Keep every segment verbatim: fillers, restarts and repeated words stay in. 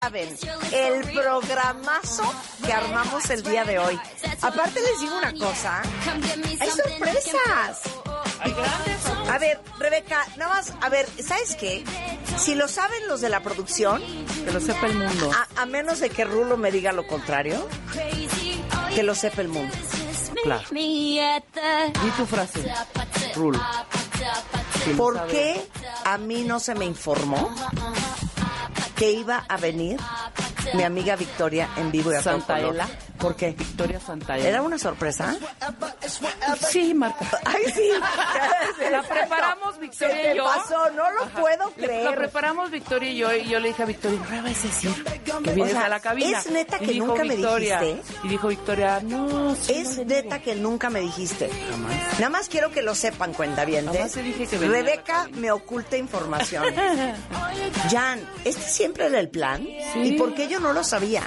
saben el programazo que armamos el día de hoy. Aparte les digo una cosa, hay sorpresas. Hay grandes sorpresas. A ver, Rebeca, nada más, a ver, ¿sabes qué? Si lo saben los de la producción, Que lo sepa el mundo. a, a menos de que Rulo me diga lo contrario, que lo sepa el mundo. Claro. Di tu frase, Rulo. ¿Por qué a mí no se me informó que iba a venir mi amiga Victoria en vivo y a todo color? Santaella. ¿Por qué? Victoria Santaella. ¿Era una sorpresa? Sí, Marta. Ay, sí. La preparamos Victoria Se te y yo. pasó, no lo Ajá. puedo Le- creer. La preparamos Victoria y yo, y yo le dije a Victoria, ¿qué vas a decir? Que vienes O sea, a la cabina. ¿es neta Y que dijo nunca me Victoria- dijiste? Y dijo Victoria, no, sí, Es no le neta digo. que nunca me dijiste. Jamás. Nada más quiero que lo sepan, cuentavientes. Jamás te dije que venía a la Rebeca cabina. me oculta información. Jan, ¿este siempre era el plan? Sí. ¿Y por qué yo no lo sabía?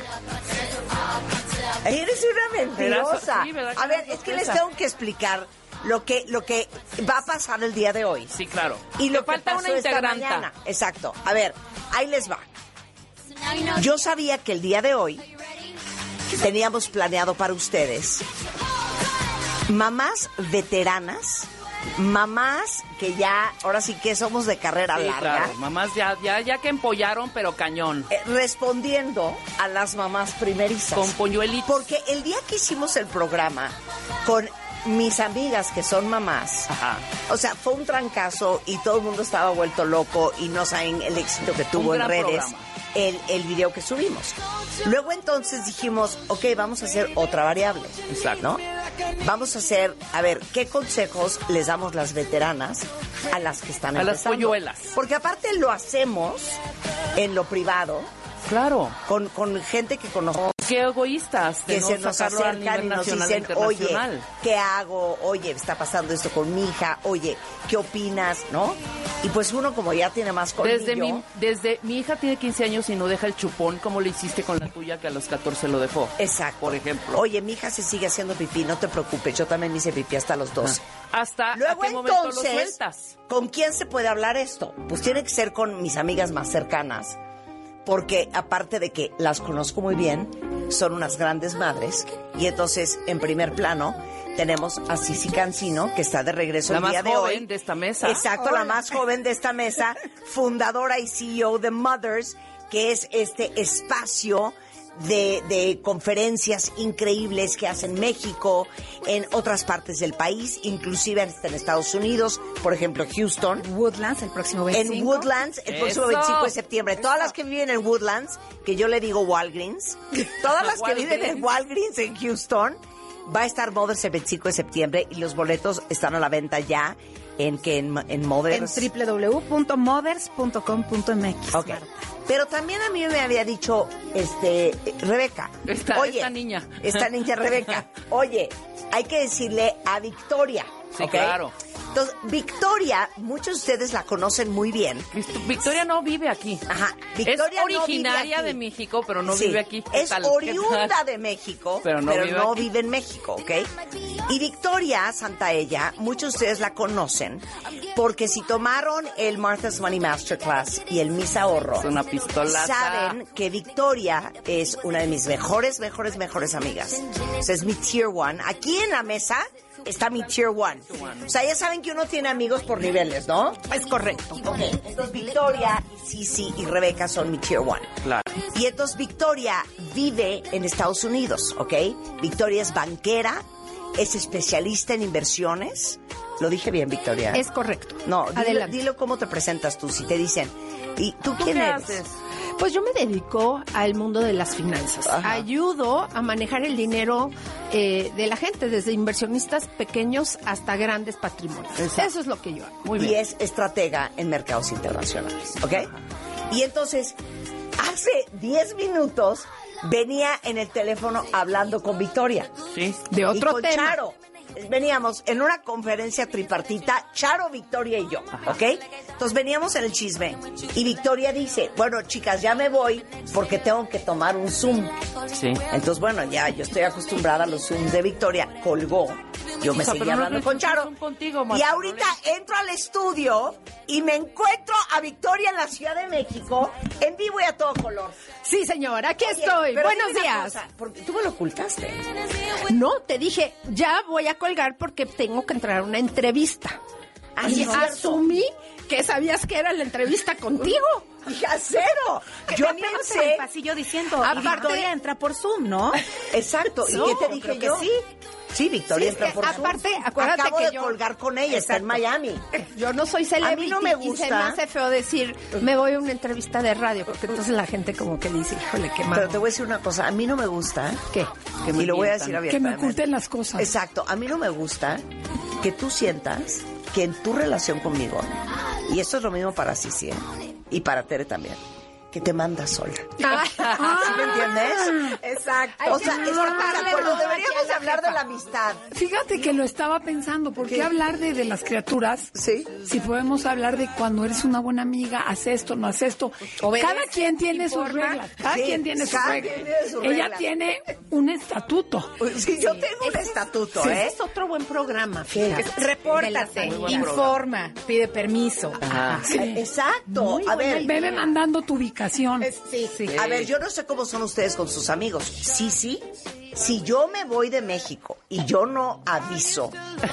Eres una mentirosa. Sí, ¿verdad que A ver, era es que les sorpresa? tengo que explicar lo que, lo que va a pasar el día de hoy. Sí, claro. Y lo Te que falta pasó una esta integranta. mañana. Exacto. A ver, ahí les va. Yo sabía que el día de hoy teníamos planeado para ustedes mamás veteranas, mamás que ya, ahora sí que somos de carrera Sí, larga, claro. Mamás ya, ya, ya que empollaron, pero cañón. eh, respondiendo a las mamás primerizas. Con polluelitos. Porque el día que hicimos el programa con mis amigas que son mamás, Ajá. o sea, fue un trancazo y todo el mundo estaba vuelto loco y no saben el éxito que tuvo en gran redes programa. el, el video que subimos. Luego entonces dijimos, ok, vamos a hacer otra variable. Exacto. ¿No? Vamos a hacer, a ver, ¿qué consejos les damos las veteranas a las que están A las empezando? polluelas. Porque aparte lo hacemos en lo privado, Claro. con, con gente que conocemos, Qué egoístas de que no se nos sacarlo a acercan y nivel nos nacional e dicen, oye, internacional. ¿qué hago? Oye, está pasando esto con mi hija. Oye, ¿qué opinas? ¿No? Y pues uno como ya tiene más colmillo. Desde mi, desde mi hija tiene quince años y no deja el chupón, como le hiciste con la tuya que a los catorce lo dejó. Exacto. Por ejemplo. Oye, mi hija se sigue haciendo pipí, no te preocupes, yo también me hice pipí hasta los dos. Hasta Luego a qué momento lo entonces, sueltas. ¿con quién se puede hablar esto? Pues tiene que ser con mis amigas más cercanas, porque aparte de que las conozco muy bien, son unas grandes madres, y entonces en primer plano tenemos a Cici Cancino, que está de regreso La el más día de joven hoy. de esta mesa. Exacto, la más joven de esta mesa, fundadora y C E O de Mothers, que es este espacio de, de conferencias increíbles que hacen México, en otras partes del país, inclusive hasta en Estados Unidos, por ejemplo, Houston. Woodlands el próximo veinticinco. En Woodlands, el próximo Eso. veinticinco de septiembre. Todas las que viven en Woodlands, que yo le digo Walgreens, todas las que viven en Walgreens en Houston, va a estar Mothers el veinticinco de septiembre y los boletos están a la venta ya en que en, en En Mothers. doble u doble u doble u punto mothers punto com punto m x. Ok. Pero también a mí me había dicho, este, Rebeca. Esta- oye, esta niña. Esta niña Rebeca. Oye, hay que decirle a Victoria. Sí, ¿ok? claro. Entonces, Victoria, muchos de ustedes la conocen muy bien. Victoria no vive aquí. Ajá. Victoria es originaria no vive aquí. de México, pero no Sí, vive aquí. ¿Qué Es tal? ¿Qué oriunda tal? de México, Pero pero no no, vive vive, aquí. en México, ¿ok? Y Victoria Santaella, muchos de ustedes la conocen porque si tomaron el Martha's Money Masterclass y el Mis Ahorro, Es una pistola. saben que Victoria es una de mis mejores, mejores, mejores amigas. O sea, es mi tier one. Aquí en la mesa está mi tier one. O sea, ya saben que uno tiene amigos por niveles, ¿no? Es correcto. Ok, entonces Victoria, Cici y Rebeca son mi tier one. Claro. Y entonces Victoria vive en Estados Unidos, ¿ok? Victoria es banquera, es especialista en inversiones. ¿Lo dije bien, Victoria? Es correcto. No, dilo, Adelante. dilo cómo te presentas tú. Si te dicen, ¿y tú ¿Tú quién qué eres? haces? Pues yo me dedico al mundo de las finanzas. Ajá. Ayudo a manejar el dinero eh, de la gente, desde inversionistas pequeños hasta grandes patrimonios. Exacto. Eso es lo que yo hago. Muy y bien. es estratega en mercados internacionales, ¿ok? Y entonces, hace diez minutos venía en el teléfono hablando con Victoria. Sí. De otro y con tema. Charo. Veníamos en una conferencia tripartita, Charo, Victoria y yo, ¿ok? Entonces veníamos en el chisme y Victoria dice, bueno, chicas, ya me voy porque tengo que tomar un Zoom. Sí. Entonces, bueno, ya yo estoy acostumbrada a los Zooms de Victoria, colgó Yo me O sea, seguía pero no hablando crees con que Charo. son contigo, Marta, y ahorita no entro al estudio y me encuentro a Victoria en la Ciudad de México, en vivo y a todo color. Sí, señor, aquí Oye, estoy. pero Buenos dime una días. cosa, porque tú me lo ocultaste. No, te dije, ya voy a colgar porque tengo que entrar a una entrevista. Ah, y sí, es cierto. asumí que sabías que era la entrevista contigo. Hija, cero. Yo Veníamos en pensé... el pasillo diciendo, Aparte- y Victoria entra por Zoom, ¿no? Exacto. ¿Y No, qué te dije creo que yo? sí. Sí, Victoria Sí, es entra que por Zoom. aparte, acuérdate Acabo que de yo- colgar con ella, está en Miami. Yo no soy celebrity A mí no me y se me gusta. hace feo decir, me voy a una entrevista de radio, porque entonces la gente como que dice, híjole, qué mal. Pero te voy a decir una cosa, a mí no me gusta... ¿Qué? Que y lo voy a decir mientan. Que me abiertamente. oculten las cosas. Exacto, a mí no me gusta que tú sientas que en tu relación conmigo, y esto es lo mismo para Sisi, ¿eh? Y para Tere también, que te mandas sola. Ah, ¿Sí me entiendes? exacto. O sea, Hay que estamos de cortarle acuerdo, todo deberíamos aquí a la hablar de jefa. la amistad. Fíjate que lo estaba pensando, ¿por qué, ¿Qué? hablar de, de las criaturas? Sí. Si podemos hablar de cuando eres una buena amiga, haz esto, no haz esto. Obedece, Cada quien tiene sus informa. reglas. Cada Sí, quien tiene sus cada reglas. quien tiene sus Ella reglas. tiene un estatuto. Sí, yo tengo un estatuto, Ese ¿eh? es otro buen programa, fíjate. De Repórtate, las- buen informa, pide permiso. Ajá. Sí. Exacto. A ver, Veme mandando tu ubicación. Sí, sí. a ver, yo no sé cómo son ustedes con sus amigos. Sí, sí. Si yo me voy de México y yo no aviso,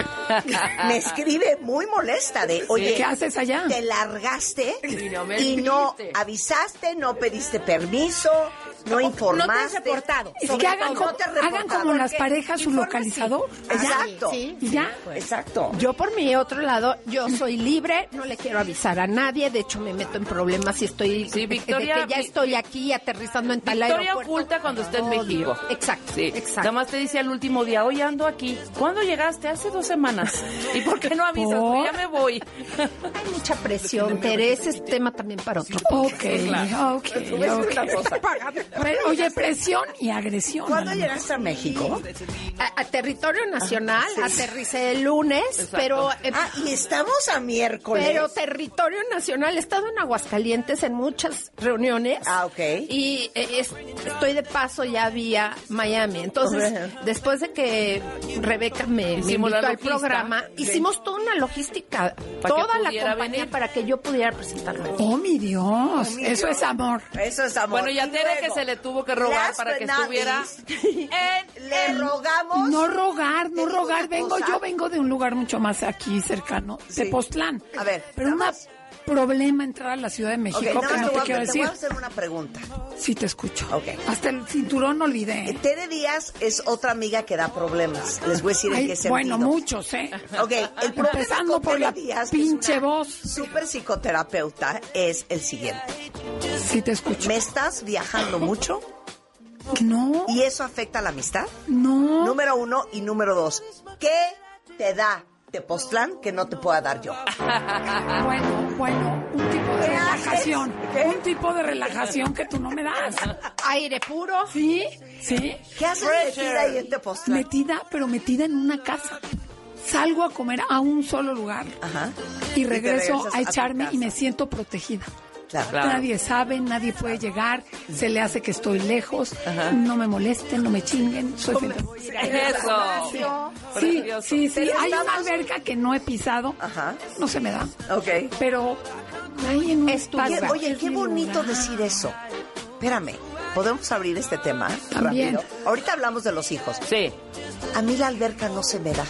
me escribe muy molesta de, oye, ¿Qué haces allá? te largaste Y no me y no dijiste. avisaste, no pediste permiso, no informaste. No te has reportado. Es Sobre que hagan, todo, como, no te has hagan reportado. como las Porque parejas su informa, localizador. sí. Exacto. Sí, Y ya. Exacto. Yo por mi otro lado, yo soy libre, no le quiero avisar a nadie, de hecho me meto en problemas si estoy Sí, de- Victoria- de que ya estoy aquí aterrizando en tal Victoria aeropuerto. oculta cuando está en Odio. México. Exacto, Sí, exacto. nada más te dice al último día, oye, ando aquí. ¿Cuándo llegaste? Hace dos semanas. ¿Y por qué no avisas? ¿Por? Pues ya me voy. Hay mucha presión, Teresa, es tema también para otro. Ok, ok, ok. Pre- Oye, presión y agresión. ¿Cuándo a lo mejor. llegaste a México? A, a territorio nacional, Ah, sí. aterricé el lunes, Exacto. pero... eh, Ah, y estamos a miércoles. Pero territorio nacional, he estado en Aguascalientes en muchas reuniones. Ah, ok. Y eh, es- estoy de paso ya vía Miami. Entonces, Ok. después de que Rebeca me, me Hicimos invitó la al logística. programa, hicimos toda una logística, Para que toda la pudiera compañía venir. para que yo pudiera presentarme. Oh, mi Dios. mi Eso Dios. es amor. Eso es amor. Bueno, y a Y Tere que luego, se le tuvo que rogar last para but que not estuviera least, en le el... rogamos. No rogar, no Te digo rogar. una Vengo, cosa. yo vengo de un lugar mucho más aquí cercano, Sí. Tepoztlán. A ver, pero nada un más. problema entrar a la Ciudad de Ok, México nada que más no te, te voy a, quiero te decir. voy a hacer una pregunta. Sí te escucho. Ok. Hasta el cinturón olvidé. Tere Díaz es otra amiga que da problemas. Les voy a decir en Ay, qué sentido. bueno, muchos, ¿eh? Ok, el problema Empezando con por Tere la Díaz, que es pinche una voz. súper psicoterapeuta, es el siguiente. Sí te escucho. ¿Me estás viajando mucho? No, ¿Y eso afecta a la amistad? no. Número uno y número dos. ¿Qué te da Tepoztlán que no te pueda dar yo? Bueno, bueno, un tipo de ¿Qué haces? relajación. ¿Qué? Un tipo de relajación que tú no me das. Aire puro. Sí, sí. ¿Qué haces metida ahí en Tepoztlán? Metida, pero metida en una casa. Salgo a comer a un solo lugar Ajá. y te regreso regresas a a tu echarme casa. y me siento protegida. Claro. Claro. Nadie sabe, nadie puede llegar, se le hace que estoy lejos, no me molesten, no me chinguen, soy feliz. Eso. Sí, Precioso. sí, sí. Pero Hay una estamos- alberca que no he pisado, Ajá. no se me da, Ok. pero ahí en un Es tu espacio. Qué- lugar. oye, Es qué mi bonito lugar. decir eso. Espérame, ¿podemos abrir este tema También. rápido? Ahorita hablamos de los hijos. Sí. A mí la alberca no se me da.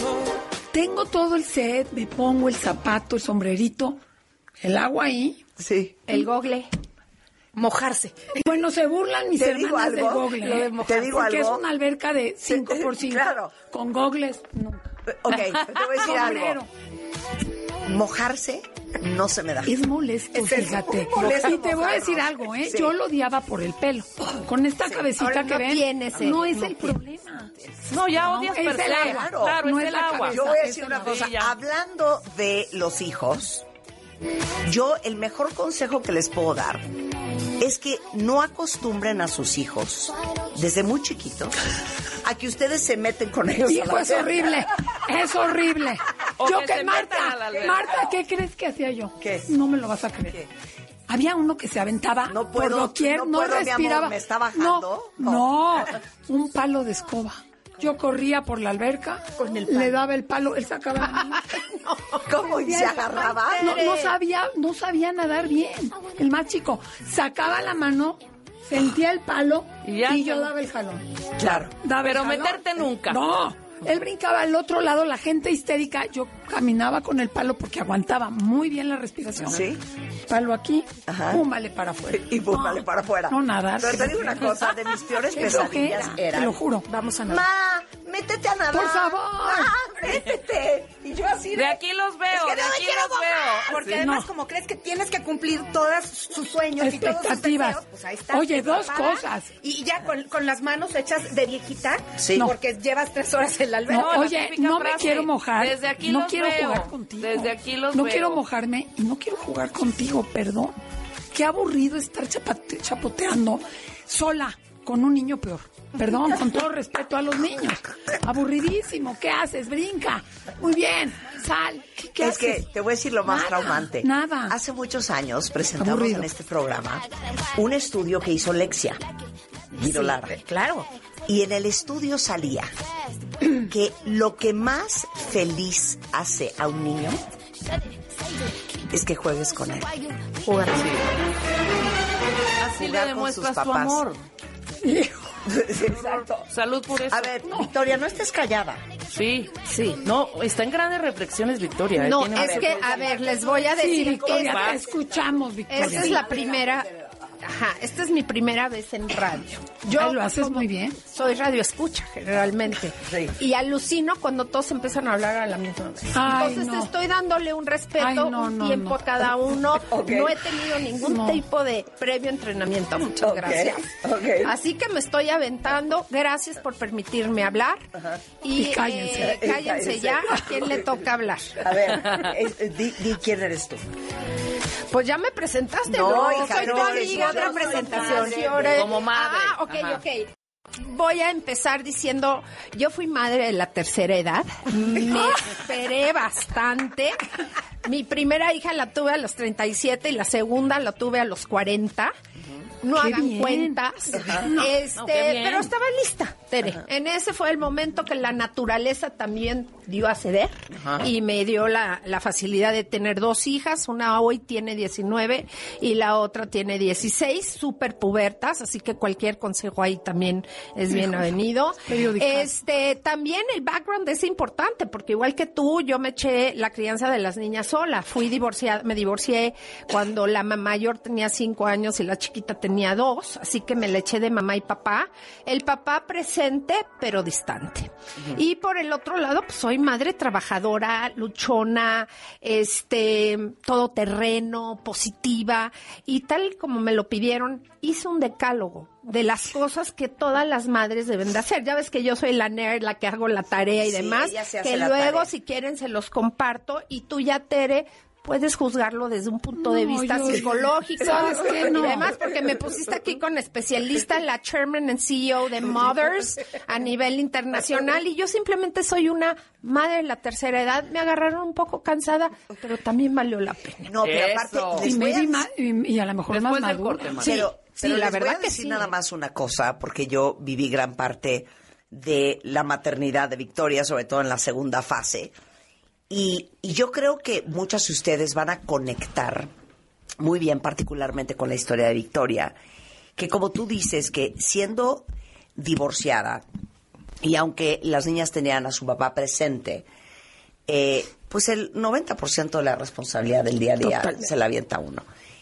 Tengo todo el set, me pongo el zapato, el sombrerito, el agua ahí. Sí. El gogle. Mojarse. Bueno, se burlan mis ¿Te digo hermanas del algo? gogle. Lo de ¿eh? mojar. ¿Te digo Porque algo? es una alberca de cinco por cinco. Claro. Con gogles, no. Ok, te voy a decir Sombrero. algo. Mojarse no se me da. Es molesto, Es- es fíjate. muy molesto Y te voy a mojarnos. decir algo, ¿eh? Sí. Yo lo odiaba por el pelo. Con esta cabecita Ahora que no ven, tiene ese- no es no el tiene. problema. No, ya No, odias es per el se. agua. Claro, No es es el la agua. cabeza. Yo voy a Esa decir es una la cosa. bella. Hablando de los hijos, yo el mejor consejo que les puedo dar es que no acostumbren a sus hijos desde muy chiquitos a que ustedes se meten con ellos. a Hijo, la es alberca. horrible. Es horrible. O yo que que se Marta, metan a la alberca. Marta, ¿qué crees que hacía yo? ¿Qué? No me lo vas a creer. ¿Qué? Había uno que se aventaba No puedo, por doquier, no no, puedo, mi amor, respiraba. ¿me está bajando? No, no, un palo de escoba. yo corría por la alberca, Con el palo. le daba el palo, él sacaba la mano. ¿Cómo? ¿Y se agarraba? No, no sabía, no sabía nadar bien. El más chico sacaba la mano, sentía el palo Y y, ya, yo ¿no? daba el jalón. Claro. Daba el Pero jalón. meterte nunca. No. Él brincaba al otro lado, la gente histérica. Yo caminaba con el palo porque aguantaba muy bien la respiración. Sí. Palo aquí, Ajá. pum, vale para afuera. Y pum, vale para afuera. No nadar. Pero te digo una cosa, de mis peores Qué pesadillas flojera, eran... te lo juro. Vamos a nadar. Ma, métete a nadar. Por favor. Ah, métete. Y yo así de... De aquí los veo, Es que de no me aquí quiero los mojar. veo. Porque Sí, además, no. como crees que tienes que cumplir todos sus sueños y todos sus Expectativas. deseos, pues ahí está. Oye, te dos preparas. cosas. Y ya con, con las manos hechas de viejita. Sí. No. Porque llevas tres horas en la alberca. No, la oye, típica no me frase. quiero mojar. Desde aquí no los quiero veo. jugar contigo. Desde aquí los No veo. quiero mojarme y no quiero jugar contigo, perdón. Qué aburrido estar chapate- chapoteando sola con un niño peor. Perdón, con todo respeto a los niños. Aburridísimo. ¿Qué haces? Brinca. Muy bien. Sal. ¿Qué, qué Es que haces? te voy a decir lo más Nada, traumante. Nada. Hace muchos años presentamos Aburrido. en este programa un estudio que hizo Lexia Guido Sí, Lara. claro. Y en el estudio salía que lo que más feliz hace a un niño es que juegues con él. Jugar. Así le Jugar con demuestras sus tu papás. amor. Exacto. Salud por eso. A ver, Victoria, no estés callada. Sí, Sí. No, está en grandes reflexiones, Victoria. ¿eh? No, Tiene- es que, a ver, les voy a Sí, decir que Victoria, esta, te escuchamos, Victoria. esta es la primera, ajá, esta es mi primera vez en radio. Ay, lo haces muy bien. Soy radio escucha generalmente. Sí. Y alucino cuando todos empiezan a hablar a la misma vez. Ay, Entonces no. estoy dándole un respeto, Ay, no, un no, tiempo no. a cada uno. Ok. No he tenido ningún No. tipo de previo entrenamiento. Muchas Ok, gracias. ok. Así que me estoy aventando. Gracias por permitirme hablar. Y, Y cállense. eh, Y cállense cállense. ya. ¿A quién le toca hablar? A ver, es- eh, di, di quién eres tú. Pues ya me presentaste, No, ¿no? hija, Soy no, tu es amiga, otra otra presentación. presentación. Como madre. Ah, ok, Ajá. ok. Voy a empezar diciendo, yo fui madre de la tercera edad, me esperé bastante. Mi primera hija la tuve a los treinta y siete y la segunda la tuve a los cuarenta. No Qué hagan bien. cuentas. Este, No, qué bien. pero estaba lista, Tere. En ese fue el momento que la naturaleza también dio a ceder y me dio la, la facilidad de tener dos hijas. Una hoy tiene diecinueve y la otra tiene dieciséis, súper pubertas, así que cualquier consejo ahí también es bien avenido. Periódicas. Este, también el background es importante, porque igual que tú, yo me eché la crianza de las niñas sola. Fui divorciada, me divorcié cuando la ma- mayor tenía cinco años y la chiquita tenía dos, así que me la eché de mamá y papá. El papá presente, pero distante. Y por el otro lado, pues soy madre trabajadora, luchona, este, todoterreno, positiva, y tal como me lo pidieron, hice un decálogo de las cosas que todas las madres deben de hacer. Ya ves que yo soy la nerd, la que hago la tarea y Sí, demás, ella se hace que la luego tarea. si quieren se los comparto, y tú ya, Tere, puedes juzgarlo desde un punto de No, vista yo- psicológico. ¿Sabes qué? No. Y además porque me pusiste aquí con especialista, la chairman and C E O de Mothers a nivel internacional, y yo simplemente soy una madre de la tercera edad. Me agarraron un poco cansada, pero también valió la pena. No, pero aparte, Eso. les Y, voy a maybe decir- ma- y, y a lo mejor Después más del madura. corte, Mar. Pero, Sí, pero la les voy verdad a que decir sí. nada más una cosa, porque yo viví gran parte de la maternidad de Victoria, sobre todo en la segunda fase. Y, y yo creo que muchas de ustedes van a conectar muy bien, particularmente con la historia de Victoria, que como tú dices, que siendo divorciada, y aunque las niñas tenían a su papá presente, eh, pues el noventa por ciento de la responsabilidad del día a día Totalmente. se la avienta uno.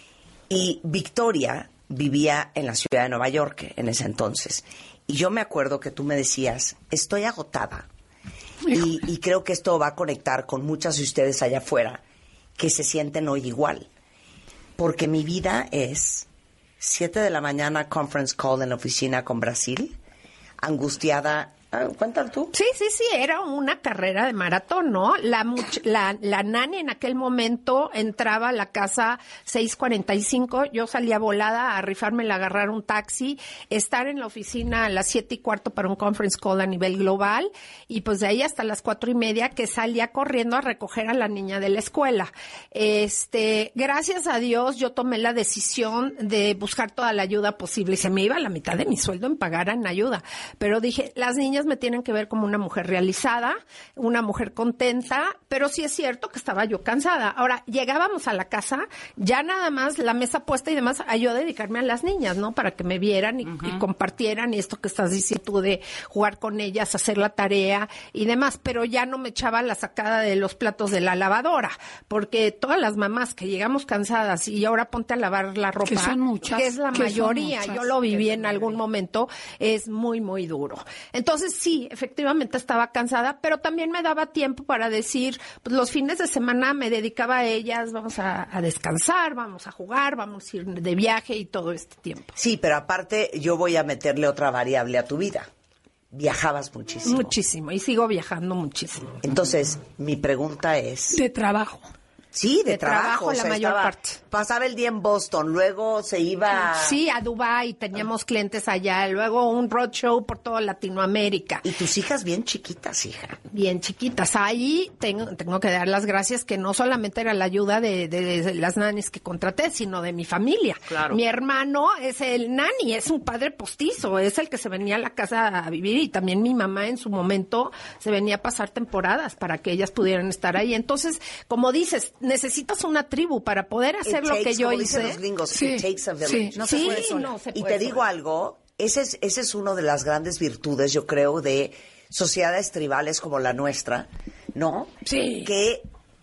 Y Victoria vivía en la ciudad de Nueva York en ese entonces. Y yo me acuerdo que tú me decías, estoy agotada. Y, y creo que esto va a conectar con muchas de ustedes allá afuera que se sienten hoy igual. Porque mi vida es siete de la mañana conference call en la oficina con Brasil, angustiada. Ah, cuéntalo tú. Sí, sí, sí, era una carrera de maratón, ¿no? La, much- la, la nani en aquel momento entraba a la casa seis cuarenta y cinco, yo salía volada a rifármela, a agarrar un taxi, estar en la oficina a las siete y cuarto para un conference call a nivel global, y pues de ahí hasta las cuatro y media que salía corriendo a recoger a la niña de la escuela. Este, gracias a Dios yo tomé la decisión de buscar toda la ayuda posible, y se me iba la mitad de mi sueldo en pagar en ayuda, pero dije, las niñas niñas me tienen que ver como una mujer realizada, una mujer contenta, pero sí es cierto que estaba yo cansada. Ahora, llegábamos a la casa, ya nada más la mesa puesta y demás, a yo dedicarme a las niñas, ¿no? Para que me vieran y, uh-huh. y compartieran y esto que estás diciendo tú de jugar con ellas, hacer la tarea y demás, pero ya no me echaba la sacada de los platos de la lavadora, porque todas las mamás que llegamos cansadas y ahora ponte a lavar la ropa, que son muchas, que es la que mayoría, muchas, yo lo viví en algún momento, es muy, muy duro. Entonces sí, efectivamente estaba cansada, pero también me daba tiempo para decir, pues los fines de semana me dedicaba a ellas, vamos a, a descansar, vamos a jugar, vamos a ir de viaje y todo este tiempo. Sí, pero aparte yo voy a meterle otra variable a tu vida. Viajabas muchísimo. Muchísimo, y sigo viajando muchísimo. Entonces, mi pregunta es... De trabajo. Sí, de, de trabajo, trabajo o la sea, mayor estaba, parte. Pasaba el día en Boston, luego se iba... Sí, a Dubái, teníamos clientes allá, luego un roadshow por toda Latinoamérica. Y tus hijas bien chiquitas, hija. Bien chiquitas. Ahí tengo, tengo que dar las gracias que no solamente era la ayuda de, de, de las nannies que contraté, sino de mi familia. Claro. Mi hermano es el nani, es un padre postizo, es el que se venía a la casa a vivir y también mi mamá en su momento se venía a pasar temporadas para que ellas pudieran estar ahí. Entonces, como dices, necesitas una tribu para poder hacer It lo takes, que yo como hice. Dicen los gringos, Sí, it takes a village. sí. No se sí, puede sola. no se Y puede te digo sola. algo, ese es, ese es una de las grandes virtudes, yo creo, de sociedades tribales como la nuestra, ¿no? Sí. Que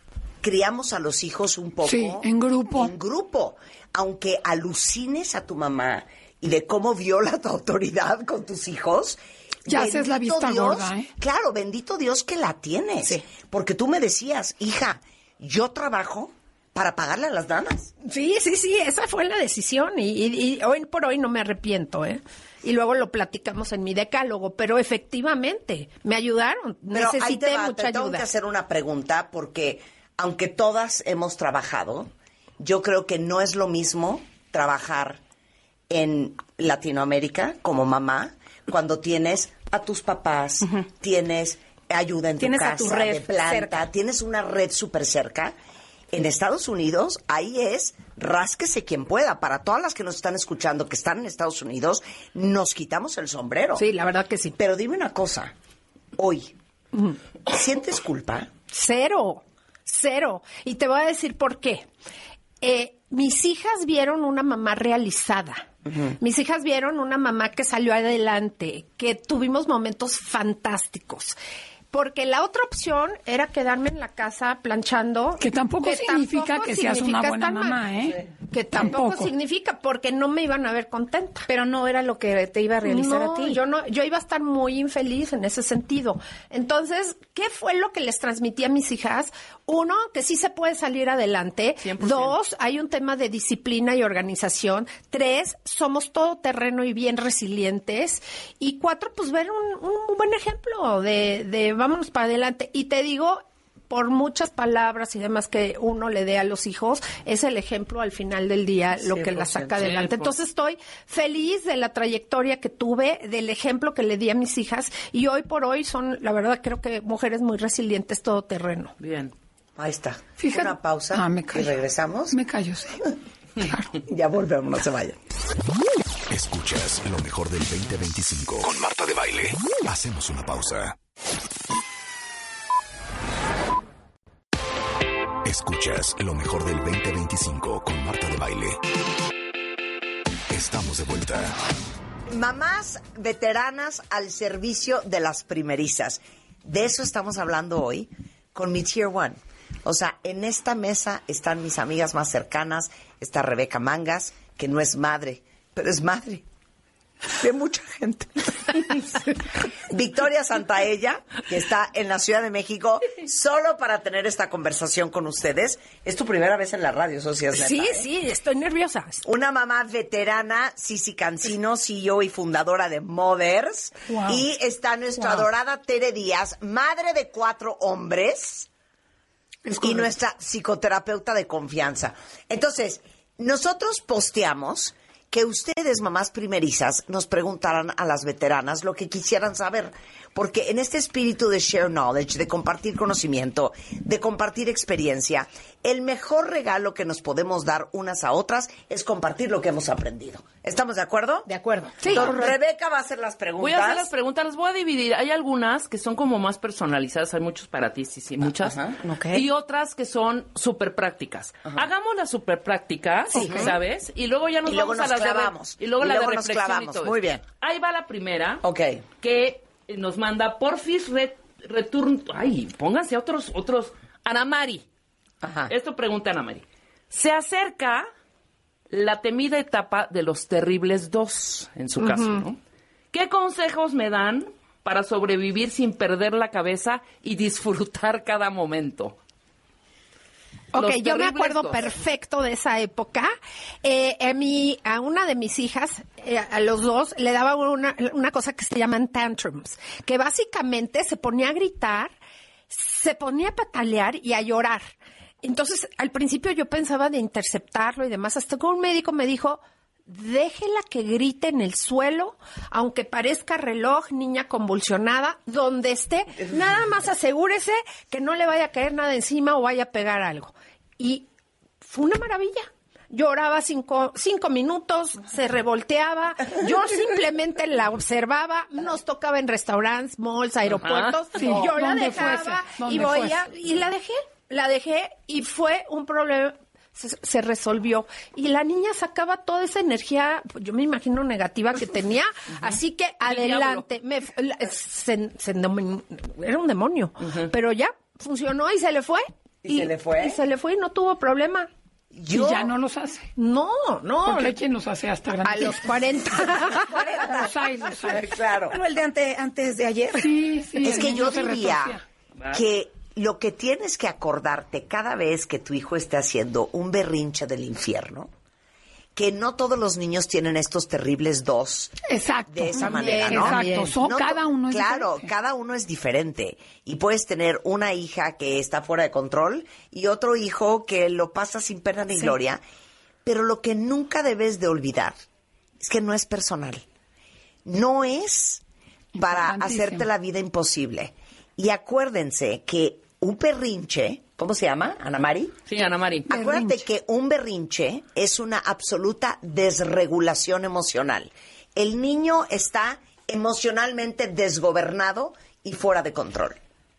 criamos a los hijos un poco... Sí, en grupo. En grupo. Aunque alucines a tu mamá y de cómo viola tu autoridad con tus hijos... Ya haces la vista Dios, gorda, ¿eh? Claro, bendito Dios que la tienes. Sí. Porque tú me decías, hija, yo trabajo para pagarle a las damas. Sí, sí, sí, esa fue la decisión y, y, y hoy por hoy no me arrepiento, ¿eh? Y luego lo platicamos en mi decálogo, pero efectivamente me ayudaron, Pero ahí necesité te va, mucha te tengo ayuda. que hacer una pregunta porque aunque todas hemos trabajado, yo creo que no es lo mismo trabajar en Latinoamérica como mamá cuando tienes a tus papás, uh-huh. tienes ayuda en tu Tienes casa, a tu red de planta, cerca. Tienes una red súper cerca. En Estados Unidos, ahí es, rásquese quien pueda. Para todas las que nos están escuchando que están en Estados Unidos, nos quitamos el sombrero. Sí, la verdad que sí. Pero dime una cosa, hoy, uh-huh. ¿sientes culpa? Cero, cero. Y te voy a decir por qué. Eh, mis hijas vieron una mamá realizada. Uh-huh. Mis hijas vieron una mamá que salió adelante, que tuvimos momentos fantásticos. Porque la otra opción era quedarme en la casa planchando. Que tampoco que significa tampoco que seas significa una buena estar mal. mamá, ¿eh? Que tampoco, Tampoco. significa, porque no me iban a ver contenta. Pero no era lo que te iba a realizar No, a ti. yo no, yo iba a estar muy infeliz en ese sentido. Entonces, ¿qué fue lo que les transmití a mis hijas? Uno, que sí se puede salir adelante. cien por ciento. Dos, hay un tema de disciplina y organización. Tres, somos todoterreno y bien resilientes. Y cuatro, pues ver un, un buen ejemplo de, de vámonos para adelante. Y te digo, por muchas palabras y demás que uno le dé a los hijos, es el ejemplo al final del día lo que la saca adelante. Entonces estoy feliz de la trayectoria que tuve, del ejemplo que le di a mis hijas y hoy por hoy son, la verdad, creo que mujeres muy resilientes, todoterreno. Bien. Ahí está. Fíjate. Una pausa Ah, me y callo. regresamos. Me callo, sí. Claro. Ya volvemos, no se vayan. Escuchas lo mejor del veinte veinticinco con Marta de Baile. Hacemos una pausa. Escuchas lo mejor del veinte veinticinco con Marta de Baile. Estamos de vuelta. Mamás veteranas al servicio de las primerizas. De eso estamos hablando hoy con mi Tier One. O sea, en esta mesa están mis amigas más cercanas. Está Rebeca Mangas, que no es madre, pero es madre de mucha gente. Victoria Santaella, que está en la Ciudad de México, solo para tener esta conversación con ustedes. Es tu primera vez en la radio, eso sí es neta, Sí, ¿eh? sí, estoy nerviosa. Una mamá veterana, Sisi Cancino, C E O y fundadora de Mothers. Wow. Y está nuestra Wow. adorada Tere Díaz, madre de cuatro hombres y nuestra psicoterapeuta de confianza. Entonces, nosotros posteamos que ustedes, mamás primerizas, nos preguntaran a las veteranas lo que quisieran saber. Porque en este espíritu de share knowledge, de compartir conocimiento, de compartir experiencia, el mejor regalo que nos podemos dar unas a otras es compartir lo que hemos aprendido. ¿Estamos de acuerdo? De acuerdo. Sí. Entonces, Rebeca va a hacer las preguntas. Voy a hacer las preguntas, las voy a dividir. Hay algunas que son como más personalizadas, hay muchos para ti, sí, sí, muchas. Ajá. Okay. Y otras que son súper prácticas. Ajá. Hagamos las súper prácticas, sí. ¿sabes? Y luego ya nos y luego vamos nos a las clavamos. de... Y luego y la luego de nos reflexión clavamos. y todo Muy eso. bien. Ahí va la primera. Ok. Que nos manda Porfis Ret, Return... Ay, pónganse otros, otros... Ana Mari. Ajá. Esto pregunta Ana Mari. Se acerca... la temida etapa de los terribles dos, en su uh-huh. caso, ¿no? ¿Qué consejos me dan para sobrevivir sin perder la cabeza y disfrutar cada momento? Ok, Los yo me acuerdo dos. perfecto de esa época. Eh, a, mi, a una de mis hijas, eh, a los dos, le daba una, una cosa que se llaman tantrums, que básicamente se ponía a gritar, se ponía a patalear y a llorar. Entonces, al principio yo pensaba de interceptarlo y demás, hasta que un médico me dijo, déjela que grite en el suelo, aunque parezca reloj, niña convulsionada, donde esté, nada más asegúrese que no le vaya a caer nada encima o vaya a pegar algo. Y fue una maravilla. Lloraba cinco, cinco minutos, se revolteaba, yo simplemente la observaba, nos tocaba en restaurantes, malls, aeropuertos, sí, yo la dejaba fuese, y voy a, y la dejé. La dejé y fue un problema, se, se resolvió. Y la niña sacaba toda esa energía, yo me imagino negativa que tenía, uh-huh. así que adelante. Me, se, se, era un demonio, uh-huh. pero ya funcionó y se le fue. ¿Y, y se le fue? Y se le fue y no tuvo problema. Yo, ¿Y ya no los hace? No, no. ¿Por qué quién los hace hasta grandes? A los cuarenta. cuarenta. Los hay, los hay. Claro. Pero el de ante, antes de ayer. Sí, sí. Es que yo se diría que lo que tienes que acordarte cada vez que tu hijo esté haciendo un berrinche del infierno, que no todos los niños tienen estos terribles dos. Exacto. De esa También, manera, ¿no? Exacto. Son, no, cada uno es claro, diferente. cada uno es diferente. Y puedes tener una hija que está fuera de control y otro hijo que lo pasa sin pena ni sí. gloria. Pero lo que nunca debes de olvidar es que no es personal. No es para hacerte la vida imposible. Y acuérdense que un berrinche, ¿cómo se llama, Ana Mari? Sí, Ana Mari. Acuérdate berrinche. Que un berrinche es una absoluta desregulación emocional. El niño está emocionalmente desgobernado y fuera de control.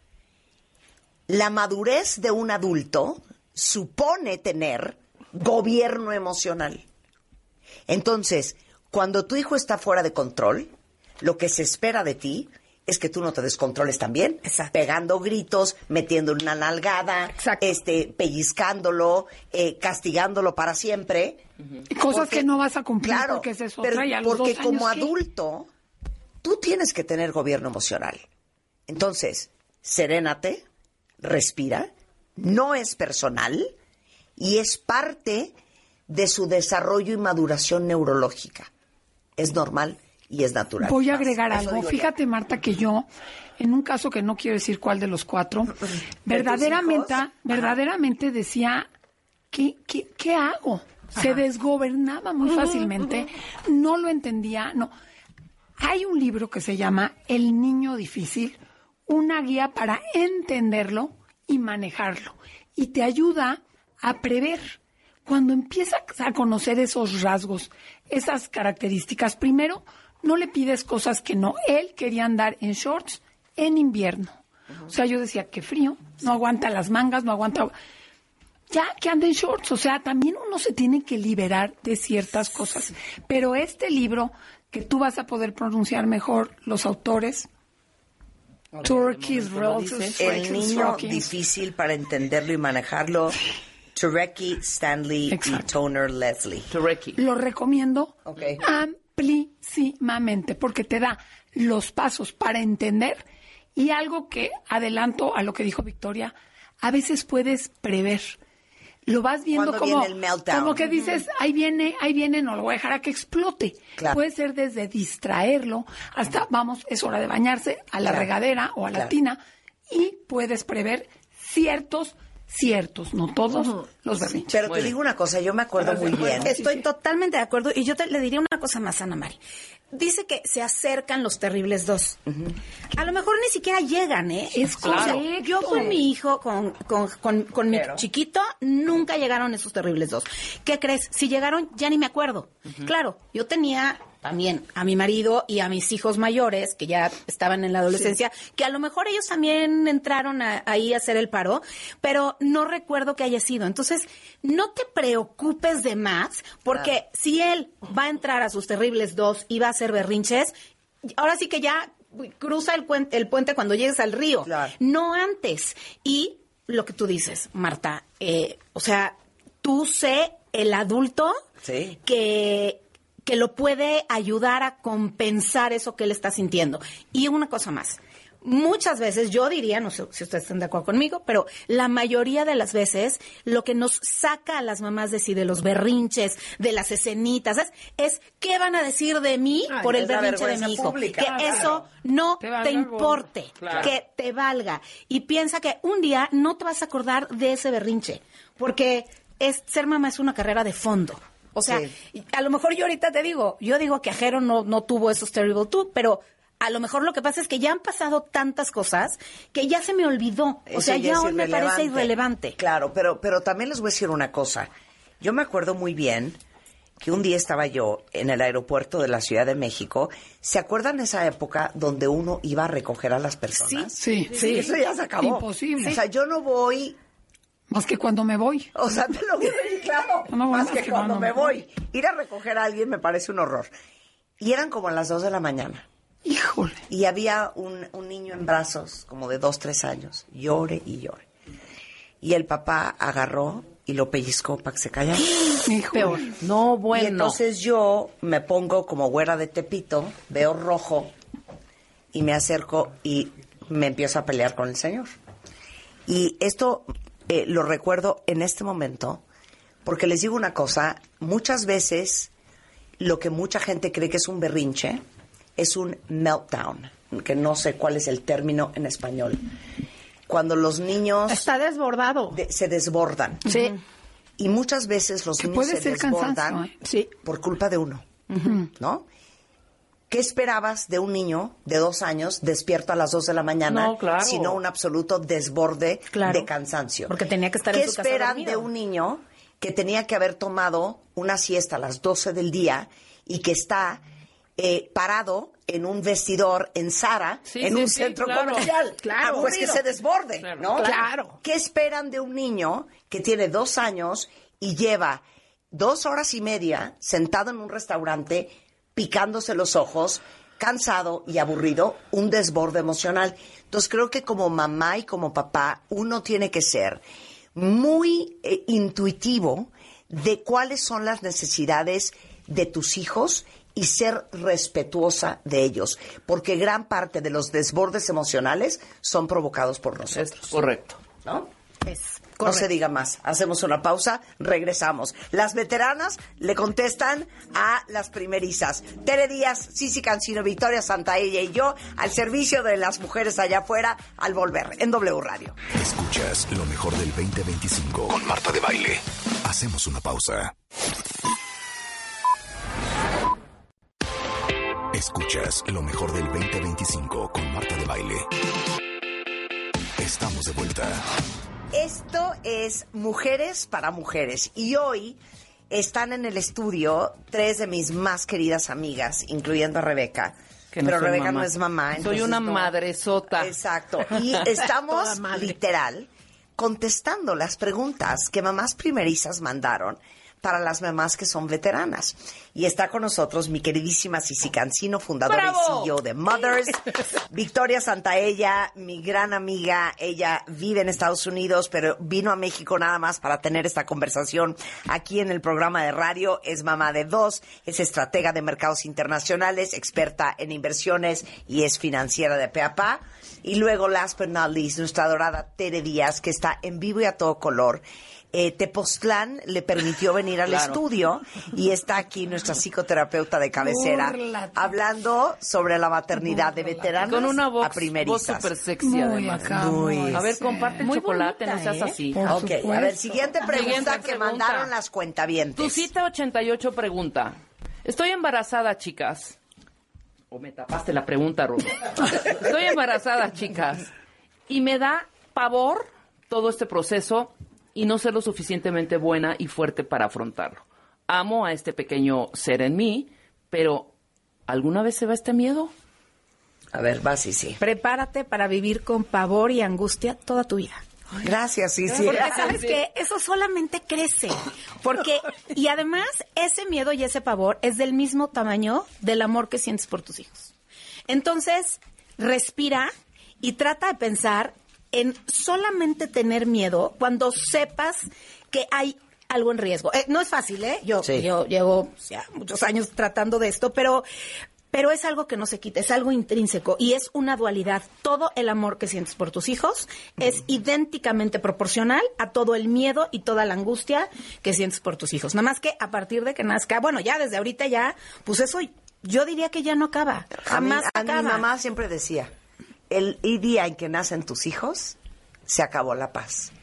La madurez de un adulto supone tener gobierno emocional. Entonces, cuando tu hijo está fuera de control, lo que se espera de ti es que tú no te descontroles también, Exacto. pegando gritos, metiéndole una nalgada, Exacto. este, pellizcándolo, eh, castigándolo para siempre. Uh-huh. Y cosas porque, que no vas a cumplir claro, porque es eso. Pero, y a los porque dos como años, adulto, tú tienes que tener gobierno emocional. Entonces, serénate, respira, no es personal y es parte de su desarrollo y maduración neurológica. Es normal y es natural. Voy a agregar algo. Fíjate, Marta, que yo, en un caso que no quiero decir cuál de los cuatro, verdaderamente, verdaderamente decía, ¿qué, qué, qué hago? Ajá. Se desgobernaba muy fácilmente, no lo entendía, no. Hay un libro que se llama El niño difícil, una guía para entenderlo y manejarlo. Y te ayuda a prever. Cuando empiezas a conocer esos rasgos, esas características, primero, no le pides cosas que no. Él quería andar en shorts en invierno. Uh-huh. O sea, yo decía, qué frío, no aguanta las mangas, no aguanta... Ya, que ande en shorts. O sea, también uno se tiene que liberar de ciertas cosas. Pero este libro, que tú vas a poder pronunciar mejor, los autores... Okay, Turkey's Roses, El niño difícil para entenderlo y manejarlo... Turecki, Stanley Exacto. y Toner Leslie. Turecki. Lo recomiendo okay. amplísimamente porque te da los pasos para entender y algo que, adelanto a lo que dijo Victoria, a veces puedes prever. Lo vas viendo como, como que dices, ahí viene, ahí viene, no lo voy a dejar a que explote. Claro. Puede ser desde distraerlo hasta, vamos, es hora de bañarse a la claro. regadera o a la claro. tina y puedes prever ciertos ciertos, no todos, uh-huh. los berrinches. Pero te digo una cosa, yo me acuerdo muy bien. Estoy sí, sí. totalmente de acuerdo y yo te, le diría una cosa más, Ana Mari. Dice que se acercan los terribles dos. Uh-huh. A lo mejor ni siquiera llegan, ¿eh? Es claro. O sea, yo con mi hijo, con, con, con, con mi chiquito, nunca llegaron esos terribles dos. ¿Qué crees? Si llegaron, ya ni me acuerdo. Uh-huh. Claro, yo tenía también a mi marido y a mis hijos mayores, que ya estaban en la adolescencia, sí. que a lo mejor ellos también entraron a, ahí a hacer el paro, pero no recuerdo que haya sido. Entonces, no te preocupes de más, porque claro. si él va a entrar a sus terribles dos y va a hacer berrinches, ahora sí que ya cruza el puente, el puente cuando llegues al río, claro. no antes. Y lo que tú dices, Marta, eh, o sea, tú sé el adulto sí. que... que lo puede ayudar a compensar eso que él está sintiendo. Y una cosa más, muchas veces, yo diría, no sé si ustedes están de acuerdo conmigo, pero la mayoría de las veces lo que nos saca a las mamás de sí, de los berrinches, de las escenitas, es, es ¿qué van a decir de mí Ay, por el berrinche de mi hijo? Pública. Que ah, eso claro. no te, te importe, claro. que te valga. Y piensa que un día no te vas a acordar de ese berrinche, porque es, ser mamá es una carrera de fondo. O sea, sí. a lo mejor yo ahorita te digo, yo digo que Ajero no, no tuvo esos Terrible Two, pero a lo mejor lo que pasa es que ya han pasado tantas cosas que ya se me olvidó. Eso o sea, ya, ya hoy me parece irrelevante. Claro, pero, pero también les voy a decir una cosa. Yo me acuerdo muy bien que un día estaba yo en el aeropuerto de la Ciudad de México. ¿Se acuerdan esa época donde uno iba a recoger a las personas? Sí, sí. sí. Eso ya se acabó. Imposible. O sea, yo no voy... Más que cuando me voy. O sea, te lo digo claro. No, más que, que cuando no, me voy. Ir a recoger a alguien me parece un horror. Y eran como las dos de la mañana. Híjole. Y había un, un niño en brazos, como de dos, tres años. Llore y llore. Y el papá agarró y lo pellizcó para que se callara. Peor. No, bueno. Y entonces yo me pongo como güera de Tepito, veo rojo y me acerco y me empiezo a pelear con el señor. Y esto... Eh, lo recuerdo en este momento, porque les digo una cosa, muchas veces lo que mucha gente cree que es un berrinche es un meltdown, que no sé cuál es el término en español. Cuando los niños... Está desbordado. De, se desbordan. Sí. Y muchas veces los que niños se desbordan cansancio, ¿eh? sí. por culpa de uno, uh-huh. ¿no? ¿Qué esperabas de un niño de dos años despierto a las dos de la mañana? No, claro. Sino un absoluto desborde claro. de cansancio. Porque tenía que estar en su casa ¿Qué esperan dormido? de un niño que tenía que haber tomado una siesta a las doce del día y que está eh, parado en un vestidor en Zara, sí, en sí, un sí, centro claro. comercial? Claro. Pues que se desborde, claro. ¿no? Claro. ¿Qué esperan de un niño que tiene dos años y lleva dos horas y media sentado en un restaurante picándose los ojos, cansado y aburrido, un desborde emocional? Entonces creo que como mamá y como papá uno tiene que ser muy eh, intuitivo de cuáles son las necesidades de tus hijos y ser respetuosa de ellos, porque gran parte de los desbordes emocionales son provocados por nosotros. Es correcto. ¿No? Es No correcto. se diga más. Hacemos una pausa, regresamos. Las veteranas le contestan a las primerizas. Tere Díaz, Sisi Cancino, Victoria Santaella y yo al servicio de las mujeres allá afuera al volver en W Radio. Escuchas lo mejor del veinte veinticinco con Marta de Baile. Hacemos una pausa. Escuchas lo mejor del veinte veinticinco con Marta de Baile. Estamos de vuelta. Esto es Mujeres para Mujeres y hoy están en el estudio tres de mis más queridas amigas, incluyendo a Rebeca. Que no Pero soy Rebeca mamá. no es mamá. Soy una no. madresota. Exacto. Y estamos literal contestando las preguntas que mamás primerizas mandaron para las mamás que son veteranas. Y está con nosotros mi queridísima Sisi Cancino, fundadora ¡Bravo! y C E O de Mothers. Victoria Santaella, mi gran amiga. Ella vive en Estados Unidos, pero vino a México nada más para tener esta conversación aquí en el programa de radio. Es mamá de dos, es estratega de mercados internacionales, experta en inversiones y es financiera de pe a pa. Y luego, last but not least, nuestra adorada Tere Díaz, que está en vivo y a todo color eh, Tepoztlán le permitió venir al Claro. estudio y está aquí nuestra psicoterapeuta de cabecera Búrlate. hablando sobre la maternidad de veteranos Con una a voz, voz primerizas. súper sexy, Muy además. acá, Muy. muy, A ver, sí. comparte el Muy chocolate, bonita, no seas ¿eh? así. Por Ok, a ver, supuesto. siguiente pregunta Siguiente que pregunta. mandaron las cuentavientes. Tu cita ochenta y ocho pregunta. Estoy embarazada, chicas. O me tapaste la pregunta, Rulo. Estoy embarazada, chicas. Y me da pavor todo este proceso y no ser lo suficientemente buena y fuerte para afrontarlo. Amo a este pequeño ser en mí, pero ¿alguna vez se va este miedo? A ver, va, sí, sí. Prepárate para vivir con pavor y angustia toda tu vida. Gracias, sí, sí. Porque sabes que eso solamente crece. Porque, y además, ese miedo y ese pavor es del mismo tamaño del amor que sientes por tus hijos. Entonces, respira y trata de pensar en solamente tener miedo cuando sepas que hay algo en riesgo. Eh, no es fácil, ¿eh? Yo, Sí. yo llevo ya, muchos años tratando de esto, pero... Pero es algo que no se quita, es algo intrínseco y es una dualidad. Todo el amor que sientes por tus hijos es idénticamente proporcional a todo el miedo y toda la angustia que sientes por tus hijos. Nada más que a partir de que nazca, bueno, ya desde ahorita ya, pues eso yo diría que ya no acaba. Jamás a mí, a acaba. mi mamá siempre decía, el día en que nacen tus hijos, se acabó la paz.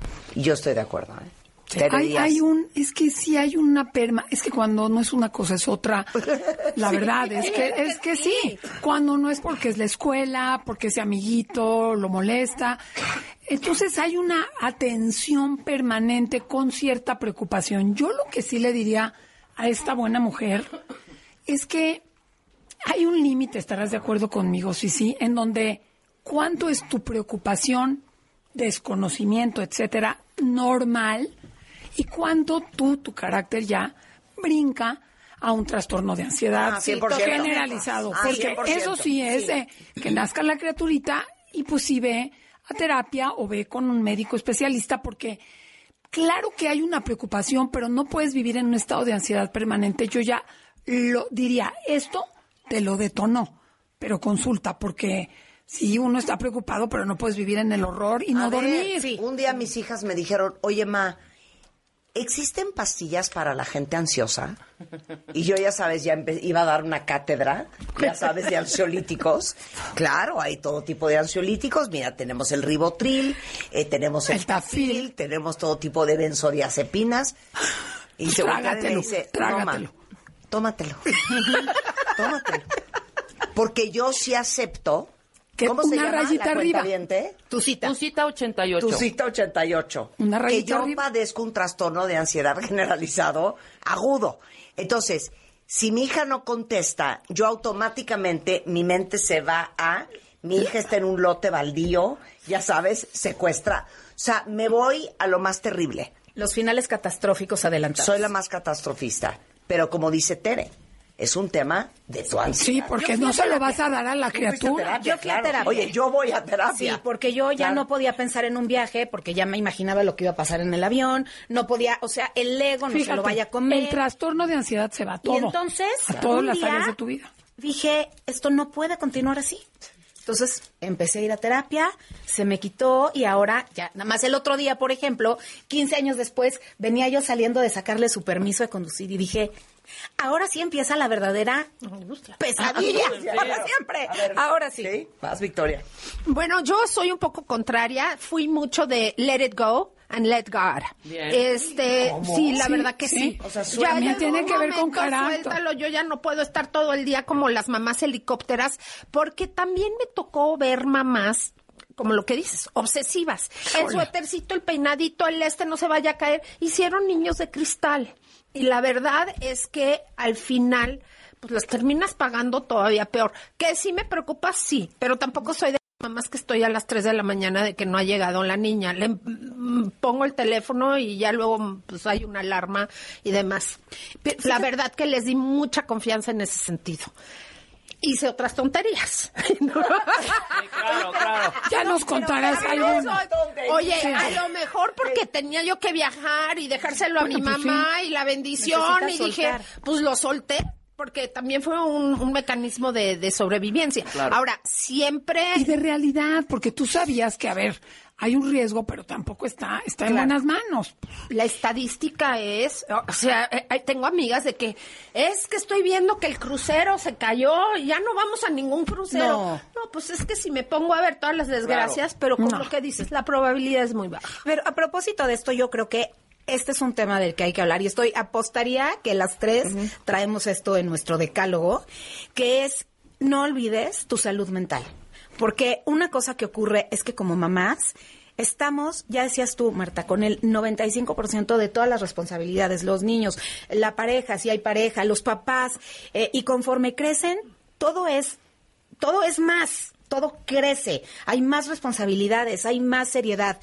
Y yo estoy de acuerdo, ¿eh? Tere Hay, Díaz. hay un, es que sí hay una perma, es que cuando no es una cosa es otra, la verdad, es que, es que sí, cuando no es porque es la escuela, porque ese amiguito lo molesta, entonces hay una atención permanente con cierta preocupación. Yo lo que sí le diría a esta buena mujer es que hay un límite, estarás de acuerdo conmigo, sí, sí, en donde cuánto es tu preocupación, desconocimiento, etcétera, normal, y cuánto tú, tu carácter ya brinca a un trastorno de ansiedad Ah, cien por ciento. generalizado. Ah, porque cien por ciento. eso sí es de que nazca la criaturita y pues sí ve a terapia o ve con un médico especialista, porque claro que hay una preocupación, pero no puedes vivir en un estado de ansiedad permanente. Yo ya lo diría, esto te lo detonó, pero consulta, porque si uno está preocupado, pero no puedes vivir en el horror y no A ver, dormir. sí. Un día mis hijas me dijeron, oye, ma, ¿existen pastillas para la gente ansiosa? Y yo, ya sabes, ya empe- iba a dar una cátedra, ya sabes, de ansiolíticos. Claro, hay todo tipo de ansiolíticos. Mira, tenemos el ribotril, eh, tenemos el, El Tafil. Tafil, tenemos todo tipo de benzodiazepinas. Y se voltea y me Trágatelo, dice, trágatelo. toma, tómatelo. Tómatelo. Porque yo sí acepto. Que ¿Cómo se una llama rayita la arriba. cuentaviente? Tu cita. Tu cita ochenta y ocho. Tu cita ochenta y ocho. Una que rayita yo arriba. padezco un trastorno de ansiedad generalizado agudo. Entonces, si mi hija no contesta, yo automáticamente, mi mente se va a, mi hija está en un lote baldío, ya sabes, secuestra. O sea, me voy a lo más terrible. Los finales catastróficos adelantados. Soy la más catastrofista. Pero como dice Tere, es un tema de tu ansiedad. Sí, porque no se lo vas a dar a la Tú fuiste a criatura. terapia, Yo fui a claro. terapia. Oye, yo voy a terapia. Sí, porque yo ya Claro. no podía pensar en un viaje, porque ya me imaginaba lo que iba a pasar en el avión, no podía, o sea, el ego no se Fíjate, lo vaya a comer. el trastorno de ansiedad se va a todo. Y entonces, a todas un las día, áreas de tu vida. dije, esto no puede continuar así. Entonces empecé a ir a terapia, se me quitó y ahora ya, nada más el otro día, por ejemplo, quince años después, venía yo saliendo de sacarle su permiso de conducir y dije, ahora sí empieza la verdadera pesadilla, para siempre. A ver, Ahora sí. ¿Sí? Vas, Victoria. Bueno, yo soy un poco contraria. Fui mucho de let it go and let God. Bien. Este, sí, la Sí, verdad que sí. sí. O sea, Ya también llegó tiene un que ver con momento, carácter. Suéltalo, yo ya no puedo estar todo el día como las mamás helicópteras, porque también me tocó ver mamás como lo que dices, obsesivas. El suétercito, el peinadito, el este no se vaya a caer. Hicieron niños de cristal. Y la verdad es que al final, pues las terminas pagando todavía peor. Que sí me preocupa, sí, pero tampoco soy de mamás que estoy a las tres de la mañana de que no ha llegado la niña. Le mm, pongo el teléfono y ya luego pues hay una alarma y demás. Pero la verdad que les di mucha confianza en ese sentido. Hice otras tonterías. ¿no? Sí, claro, claro. Ya nos contarás Pero alguna. eso, oye, a lo mejor porque tenía yo que viajar y dejárselo a Bueno, mi pues mamá y la bendición y Necesitas dije, soltar. pues lo solté. porque también fue un, un mecanismo de, de sobrevivencia. Claro. Ahora, siempre... Y de realidad, porque tú sabías que, a ver, hay un riesgo, pero tampoco está, está claro. en buenas manos. La estadística es, o sea, eh, tengo amigas de que es que estoy viendo que el crucero se cayó y ya no vamos a ningún crucero. No, no pues es que si me pongo a ver todas las desgracias, claro. pero con no. lo que dices, la probabilidad es muy baja. Pero a propósito de esto, yo creo que este es un tema del que hay que hablar y estoy apostaría que las tres uh-huh. traemos esto en nuestro decálogo, que es no olvides tu salud mental. Porque una cosa que ocurre es que como mamás estamos, ya decías tú, Marta, con el noventa y cinco por ciento de todas las responsabilidades, los niños, la pareja, si hay pareja, los papás, eh, y conforme crecen, todo es, todo es más, todo crece, hay más responsabilidades, hay más seriedad.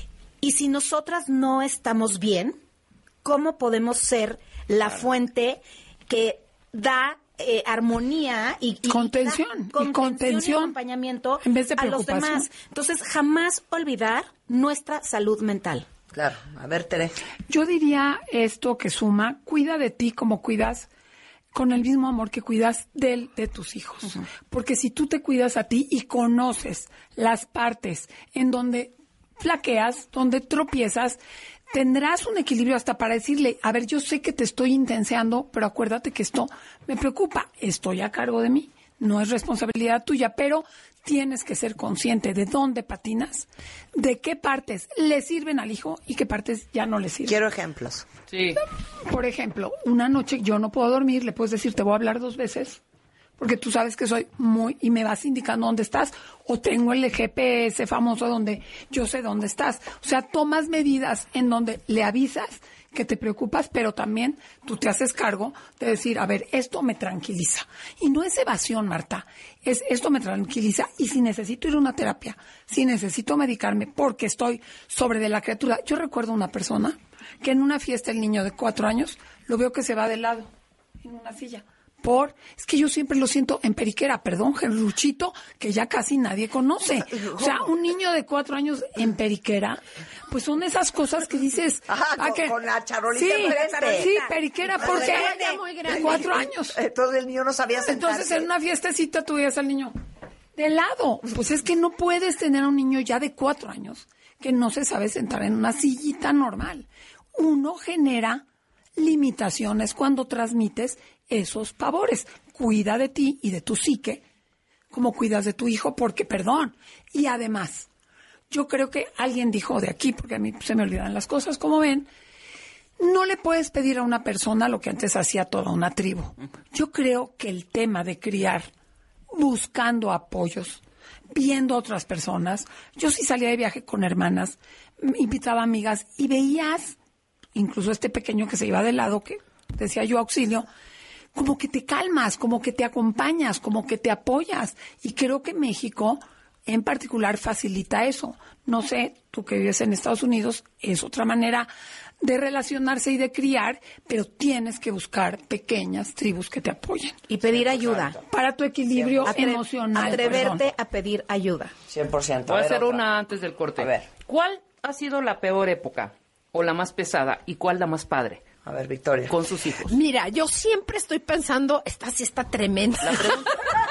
Y si nosotras no estamos bien, ¿cómo podemos ser la fuente que da eh, armonía y, y contención, da y contención, y acompañamiento en vez de a los demás? Entonces, jamás olvidar nuestra salud mental. Claro. A ver, Tere. Yo diría esto que suma, cuida de ti como cuidas con el mismo amor que cuidas de, de tus hijos. Uh-huh. Porque si tú te cuidas a ti y conoces las partes en donde flaqueas, donde tropiezas, tendrás un equilibrio hasta para decirle, a ver, yo sé que te estoy intenseando, pero acuérdate que esto me preocupa, estoy a cargo de mí, no es responsabilidad tuya, pero tienes que ser consciente de dónde patinas, de qué partes le sirven al hijo y qué partes ya no le sirven. Quiero ejemplos. Sí. Por ejemplo, una noche yo no puedo dormir, le puedes decir, te voy a hablar dos veces, porque tú sabes que soy muy, y me vas indicando dónde estás, o tengo el G P S famoso donde yo sé dónde estás. O sea, tomas medidas en donde le avisas que te preocupas, pero también tú te haces cargo de decir, a ver, esto me tranquiliza. Y no es evasión, Marta, es esto me tranquiliza, y si necesito ir a una terapia, si necesito medicarme porque estoy sobre de la criatura. Yo recuerdo una persona que en una fiesta el niño de cuatro años, lo veo que se va de lado en una silla. Por, es que yo siempre lo siento en periquera, perdón, Luchito, que ya casi nadie conoce. O sea, un niño de cuatro años en periquera, pues son esas cosas que dices... Ajá, con, que, con la charolita. Sí, enfrente. sí, periquera, porque muy grande. cuatro años. Entonces el niño no sabía sentarse. Entonces en una fiestecita tú veías al niño de lado. Pues es que no puedes tener a un niño ya de cuatro años que no se sabe sentar en una sillita normal. Uno genera limitaciones cuando transmites esos pavores. Cuida de ti y de tu psique como cuidas de tu hijo, porque, perdón, y además, yo creo que alguien dijo de aquí, porque a mí se me olvidan las cosas, como ven, no le puedes pedir a una persona lo que antes hacía toda una tribu. Yo creo que el tema de criar buscando apoyos, viendo a otras personas, yo sí salía de viaje con hermanas, invitaba amigas y veías incluso este pequeño que se iba de lado, que decía yo auxilio, como que te calmas, como que te acompañas, como que te apoyas. Y creo que México, en particular, facilita eso. No sé, tú que vives en Estados Unidos, es otra manera de relacionarse y de criar, pero tienes que buscar pequeñas tribus que te apoyen. Y pedir ayuda. Para tu equilibrio Atre- emocional. Atreverte perdón. a pedir ayuda. cien por ciento. Voy a, a hacer otra. una antes del corte. A ver. ¿Cuál ha sido la peor época o la más pesada y cuál la más padre? A ver, Victoria. Con sus hijos. Mira, yo siempre estoy pensando, esta sí está tremenda. La pregunta,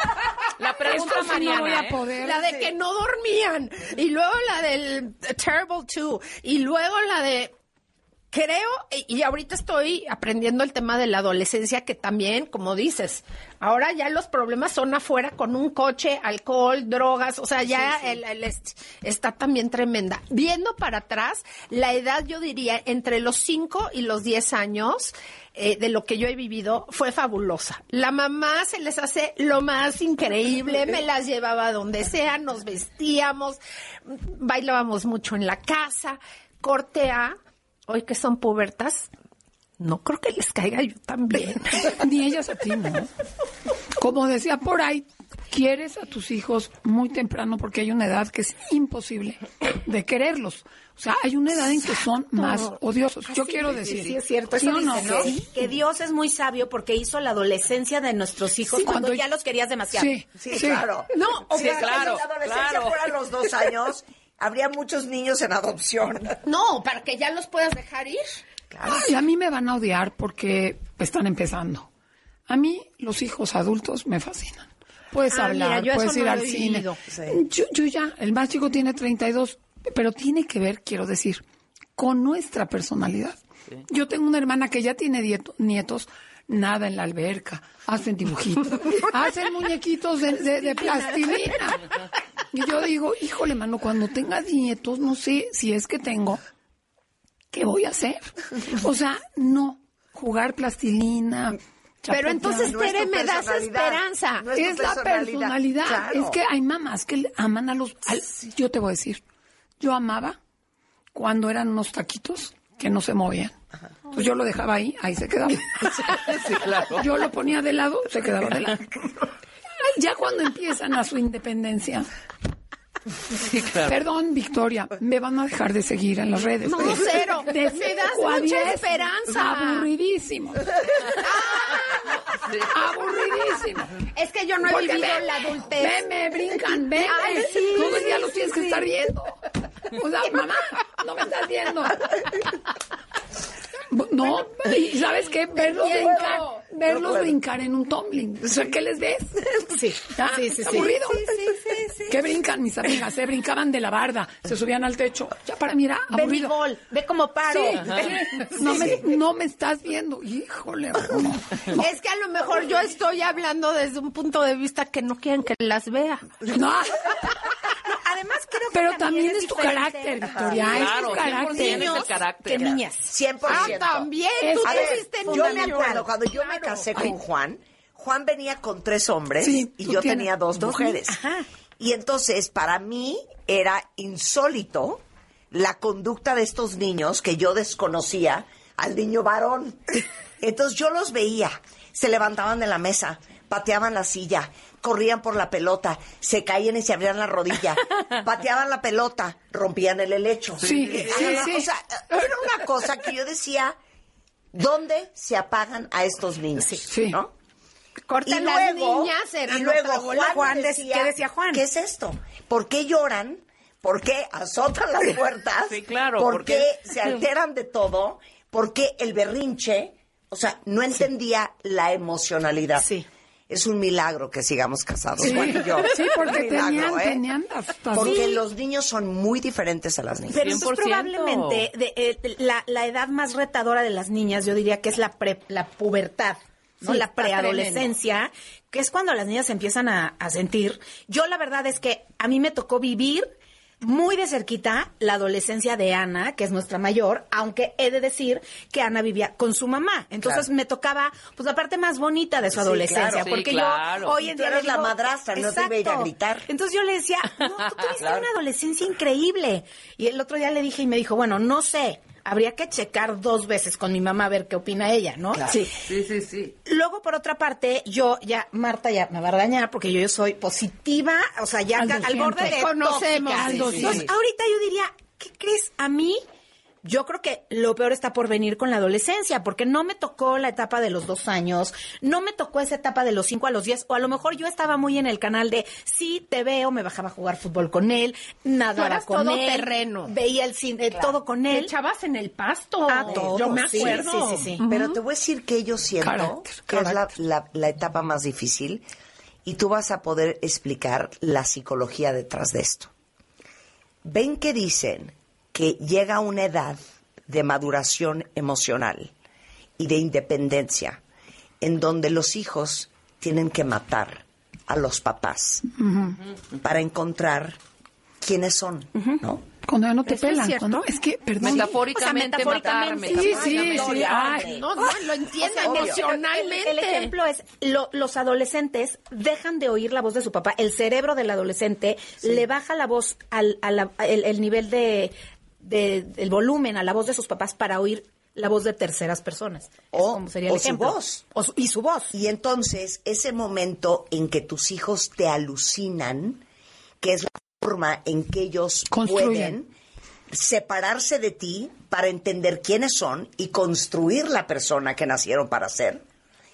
la pregunta Esto sí Mariana, no voy a ¿eh? poder. La de que no dormían. Y luego la del Terrible Two. Y luego la de... Creo, y ahorita estoy aprendiendo el tema de la adolescencia, que también, como dices, ahora ya los problemas son afuera con un coche, alcohol, drogas, o sea, ya sí, sí. El, el est- está también tremenda. Viendo para atrás, la edad, yo diría, entre los cinco y los diez años, eh, de lo que yo he vivido, fue fabulosa. La mamá se les hace lo más increíble, me las llevaba a donde sea, nos vestíamos, bailábamos mucho en la casa, corte A. Hoy que son pubertas, no creo que les caiga yo también. Ni ellas a ti, ¿no? Como decía por ahí, quieres a tus hijos muy temprano porque hay una edad que es imposible de quererlos. O sea, hay una edad en que son más odiosos. Yo sí, quiero sí, decir. Sí, es cierto. ¿Sí Eso o no? dice, ¿no? Sí, que Dios es muy sabio porque hizo la adolescencia de nuestros hijos Sí, cuando, cuando ya los querías demasiado. Sí, Sí, sí. claro. No, o Sí, sea, claro. claro, Si la adolescencia claro. fuera los dos años, habría muchos niños en adopción. no, para que ya los puedas dejar ir. Ay, a mí me van a odiar porque están empezando. A mí los hijos adultos me fascinan. Puedes Ah, hablar, mira, yo puedes eso ir no al lo he cine. vivido. Sí. Yo, yo ya, el más chico tiene treinta y dos, pero tiene que ver, quiero decir, con nuestra personalidad. Sí. Yo tengo una hermana que ya tiene dieto, nietos, nada en la alberca, hacen dibujitos, hacen muñequitos de, de, de plastilina. Y yo digo, híjole, mano, cuando tenga nietos, no sé si es que tengo, ¿qué voy a hacer? O sea, no, jugar plastilina. Pero entonces, No es tu Tere, me das personalidad. esperanza. No es tu Es la personalidad. Claro. Es que hay mamás que aman a los... al- yo te voy a decir, yo amaba cuando eran unos taquitos que no se movían. Entonces yo lo dejaba ahí, ahí se quedaba. Sí, claro. Yo lo ponía de lado, se quedaba de lado. Ay, ya cuando empiezan a su independencia... Sí, claro. Perdón, Victoria, me van a dejar de seguir en las redes. No, De- cero. de Me das cinco a mucha diez, esperanza. Aburridísimo. Aburridísimo. Es que yo no he Porque vivido ven, la adultez. Ven, me brincan, ven. Ay, ven. sí, Todo el día los sí, tienes que sí. estar viendo. O sea, mamá, no me estás viendo. No, y ¿sabes qué? Verlos Entiendo. brincar, verlos brincar en un tumbling. O sea, ¿qué les ves? Sí, ¿Ya? sí, sí, sí. Aburrido. Sí, sí, sí, sí. ¿Qué brincan mis amigas? Se brincaban de la barda, se subían al techo. Ya para mí era Ve mi aburrido. gol, ve cómo paro. Sí, no, me, no me estás viendo. Híjole, no. Es que a lo mejor yo estoy hablando desde un punto de vista que no quieren que las vea. No. Además, creo que Pero también es tu diferente. carácter, Victoria. Claro, es tu cien por carácter. ciento es el carácter. Que niñas. cien por Ah, ciento. también. Tú A ver, tuviste yo me niños. acuerdo cuando yo me Claro. casé con Juan, Juan venía con tres hombres Sí, y tú yo tienes tenía dos, dos mujeres. ni- ajá. Y entonces para mí era insólito la conducta de estos niños que yo desconocía al niño varón. Entonces yo los veía, se levantaban de la mesa, pateaban la silla, corrían por la pelota, se caían y se abrían la rodilla, pateaban la pelota, rompían el helecho. Sí, sí, Era una sí. cosa- era una cosa que yo decía, ¿dónde se apagan a estos niños? Sí. ¿No? Cortan Y las luego, niñas, eran y luego otra bola. Juan, Juan me dec- decía, ¿qué decía Juan? ¿qué es esto? ¿Por qué lloran? ¿Por qué azotan las puertas? Sí, claro, ¿Por porque- qué se alteran de todo? ¿Por qué el berrinche? O sea, no entendía la emocionalidad. Sí. Es un milagro que sigamos casados, Sí, Juan y yo. sí, porque Un milagro, tenían, ¿eh? tenían hasta- Porque sí. los niños son muy diferentes a las niñas. Pero eso es cien por ciento. probablemente de, eh, la, la edad más retadora de las niñas, yo diría que es la, pre- la pubertad. ¿no? Sí, La está preadolescencia, que es cuando las niñas se empiezan a, a sentir. Yo la verdad es que a mí me tocó vivir muy de cerquita la adolescencia de Ana, que es nuestra mayor, aunque he de decir que Ana vivía con su mamá. Entonces Claro. me tocaba pues la parte más bonita de su Sí, adolescencia, claro. Sí, porque claro. yo hoy Y en tú día eras le la digo- madrastra, no te iba a ir a Exacto. gritar. Entonces yo le decía, no, tú tuviste Claro. una adolescencia increíble. Y el otro día le dije y me dijo, bueno, no sé, habría que checar dos veces con mi mamá a ver qué opina ella, ¿no? Claro. Sí. Sí, sí, sí. Luego, por otra parte, yo ya, Marta ya me va a regañar porque yo, yo soy positiva, o sea, ya Al ca- al doscientos. borde de Te conocemos. tóxica. Al doscientos. Entonces, ahorita yo diría, ¿qué crees? A mí, yo creo que lo peor está por venir con la adolescencia, porque no me tocó la etapa de los dos años, no me tocó esa etapa de los cinco a los diez, o a lo mejor yo estaba muy en el canal de, sí, te veo, me bajaba a jugar fútbol con él, nadaba eras con todo él, terreno. veía el cine, todo con Te él. echabas en el pasto. Ah, todo, Yo me sí, acuerdo. sí, sí, sí. Pero te voy a decir que yo siento Carácter, que es la, carácter. la- la etapa más difícil y tú vas a poder explicar la psicología detrás de esto. Ven que dicen que llega una edad de maduración emocional y de independencia en donde los hijos tienen que matar a los papás para encontrar quiénes son, ¿no? Cuando ya no te Eso es pelan. cierto. Cuando, es que, perdón. Metafóricamente, O sea, metafóricamente. matar, Sí, metafóricamente. sí, sí. Ay, No, no, lo entiendo O sea, emocionalmente. El, el ejemplo es, lo- los adolescentes dejan de oír la voz de su papá. El cerebro del adolescente le baja la voz, al, a la- el, el nivel de, de- el volumen a la voz de sus papás para oír la voz de terceras personas. Es O- como sería el o su ejemplo. voz. O su- y su voz. Y entonces, ese momento en que tus hijos te alucinan, que es la forma en que ellos Construyen. pueden separarse de ti para entender quiénes son y construir la persona que nacieron para ser.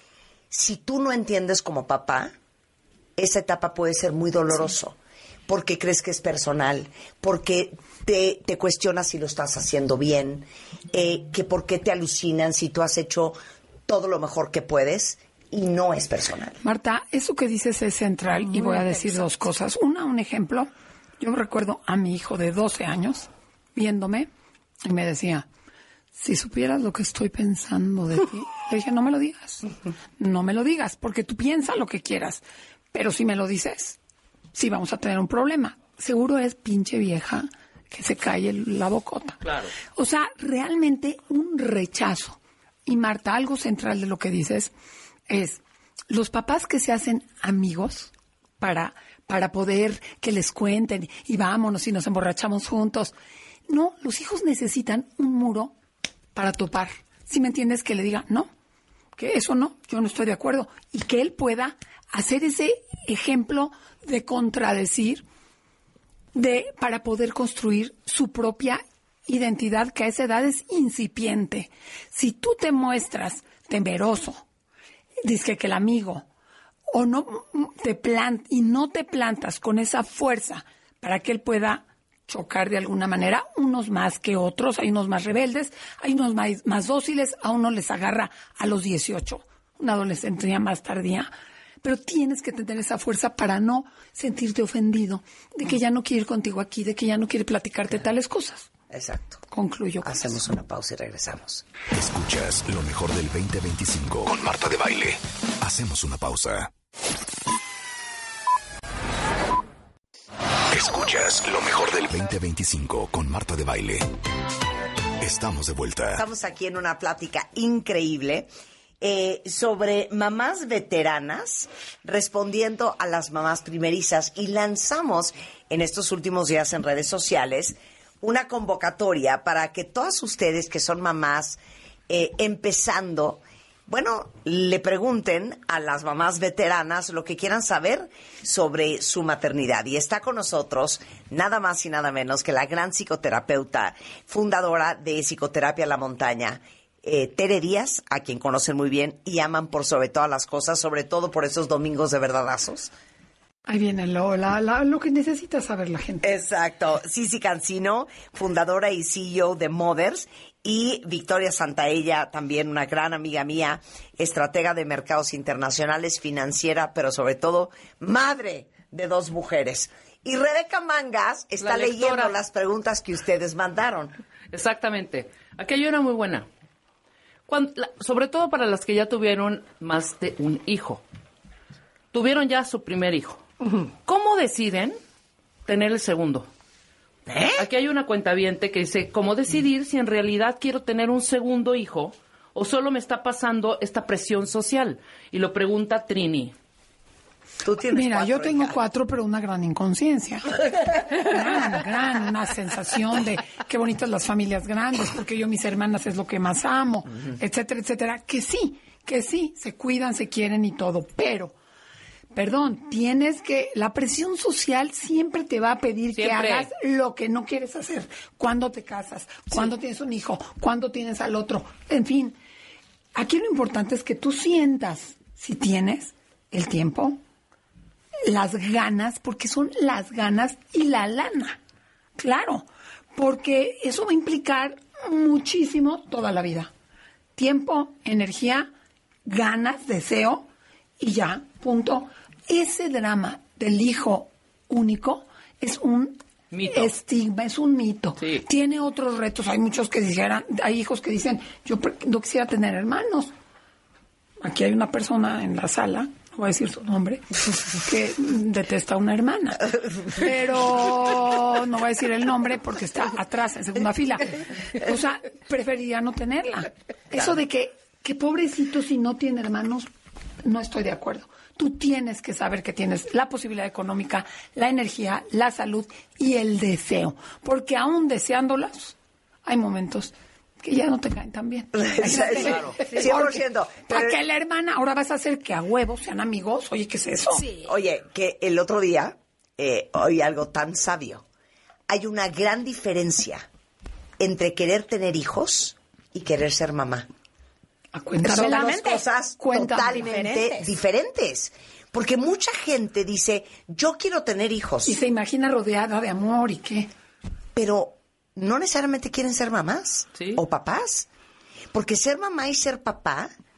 Si tú no entiendes como papá, esa etapa puede ser muy doloroso, porque crees que es personal, porque te, te cuestionas si lo estás haciendo bien, eh, que por qué te alucinan si tú has hecho todo lo mejor que puedes y no es personal. Marta, eso que dices es central y voy a decir dos cosas. Una, un ejemplo. Yo recuerdo a mi hijo de doce años viéndome y me decía, si supieras lo que estoy pensando de ti. Le dije, no me lo digas. No me lo digas, porque tú piensas lo que quieras. Pero si me lo dices, sí vamos a tener un problema. Seguro es pinche vieja que se cae la bocota. Claro. O sea, realmente un rechazo. Y Marta, algo central de lo que dices es los papás que se hacen amigos para, para poder que les cuenten y vámonos y nos emborrachamos juntos. No, los hijos necesitan un muro para topar. Si me entiendes, que le diga, no, que eso no, yo no estoy de acuerdo. Y que él pueda hacer ese ejemplo de contradecir de, para poder construir su propia identidad, que a esa edad es incipiente. Si tú te muestras temeroso, dices que el amigo, o no te plant y no te plantas con esa fuerza para que él pueda chocar de alguna manera, unos más que otros, hay unos más rebeldes, hay unos más, más dóciles, a uno les agarra a los dieciocho, una adolescencia más tardía, pero tienes que tener esa fuerza para no sentirte ofendido de que ya no quiere ir contigo aquí, de que ya no quiere platicarte tales cosas. Exacto. Concluyo. Con Hacemos eso. una pausa y regresamos. Escuchas lo mejor del veinte veinticinco con Marta de Baile. Hacemos una pausa. Escuchas lo mejor del veinte veinticinco con Marta de Baile. Estamos de vuelta. Estamos aquí en una plática increíble eh, sobre mamás veteranas respondiendo a las mamás primerizas, y lanzamos en estos últimos días en redes sociales una convocatoria para que todas ustedes que son mamás eh, empezando, bueno, le pregunten a las mamás veteranas lo que quieran saber sobre su maternidad. Y está con nosotros nada más y nada menos que la gran psicoterapeuta, fundadora de Psicoterapia La Montaña, eh, Tere Díaz, a quien conocen muy bien y aman por sobre todas las cosas, sobre todo por esos domingos de verdadazos. Ahí viene lo, la, la, lo que necesita saber la gente. Exacto. Cici Cancino, fundadora y C E O de Mothers, y Victoria Santaella, también una gran amiga mía, estratega de mercados internacionales, financiera, pero sobre todo madre de dos mujeres. Y Rebeca Mangas está leyendo las preguntas que ustedes mandaron. Exactamente. Aquí hay una muy buena. Cuando, la, sobre todo para las que ya tuvieron más de un hijo. Tuvieron ya su primer hijo. Uh-huh. ¿Cómo deciden tener el segundo? ¿Eh? Aquí hay una cuentaviente que dice, ¿cómo decidir si en realidad quiero tener un segundo hijo o solo me está pasando esta presión social? Y lo pregunta Trini. ¿Tú tienes Mira, cuatro, yo tengo hija? cuatro, pero una gran inconsciencia. gran, gran, una sensación de qué bonitas las familias grandes, porque yo mis hermanas es lo que más amo, uh-huh. etcétera, etcétera. Que sí, que sí, se cuidan, se quieren y todo, pero... Perdón, tienes que... La presión social siempre te va a pedir siempre. que hagas lo que no quieres hacer. Cuando te casas, cuando sí. tienes un hijo, cuando tienes al otro. En fin, aquí lo importante es que tú sientas, si tienes el tiempo, las ganas, porque son las ganas y la lana. Claro, porque eso va a implicar muchísimo toda la vida. Tiempo, energía, ganas, deseo y ya, punto. Ese drama del hijo único es un mito. estigma, es un mito. Sí. Tiene otros retos. Hay muchos que dijeran, hay hijos que dicen, yo no quisiera tener hermanos. Aquí hay una persona en la sala, no voy a decir su nombre, que detesta a una hermana. Pero no voy a decir el nombre porque está atrás, en segunda fila. O sea, preferiría no tenerla. Eso de que, que pobrecito si no tiene hermanos, no estoy de acuerdo. Tú tienes que saber que tienes la posibilidad económica, la energía, la salud y el deseo. Porque aún deseándolas, hay momentos que ya no te caen tan bien. Claro, cien por ciento. ¿Para qué la hermana? Ahora vas a hacer que a huevos sean amigos. Oye, ¿qué es eso? Sí. Oye, que el otro día eh, oí algo tan sabio. Hay una gran diferencia entre querer tener hijos y querer ser mamá. Son dos cosas totalmente diferentes. diferentes. Porque mucha gente dice, yo quiero tener hijos. Y se imagina rodeada de amor y qué. Pero no necesariamente quieren ser mamás, ¿sí? O papás. Porque ser mamá y ser papá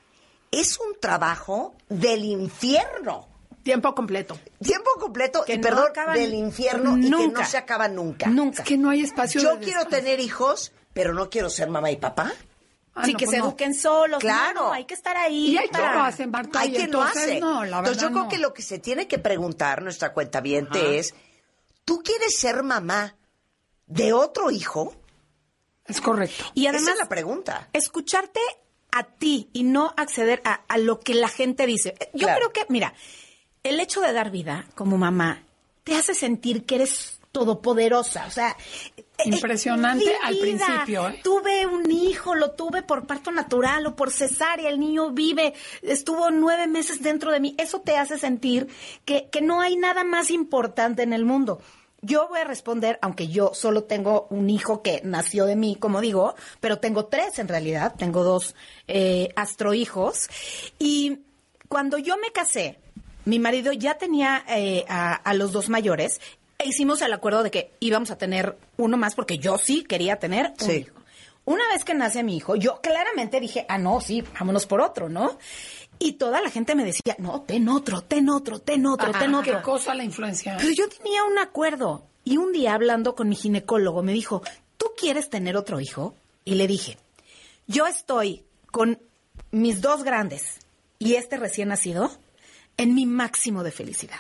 es un trabajo del infierno. Tiempo completo. Tiempo completo, Que y no perdón, acaban del infierno y que nunca. no se acaba nunca. Nunca. Es que no hay espacio Yo de quiero descanso. tener hijos, pero no quiero ser mamá y papá. Ah, sí, no, que pues se no. eduquen solos. Claro. No, no, hay que estar ahí. Y hay quien para- lo hace, Marta, Hay y quien lo entonces, hace. no, la Entonces yo verdad creo no. que lo que se tiene que preguntar nuestra cuentaviente es, ¿tú quieres ser mamá de otro hijo? Es correcto. Y Esa además, es la pregunta. escucharte a ti y no acceder a, a lo que la gente dice. Yo Claro. creo que, mira, el hecho de dar vida como mamá te hace sentir que eres todopoderosa, o sea... Impresionante eh, al vida. principio, ¿eh? Tuve un hijo, lo tuve por parto natural o por cesárea, el niño vive, estuvo nueve meses dentro de mí. Eso te hace sentir que, que no hay nada más importante en el mundo. Yo voy a responder, aunque yo solo tengo un hijo que nació de mí, como digo, pero tengo tres en realidad, tengo dos eh, astrohijos. Y cuando yo me casé, mi marido ya tenía eh, a, a los dos mayores e hicimos el acuerdo de que íbamos a tener uno más porque yo sí quería tener un Sí. hijo. Una vez que nace mi hijo, yo claramente dije, ah, no, sí, vámonos por otro, ¿no? Y toda la gente me decía, no, ten otro, ten otro, ten otro, Ah, ten qué otro. cosa la influencia. Pero yo tenía un acuerdo. Y un día hablando con mi ginecólogo me dijo, ¿tú quieres tener otro hijo? Y le dije, yo estoy con mis dos grandes y este recién nacido en mi máximo de felicidad.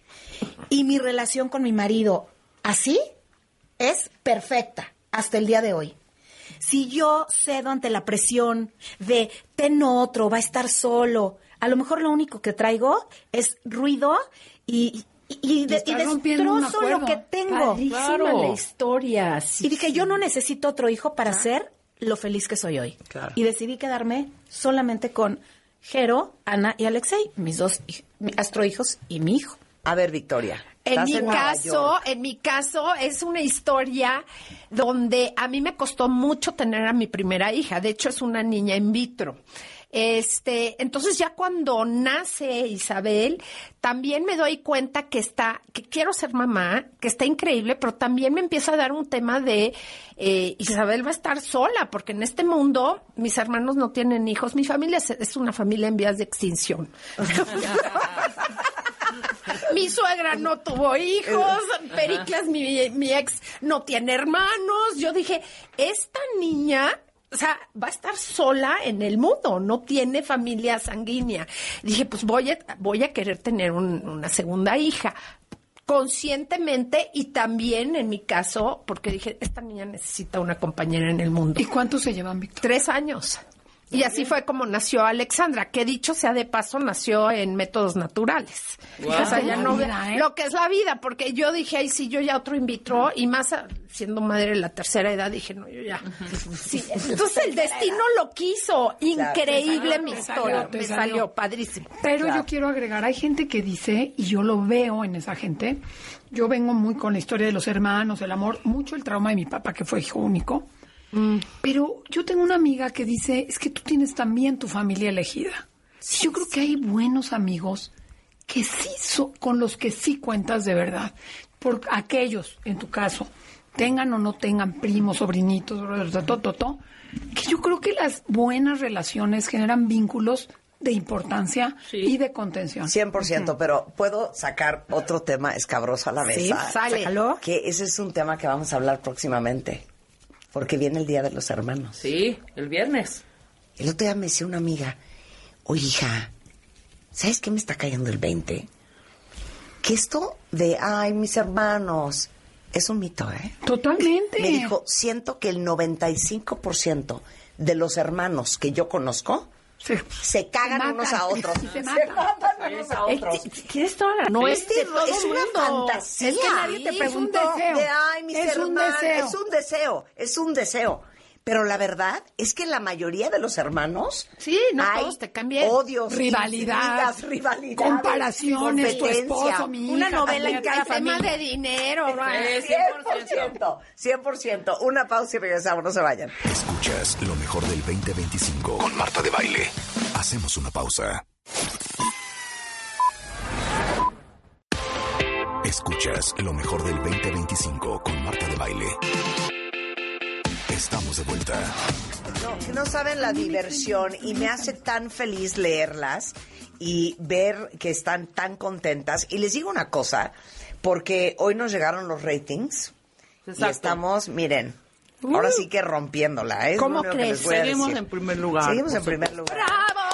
Y mi relación con mi marido así es perfecta hasta el día de hoy. Si yo cedo ante la presión de ten otro, va a estar solo, a lo mejor lo único que traigo es ruido y, y, y, de- está y rompiendo un destrozo lo acuerdo. que tengo. Padrísima Claro. la historia. sí, Y dije, yo no necesito otro hijo para ser lo feliz que soy hoy. Claro. Y decidí quedarme solamente con Jero, Ana y Alexei, mis dos hij- mi- astrohijos y mi hijo. A ver, Victoria. En estás mi Nueva caso, York. en mi caso es una historia donde a mí me costó mucho tener a mi primera hija. De hecho, es una niña in vitro. Este, entonces ya cuando nace Isabel, también me doy cuenta que está, que quiero ser mamá, que está increíble, pero también me empieza a dar un tema de eh, Isabel va a estar sola, porque en este mundo mis hermanos no tienen hijos, mi familia es, es una familia en vías de extinción. Mi suegra no tuvo hijos, Pericles, mi, mi ex, no tiene hermanos. Yo dije, esta niña, o sea, va a estar sola en el mundo, no tiene familia sanguínea. Dije, pues voy a, voy a querer tener un- una segunda hija, conscientemente y también en mi caso, porque dije, esta niña necesita una compañera en el mundo. ¿Y cuántos se llevan, Víctor? Tres años. Y así fue como nació Alexandra, que dicho sea de paso, nació en métodos naturales. Wow. O sea, ya La no vida, ¿eh? lo que es la vida, porque yo dije, ay, sí, yo ya otro in vitro, y más a- siendo madre de la tercera edad, dije, no, yo ya. Sí, entonces el destino lo quiso. Increíble mi te historia. salió, te Me salió. salió padrísimo. Pero Claro. yo quiero agregar, hay gente que dice, y yo lo veo en esa gente, yo vengo muy con la historia de los hermanos, el amor, mucho el trauma de mi papá, que fue hijo único. Pero yo tengo una amiga que dice, es que tú tienes también tu familia elegida. Yo creo que hay buenos amigos que sí son, con los que sí cuentas de verdad. Por aquellos, en tu caso, tengan o no tengan primos, sobrinitos, to, to, to, que yo creo que las buenas relaciones generan vínculos de importancia Sí. y de contención. cien por ciento, pero puedo sacar otro tema escabroso a la Sí, mesa. sale. sácalo. Que ese es un tema que vamos a hablar próximamente. Porque viene el Día de los Hermanos. Sí, el viernes. El otro día me decía una amiga, oye, hija, ¿sabes qué me está cayendo el veinte? Que esto de, ay, mis hermanos, es un mito, ¿eh? Totalmente. Me dijo, siento que el noventa y cinco por ciento de los hermanos que yo conozco Se, se cagan se unos matan. a otros. Se matan. unos a otros. Eh, Tienes toda la no Es, es de todo es una mundo. fantasía. Es que nadie te Sí, preguntó. es un deseo. De, ay, mis Es un hermanos, deseo. es un deseo, es un deseo. Pero la verdad es que la mayoría de los hermanos Sí, no hay todos te cambian. odios, Rivalidad, intrigas, rivalidades, comparaciones, tu competencia. esposo, mi hija. Una novela en también. cada El tema familia. de dinero, ¿no? Eh, cien por ciento, cien por ciento. Una pausa y regresamos, no se vayan. Escuchas lo mejor del veinte veinticinco con Marta de Baile. Hacemos una pausa. Escuchas lo mejor del veinte veinticinco con Marta de Baile. Estamos de vuelta. No, no saben la diversión y me hace tan feliz leerlas y ver que están tan contentas. Y les digo una cosa, porque hoy nos llegaron los ratings. Exacto. Y estamos, miren, uh, ahora sí que rompiéndola. ¿eh? ¿Cómo crees? Seguimos decir. en primer lugar. Seguimos en primer lugar. ¡Bravo!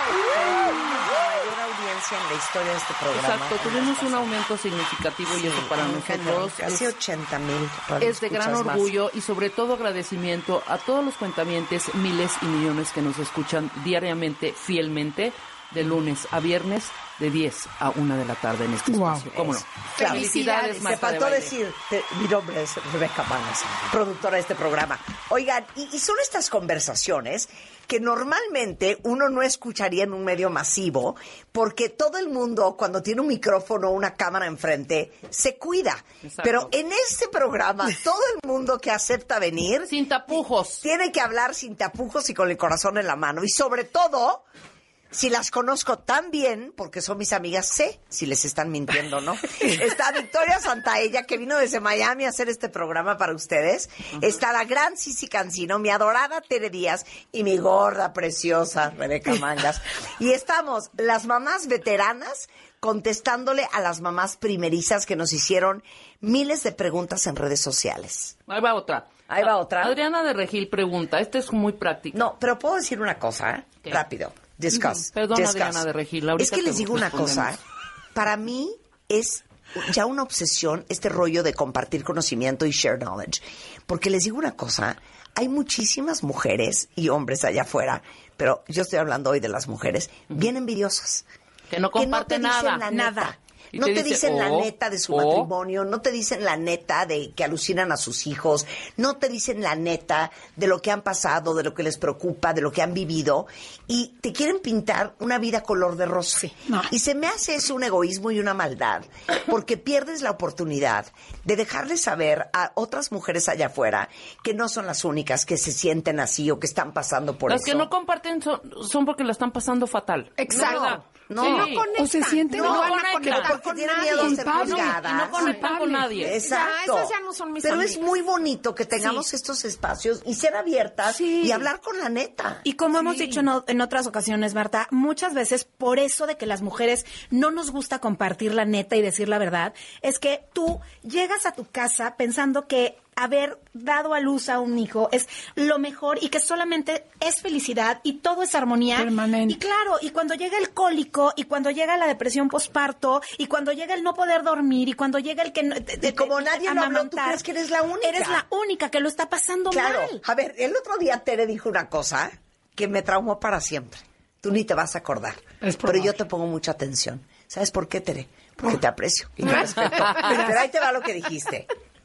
Mayor audiencia en la historia de este programa. Exacto, tuvimos un aumento significativo y eso para nosotros casi ochenta mil. Es de gran orgullo más. Y sobre todo agradecimiento a todos los cuentavientes, miles y millones que nos escuchan diariamente, fielmente, de lunes a viernes, de diez a una de la tarde en este Wow. espacio. ¿Cómo no? Claro. Felicidades, Te Marta faltó de Baile. decir, te- mi nombre es Rebeca Mangas, productora de este programa. Oigan, y, y son estas conversaciones que normalmente uno no escucharía en un medio masivo, porque todo el mundo, cuando tiene un micrófono o una cámara enfrente, se cuida. Exacto. Pero en este programa, todo el mundo que acepta venir Sin tapujos. tiene que hablar sin tapujos y con el corazón en la mano. Y sobre todo, si las conozco tan bien, porque son mis amigas, sé si les están mintiendo o no. Está Victoria Santaella, que vino desde Miami a hacer este programa para ustedes. Uh-huh. Está la gran Sisi Cancino, mi adorada Tere Díaz y mi gorda, preciosa Rebeca Mangas. Y estamos las mamás veteranas contestándole a las mamás primerizas que nos hicieron miles de preguntas en redes sociales. Ahí va otra. Ahí va otra. Adriana de Regil pregunta, esta es muy práctica. No, pero puedo decir una cosa, ¿eh? ¿Qué? Rápido. Discuss. Perdón, Discuss. Adriana de Regil. Ahorita Es que les te digo una respondemos. cosa. Para mí es ya una obsesión este rollo de compartir conocimiento y share knowledge. Porque les digo una cosa. Hay muchísimas mujeres y hombres allá afuera, pero yo estoy hablando hoy de las mujeres, bien envidiosas. Que no comparten que no te dicen nada. la neta. Nada. Y No te te dice, dicen la oh, neta de su oh. matrimonio, no te dicen la neta de que alucinan a sus hijos, no te dicen la neta de lo que han pasado, de lo que les preocupa, de lo que han vivido, y te quieren pintar una vida color de rosa. Sí, no. Y se me hace eso un egoísmo y una maldad, porque pierdes la oportunidad de dejarles saber a otras mujeres allá afuera que no son las únicas que se sienten así o que están pasando por Las eso. que no comparten son, son porque la están pasando fatal. Exacto. ¿Verdad? No, Sí. no conectan. O se sienten no, no van a conectan. conectar porque con tienen nadie. miedo de ser Culpables. juzgadas. Y no conectan con nadie. Exacto. Ya, esas ya no son mis Pero amigas. es muy bonito que tengamos Sí. estos espacios y ser abiertas Sí. y hablar con la neta. Y como hemos dicho en, o- en otras ocasiones, Marta, muchas veces por eso de que las mujeres no nos gusta compartir la neta y decir la verdad, es que tú llegas a tu casa pensando que haber dado a luz a un hijo es lo mejor y que solamente es felicidad y todo es armonía. Permanente. Y claro, y cuando llega el cólico y cuando llega la depresión posparto y cuando llega el no poder dormir y cuando llega el que... no- de- de- Y como nadie lo habló, tú amamantar, crees que eres la única. Eres la única que lo está pasando Claro. mal. A ver, el otro día Tere dijo una cosa que me traumó para siempre. Tú ni te vas a acordar. Es Pero probable. yo te pongo mucha atención. ¿Sabes por qué, Tere? Porque te aprecio y te respeto. Pero ahí te va lo que dijiste.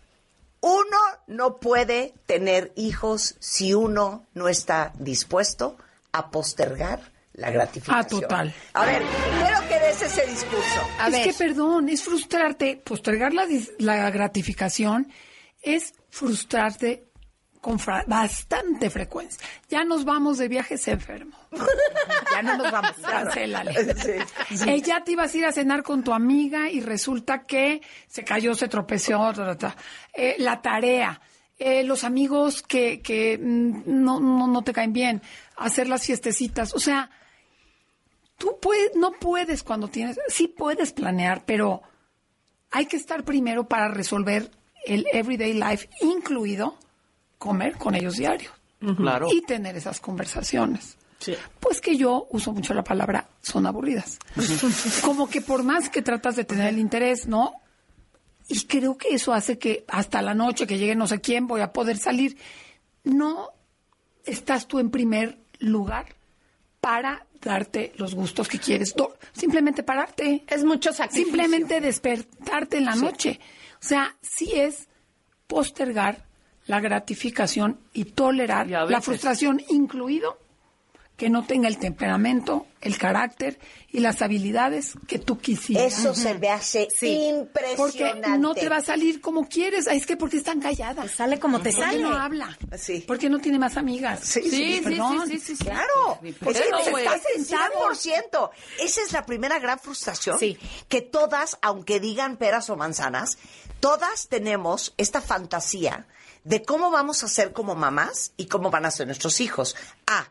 Uno no puede tener hijos si uno no está dispuesto a postergar la gratificación. Ah, total. A ver, quiero que des ese discurso. A es ver. que, perdón, es frustrarte. Postergar la, dis- la gratificación es frustrarte con fra- bastante frecuencia. Ya nos vamos de viaje, se enfermo. Ya no nos vamos, cancélale. Sí, sí. Eh, ya te ibas a ir a cenar con tu amiga y resulta que se cayó, se tropezó, ta, ta, ta. Eh, la tarea, eh, los amigos que, que mm, no, no, no te caen bien, hacer las fiestecitas, o sea, tú puedes, no puedes cuando tienes, sí puedes planear, pero hay que estar primero para resolver el everyday life, incluido comer con ellos diario. Claro. Y tener esas conversaciones. Sí. Pues que yo uso mucho la palabra son aburridas. Como que por más que tratas de tener el interés, ¿no? Y creo que eso hace que hasta la noche que llegue no sé quién voy a poder salir. No estás tú en primer lugar para darte los gustos que quieres. Do- Simplemente pararte. Es mucho sacrificio. Simplemente despertarte en la noche. O sea, sí es postergar la gratificación y tolerar Y a la veces- frustración, incluido que no tenga el temperamento, el carácter y las habilidades que tú quisieras. Eso se me hace Sí. impresionante. Porque no te va a salir como quieres. Es que porque están calladas. Te sale como te ¿Por qué sale. no habla? Sí. Porque no tiene más amigas. Sí, Sí, sí, sí, perdón. sí, sí, sí. Claro, Ni es pedo, que güey. estás en cien por ciento. Esa es la primera gran frustración. Sí. Que todas, aunque digan peras o manzanas, todas tenemos esta fantasía de cómo vamos a ser como mamás y cómo van a ser nuestros hijos. Ah,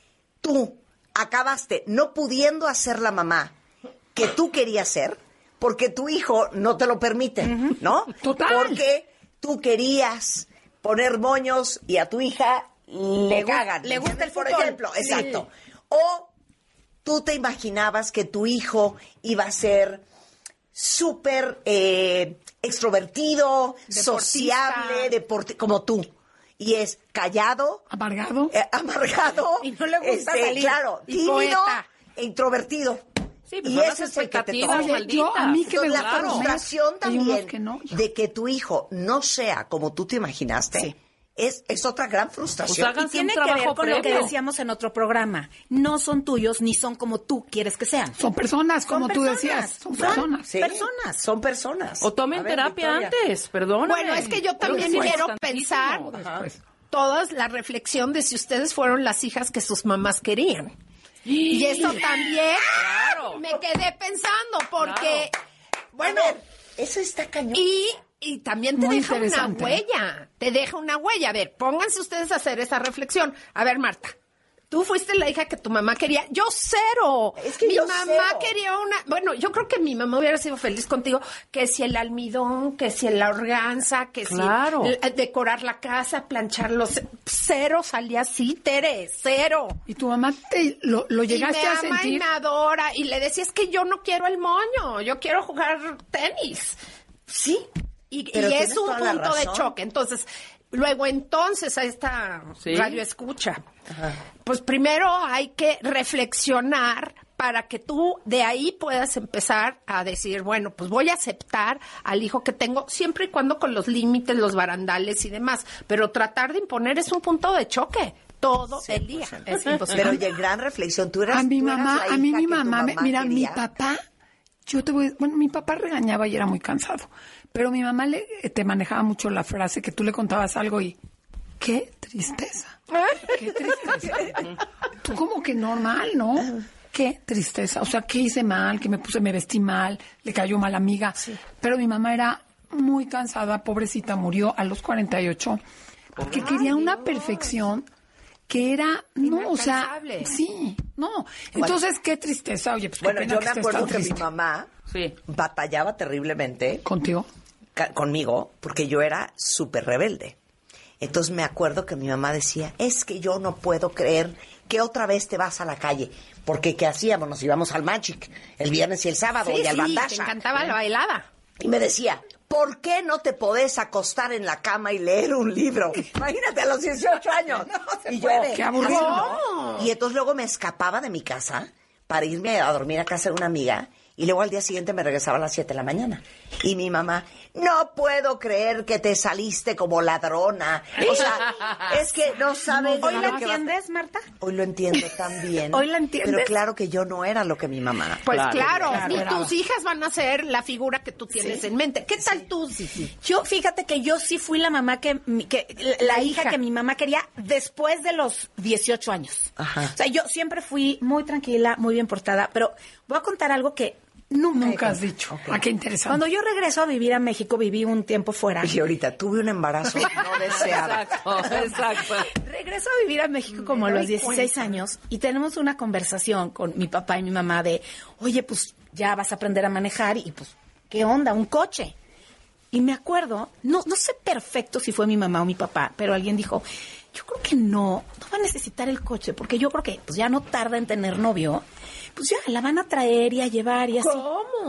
tú acabaste no pudiendo hacer la mamá que tú querías ser porque tu hijo no te lo permite, ¿no? Total. Porque tú querías poner moños y a tu hija le gu- cagan. le gusta el por fútbol. ejemplo, Sí. exacto. O tú te imaginabas que tu hijo iba a ser súper eh, extrovertido, sociable, deporte, como tú. Y es callado, Amargado. eh, amargado. Y no le gusta salir. Claro, Y tímido poeta. e introvertido. Sí, pues y son ese las es el que te expectativas, toca. Oye, yo, a mí que me Entonces, la gusta comer, frustración hay unos también que no, hijo. de que tu hijo no sea como tú te imaginaste Sí. es, es otra gran frustración. Pues hagan- Y tiene un que ver trabajo con lo que previo. decíamos en otro programa. No son tuyos ni son como tú quieres que sean. Son personas, como Son tú personas. decías. Son Son personas. Sí, personas. Son personas. O tomen A ver, terapia Victoria. antes, perdón. Bueno, es que yo también quiero pensar Después. todas la reflexión de si ustedes fueron las hijas que sus mamás querían. Y eso también Claro. me quedé pensando porque, bueno, A ver, eso está cañón. y, y también te Muy deja una interesante. huella, te deja una huella. A ver, pónganse ustedes a hacer esa reflexión. A ver, Marta, tú fuiste la hija que tu mamá quería. Yo cero. Es que mi yo mamá cero. quería una... Bueno, yo creo que mi mamá hubiera sido feliz contigo, que si el almidón, que si la organza, que Claro. si el- decorar la casa, planchar los... Cero salía así, Tere, cero. Y tu mamá te lo, lo llegaste y me a ama sentir. y me adora. Y le decía, es que yo no quiero el moño, yo quiero jugar tenis. Sí. Y, Pero y es tienes un toda la punto de razón. choque. Entonces, luego entonces a esta Sí. radio escucha. Pues primero hay que reflexionar para que tú de ahí puedas empezar a decir, bueno, pues voy a aceptar al hijo que tengo, siempre y cuando con los límites, los barandales y demás. Pero tratar de imponer es un punto de choque todo el día. Es imposible. Pero oye, gran reflexión. Tú eras, A mi tú eras mamá, la a mí hija mi que tu mamá, me- mira, mi quería. papá, yo te voy, bueno, mi papá regañaba y era muy cansado, pero mi mamá le, te manejaba mucho la frase que tú le contabas algo y, qué tristeza, qué tristeza. Tú como que normal, ¿no? Qué tristeza, o sea, ¿qué hice mal? Que me puse, me vestí mal, le cayó mal amiga, pero mi mamá era muy cansada, pobrecita, murió a los cuarenta y ocho, porque quería una perfección que era, no, o sea, Inalcanzable. sí, no. Entonces, qué tristeza, oye, pues qué Bueno, pena yo que me estés acuerdo tan que mi triste. mamá Sí. batallaba terriblemente ¿Contigo? ca- conmigo porque yo era súper rebelde. Entonces me acuerdo que mi mamá decía, es que yo no puedo creer que otra vez te vas a la calle. Porque ¿qué hacíamos? Nos íbamos al Magic el viernes y el sábado Sí, y al sí, te Bandasha. encantaba la bailada. Y me decía, ¿por qué no te podés acostar en la cama y leer un libro? Imagínate, a los dieciocho años. y yo, Qué aburrido. ¿cómo? Y entonces luego me escapaba de mi casa para irme a dormir a casa de una amiga y luego al día siguiente me regresaba a las siete de la mañana. Y mi mamá, no puedo creer que te saliste como ladrona. O sea, es que no sabes... ¿Hoy lo lo que va- entiendes, Marta? Hoy lo entiendo también. ¿Hoy lo entiendes? Pero claro que yo no era lo que mi mamá. Pues Claro, claro, claro, y claro. tus hijas van a ser la figura que tú tienes en mente. ¿Qué tal tú? Yo, fíjate que yo sí fui la mamá que, mi- que la, la hija que mi mamá quería después de los dieciocho años. Ajá. O sea, yo siempre fui muy tranquila, muy bien portada, pero voy a contar algo que nunca, he Nunca has contado. dicho. Ah, qué interesante. Cuando yo regreso a vivir a México, viví un tiempo fuera. Y ahorita tuve un embarazo no deseado. Exacto, exacto. Regreso a vivir a México como a los dieciséis años y tenemos una conversación con mi papá y mi mamá de, oye, pues ya vas a aprender a manejar y pues, ¿qué onda? Un coche. Y me acuerdo, no, no sé perfecto si fue mi mamá o mi papá, pero alguien dijo, yo creo que no, no va a necesitar el coche, porque yo creo que pues ya no tarda en tener novio, pues ya la van a traer y a llevar y así. ¿Cómo?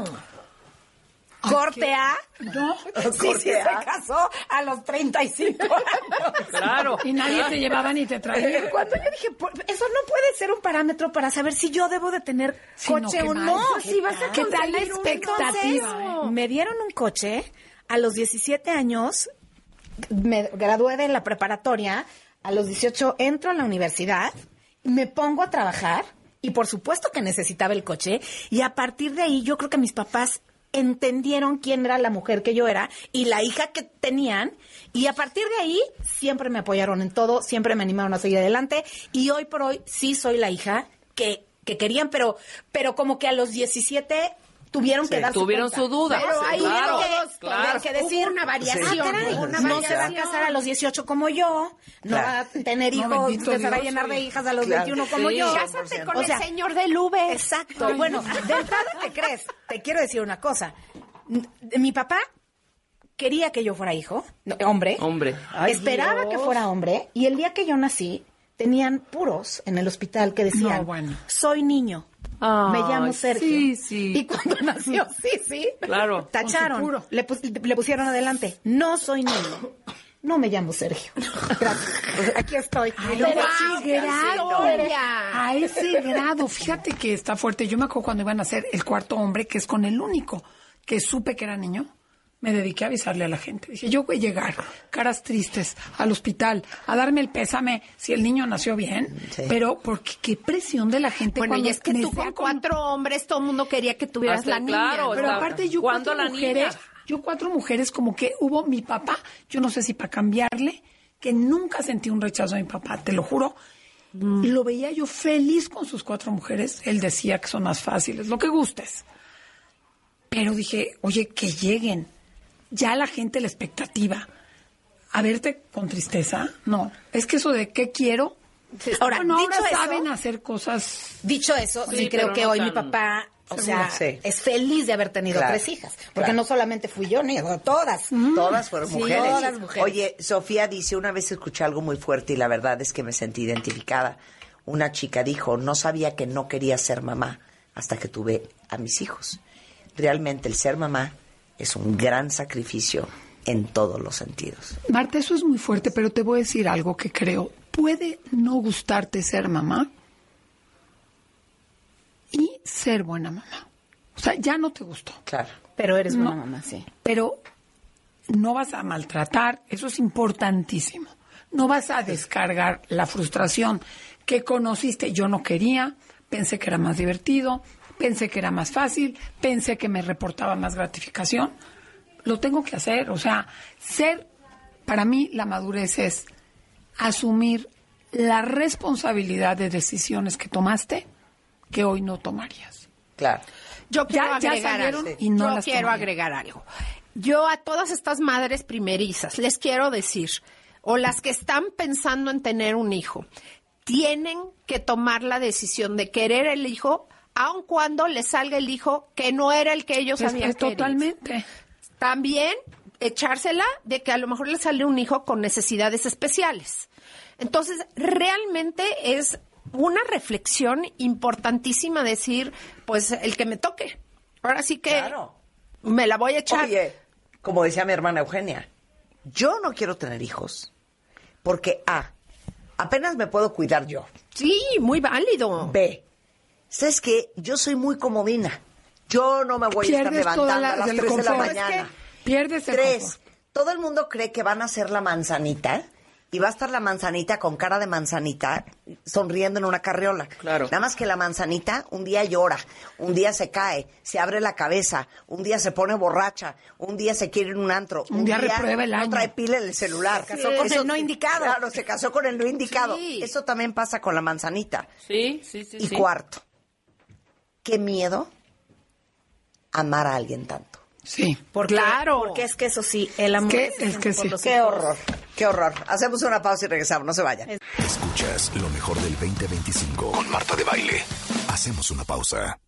Corte A. No. Sí, sí, Corte se A. casó a los treinta y cinco años. Claro. Y nadie te llevaba ni te traía. Cuando yo dije, "Por- eso no puede ser un parámetro para saber si yo debo de tener Sí, no, coche qué o mal. no. ¿Qué Si vas a ¿Qué tal la conseguir un- expectativa, Entonces, eh? me dieron un coche a los diecisiete años, me gradué de la preparatoria, a los dieciocho entro a la universidad me pongo a trabajar y por supuesto que necesitaba el coche y a partir de ahí yo creo que mis papás entendieron quién era la mujer que yo era y la hija que tenían y a partir de ahí siempre me apoyaron en todo, siempre me animaron a seguir adelante y hoy por hoy sí soy la hija que, que querían, pero, pero como que a los diecisiete tuvieron sí, que darse tuvieron cuenta. su duda. Pero ahí claro, que, claro. que decir una variación. sí. ah, caray, una no variación. se va a casar a los dieciocho como yo, no Claro. va a tener No, hijos, bendito se va a Dios, llenar sí. de hijas a los Claro. veintiuno como Sí. yo. Cásate con O el sea, señor del Uber. Exacto. Bueno, de entrada, ¿qué crees? Te quiero decir una cosa. N- Mi papá quería que yo fuera hijo, no, hombre. Hombre. Ay, Esperaba Dios. que fuera hombre. Y el día que yo nací, tenían puros en el hospital que decían, No, bueno. soy niño. Ay, Me llamo Sergio. sí, sí. Y cuando nació, sí, sí. Claro. Tacharon. Con su puro. Le, pus- le pusieron adelante. No soy niño. No me llamo Sergio. Gracias. Aquí estoy. Ay, Pero wow, sí, qué grado. Victoria. A ese grado, fíjate que está fuerte. Yo me acuerdo cuando iban a hacer el cuarto hombre, que es con el único que supe que era niño, me dediqué a avisarle a la gente. Dije, yo voy a llegar, caras tristes, al hospital, a darme el pésame si el niño nació bien, Sí. pero porque qué presión de la gente Bueno, cuando y es que me tú sea con cuatro hombres, todo el mundo quería que tuvieras Hasta la niña. claro, Pero está- aparte yo ¿cuándo cuatro la mujeres, niña? yo cuatro mujeres como que hubo mi papá, yo no sé si para cambiarle, que nunca sentí un rechazo a mi papá, te lo juro. Lo veía yo feliz con sus cuatro mujeres. Él decía que son más fáciles, lo que gustes. Pero dije, oye, que lleguen. Ya la gente, la expectativa. A verte con tristeza, no. Es que eso de qué quiero. Ahora, Bueno, dicho ahora eso, saben hacer cosas. Dicho eso, sí, Sí, creo pero que no hoy tan- mi papá, o sea, Sí. es feliz de haber tenido Claro. tres hijas. Porque Claro. no solamente fui yo, ni todas. Todas fueron Sí, mujeres. todas mujeres. Oye, Sofía dice, una vez escuché algo muy fuerte y la verdad es que me sentí identificada. Una chica dijo, no sabía que no quería ser mamá hasta que tuve a mis hijos. Realmente el ser mamá es un gran sacrificio en todos los sentidos. Marta, eso es muy fuerte, pero te voy a decir algo que creo. Puede no gustarte ser mamá y ser buena mamá. O sea, ya no te gustó, Claro. Pero eres buena No. mamá, sí. pero no vas a maltratar, eso es importantísimo. No vas a descargar la frustración que conociste. Yo no quería, pensé que era más divertido, pensé que era más fácil, pensé que me reportaba más gratificación. Lo tengo que hacer, o sea, ser, para mí la madurez es asumir la responsabilidad de decisiones que tomaste que hoy no tomarías. Claro. Yo quiero Ya- ya agregar salieron algo. y no Yo las quiero tomaría. agregar algo. Yo a todas estas madres primerizas les quiero decir, o las que están pensando en tener un hijo, tienen que tomar la decisión de querer el hijo, aun cuando les salga el hijo que no era el que ellos Es- habían es querido. totalmente. También echársela de que a lo mejor le sale un hijo con necesidades especiales. Entonces, realmente es una reflexión importantísima decir, pues el que me toque. Ahora sí que Claro. me la voy a echar. Oye, como decía mi hermana Eugenia, yo no quiero tener hijos porque A, apenas me puedo cuidar yo. Sí, muy válido. B, ¿sabes qué? Yo soy muy comodina. Yo no me voy a estar Pierdes toda levantando la- a las del tres de la confort. mañana. Es que pierdes el Tres, confort. todo el mundo cree que van a hacer la manzanita y va a estar la manzanita con cara de manzanita sonriendo en una carriola. Claro. Nada más que la manzanita un día llora, un día se cae, se abre la cabeza, un día se pone borracha, un día se quiere ir a un antro, Un día reprueba el no año. trae pila en el celular. Se casó con Eso- el no indicado. Claro, se casó con el no indicado. Sí. Eso también pasa con la manzanita. Sí, sí, sí. Y sí. cuarto, qué miedo amar a alguien tanto. Sí. Porque, Claro. Porque es que eso sí, el amor. que- se es siente que por sí. los Qué hijos. horror, qué horror. Hacemos una pausa y regresamos, no se vayan. Escuchas lo mejor del veinte veinticinco con Marta de Baile. Hacemos una pausa.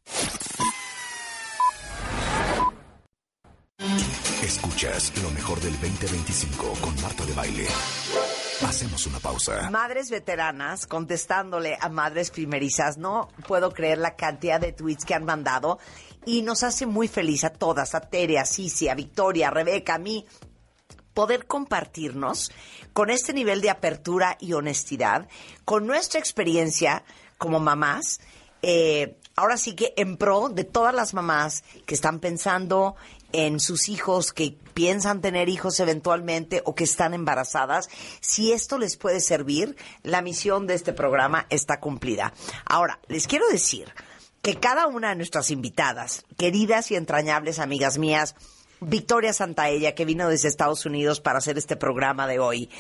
Escuchas lo mejor del veinte veinticinco con Marta de Baile. Hacemos una pausa. Madres veteranas contestándole a madres primerizas. No puedo creer la cantidad de tweets que han mandado y nos hace muy feliz a todas, a Tere, a Cici, a Victoria, a Rebeca, a mí, poder compartirnos con este nivel de apertura y honestidad, con nuestra experiencia como mamás, eh, ahora sí que en pro de todas las mamás que están pensando en sus hijos que piensan tener hijos eventualmente o que están embarazadas, si esto les puede servir, la misión de este programa está cumplida. Ahora, les quiero decir que cada una de nuestras invitadas, queridas y entrañables amigas mías, Victoria Santaella, que vino desde Estados Unidos para hacer este programa de hoy,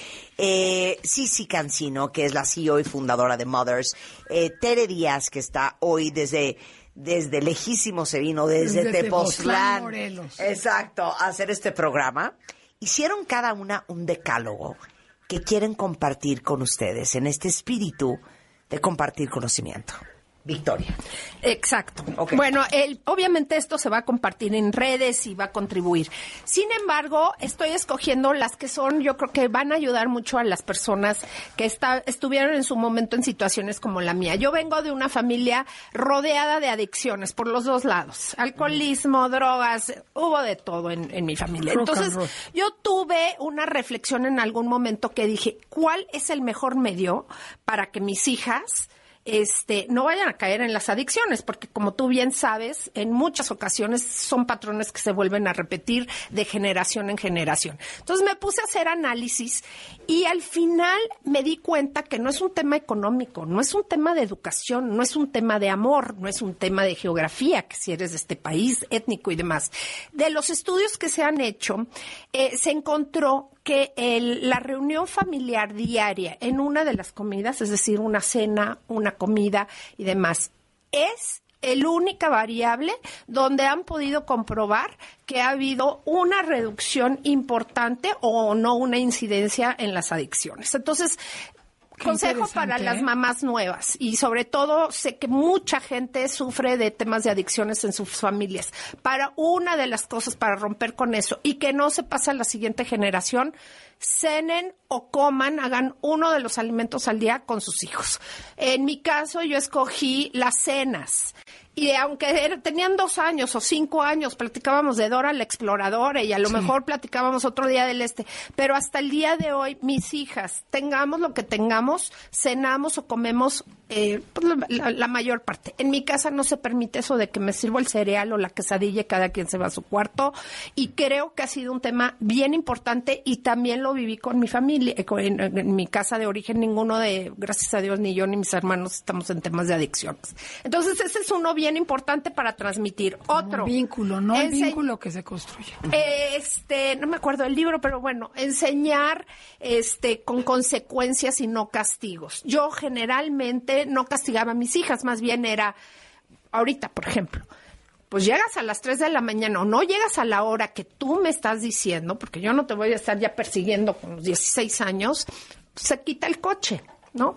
eh, Sisi Cancino, que es la C E O y fundadora de Mothers, eh, Tere Díaz, que está hoy desde... desde lejísimo se vino, desde, desde Tepoztlán, Morelos. Exacto, a hacer este programa. Hicieron cada una un decálogo que quieren compartir con ustedes en este espíritu de compartir conocimiento. Victoria. Exacto. Okay. Bueno, el, obviamente esto se va a compartir en redes y va a contribuir. Sin embargo, estoy escogiendo las que son, yo creo que van a ayudar mucho a las personas que está, estuvieron en su momento en situaciones como la mía. Yo vengo de una familia rodeada de adicciones por los dos lados. Alcoholismo, drogas, hubo de todo en, en mi familia. Entonces, yo tuve una reflexión en algún momento que dije, ¿cuál es el mejor medio para que mis hijas Este, no vayan a caer en las adicciones? Porque como tú bien sabes, en muchas ocasiones son patrones que se vuelven a repetir de generación en generación. Entonces me puse a hacer análisis y al final me di cuenta que no es un tema económico, no es un tema de educación, no es un tema de amor, no es un tema de geografía, que si eres de este país, étnico y demás. De los estudios que se han hecho, eh, se encontró que el, la reunión familiar diaria en una de las comidas, es decir, una cena, una comida y demás, es el única variable donde han podido comprobar que ha habido una reducción importante o no una incidencia en las adicciones. Entonces, Qué consejo para ¿eh? las mamás nuevas, y sobre todo sé que mucha gente sufre de temas de adicciones en sus familias. Para una de las cosas para romper con eso y que no se pase a la siguiente generación, cenen o coman, hagan uno de los alimentos al día con sus hijos. En mi caso yo escogí las cenas. Y aunque era, tenían dos años o cinco años, platicábamos de Dora la Exploradora y a lo sí. mejor platicábamos otro día del este. Pero hasta el día de hoy, mis hijas, tengamos lo que tengamos, cenamos o comemos eh, pues la, la mayor parte. En mi casa no se permite eso de que me sirvo el cereal o la quesadilla y cada quien se va a su cuarto. Y creo que ha sido un tema bien importante y también lo viví con mi familia. En, en, en mi casa de origen, ninguno de, gracias a Dios, ni yo ni mis hermanos estamos en temas de adicciones. Entonces, ese es uno bien importante para transmitir. Otro. Un vínculo, no el ense- vínculo que se construye. Este, no me acuerdo del libro, pero bueno, enseñar este con consecuencias y no castigos. Yo generalmente no castigaba a mis hijas, más bien era, ahorita, por ejemplo, pues llegas a las tres de la mañana o no llegas a la hora que tú me estás diciendo, porque yo no te voy a estar ya persiguiendo con los dieciséis años, se quita el coche, ¿no?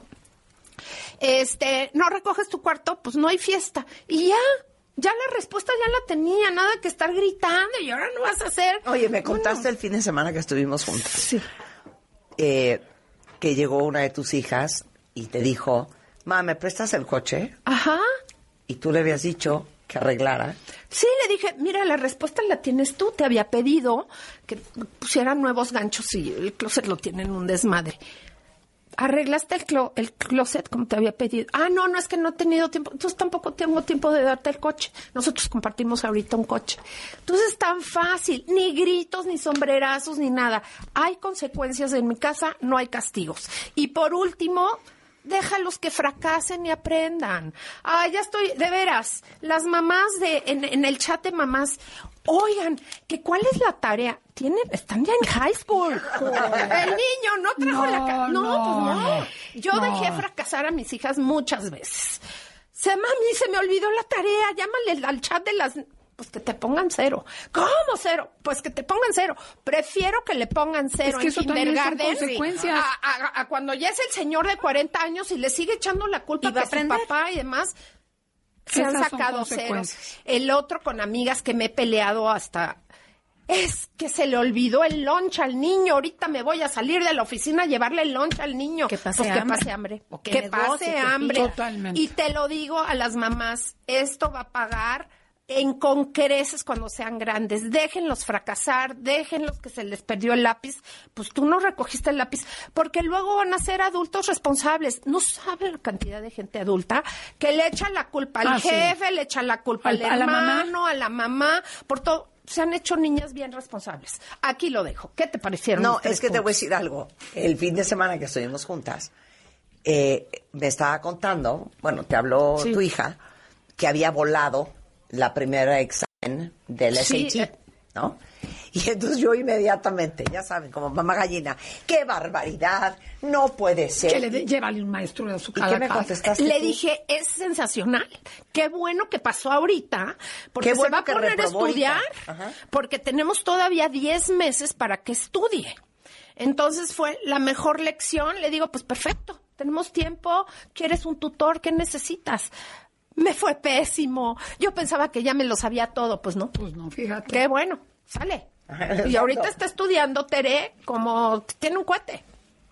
Este, no recoges tu cuarto, pues no hay fiesta. Y ya, ya la respuesta ya la tenía, nada que estar gritando y ahora no vas a hacer. Oye, me contaste bueno. el fin de semana que estuvimos juntos. Sí. Eh, que llegó una de tus hijas y te dijo, ma, ¿me prestas el coche? Ajá. Y tú le habías dicho que arreglara. Sí, le dije, mira, la respuesta la tienes tú. Te había pedido que pusieran nuevos ganchos y el closet lo tiene en un desmadre. ¿Arreglaste el, clo- el closet como te había pedido? Ah, no, no, es que no he tenido tiempo. Entonces tampoco tengo tiempo de darte el coche. Nosotros compartimos ahorita un coche. Entonces es tan fácil. Ni gritos, ni sombrerazos, ni nada. Hay consecuencias en mi casa, no hay castigos. Y por último, déjalos que fracasen y aprendan. Ah, ya estoy, de veras, las mamás de en, en el chat de mamás, oigan, que ¿cuál es la tarea? Tienen, están ya en high school. El niño no trajo no, la ca- no, no, pues no. no. Yo no. dejé fracasar a mis hijas muchas veces. Se, mami, se me olvidó la tarea. Llámale al chat de las... Pues que te pongan cero. ¿Cómo cero? Pues que te pongan cero. Prefiero que le pongan cero es que en eso kindergarten también son consecuencias. a, a, a cuando ya es el señor de cuarenta años y le sigue echando la culpa ¿Y va a a aprender? su papá y demás. Se Esas han son sacado cero. consecuencias. El otro con amigas que me he peleado hasta... Es que se le olvidó el lunch al niño. Ahorita me voy a salir de la oficina a llevarle el lunch al niño. Que pase pues hambre. que pase hambre. O que que negocie, pase que hambre. pida. Totalmente. Y te lo digo a las mamás, esto va a pagar en con creces cuando sean grandes. Déjenlos fracasar, déjenlos que se les perdió el lápiz. Pues tú no recogiste el lápiz, porque luego van a ser adultos responsables. No saben la cantidad de gente adulta que le echa la culpa al Ah, sí. jefe, le echa la culpa al, Al- a la hermano, a la mamá, por todo. se han hecho niñas bien responsables. Aquí lo dejo. ¿Qué te parecieron? No, es que puntos? Te voy a decir algo. El fin de semana que estuvimos juntas, eh, me estaba contando, bueno, te habló sí. tu hija, que había volado la primera examen del sí. S A T, ¿no? Y entonces yo inmediatamente, ya saben, como mamá gallina, ¡qué barbaridad! No puede ser. Que le de, llévale un maestro de su casa. ¿Y qué me contestaste Le tú? dije, es sensacional. Qué bueno que pasó ahorita, porque qué bueno se va a poner a estudiar, porque tenemos todavía diez meses para que estudie. Entonces fue la mejor lección. Le digo, pues perfecto, tenemos tiempo, ¿quieres un tutor? ¿Qué necesitas? Me fue pésimo. Yo pensaba que ya me lo sabía todo, pues no. Pues no, fíjate. Qué bueno, sale. Y ahorita está estudiando Tere como tiene un cohete.